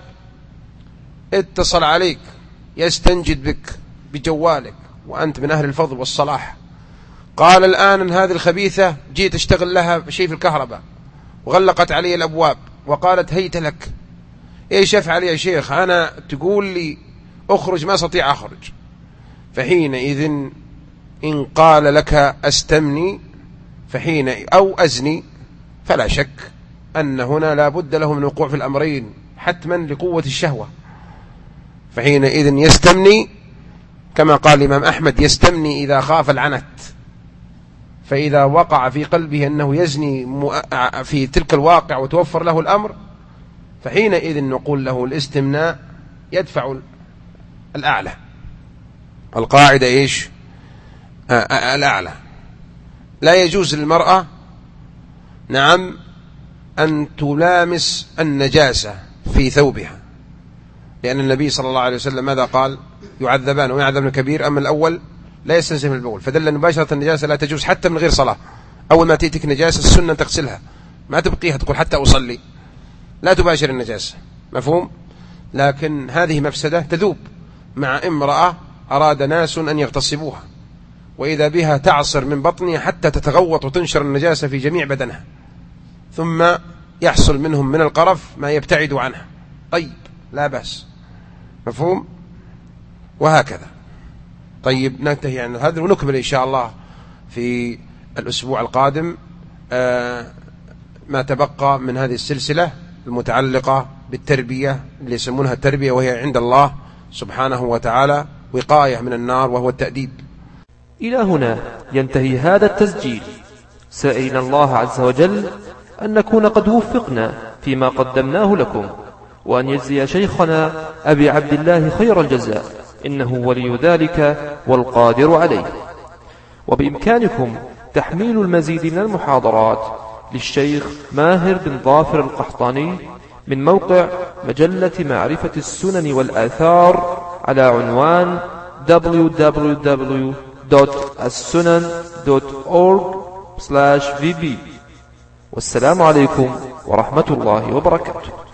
اتصل عليك يستنجد بك بجوالك وأنت من أهل الفضل والصلاح، قال الآن أن هذه الخبيثة جيت اشتغل لها شيء في الكهرباء وغلقت علي الأبواب وقالت هيت لك، ايش افعل يا شيخ؟ أنا تقول لي اخرج ما استطيع أخرج. فحينئذ إن قال لك استمني فحين أو أزني، فلا شك أن هنا لا بد له من وقوع في الأمرين حتما لقوة الشهوة. فحينئذ يستمني كما قال الإمام أحمد: يستمني إذا خاف العنت. فإذا وقع في قلبه أنه يزني في تلك الواقع وتوفر له الأمر، فحينئذ نقول له الاستمناء يدفع الأعلى. القاعدة إيش؟ الأعلى. لا يجوز للمرأة، نعم، أن تلامس النجاسة في ثوبها، لأن النبي صلى الله عليه وسلم ماذا قال؟ يعذبان ويعذبن كبير، أما الأول لا يستنزف البول. فدل مباشرة النجاسة لا تجوز حتى من غير صلاة. أول ما تأتيك نجاسة السنة تغسلها، ما تبقيها تقول حتى أصلي، لا تباشر النجاسة، مفهوم؟ لكن هذه مفسدة تذوب مع امرأة أراد ناس أن يغتصبوها، وإذا بها تعصر من بطنها حتى تتغوط وتنشر النجاسة في جميع بدنها، ثم يحصل منهم من القرف ما يبتعد عنها. طيب، لا بأس، مفهوم؟ وهكذا. طيب، ننتهي عن هذا ونكمل إن شاء الله في الأسبوع القادم آه ما تبقى من هذه السلسلة المتعلقة بالتربية اللي يسمونها التربية، وهي عند الله سبحانه وتعالى وقاية من النار، وهو التأديب. إلى هنا ينتهي هذا التسجيل، سائلنا الله عز وجل أن نكون قد وفقنا فيما قدمناه لكم، وأن يجزي شيخنا أبي عبد الله خير الجزاء، إنه ولي ذلك والقادر عليه. وبإمكانكم تحميل المزيد من المحاضرات للشيخ ماهر بن ظافر القحطاني من موقع مجلة معرفة السنن والآثار على عنوان دبليو دبليو دبليو دوت السنن دوت أورج سلاش في بي. والسلام عليكم ورحمة الله وبركاته.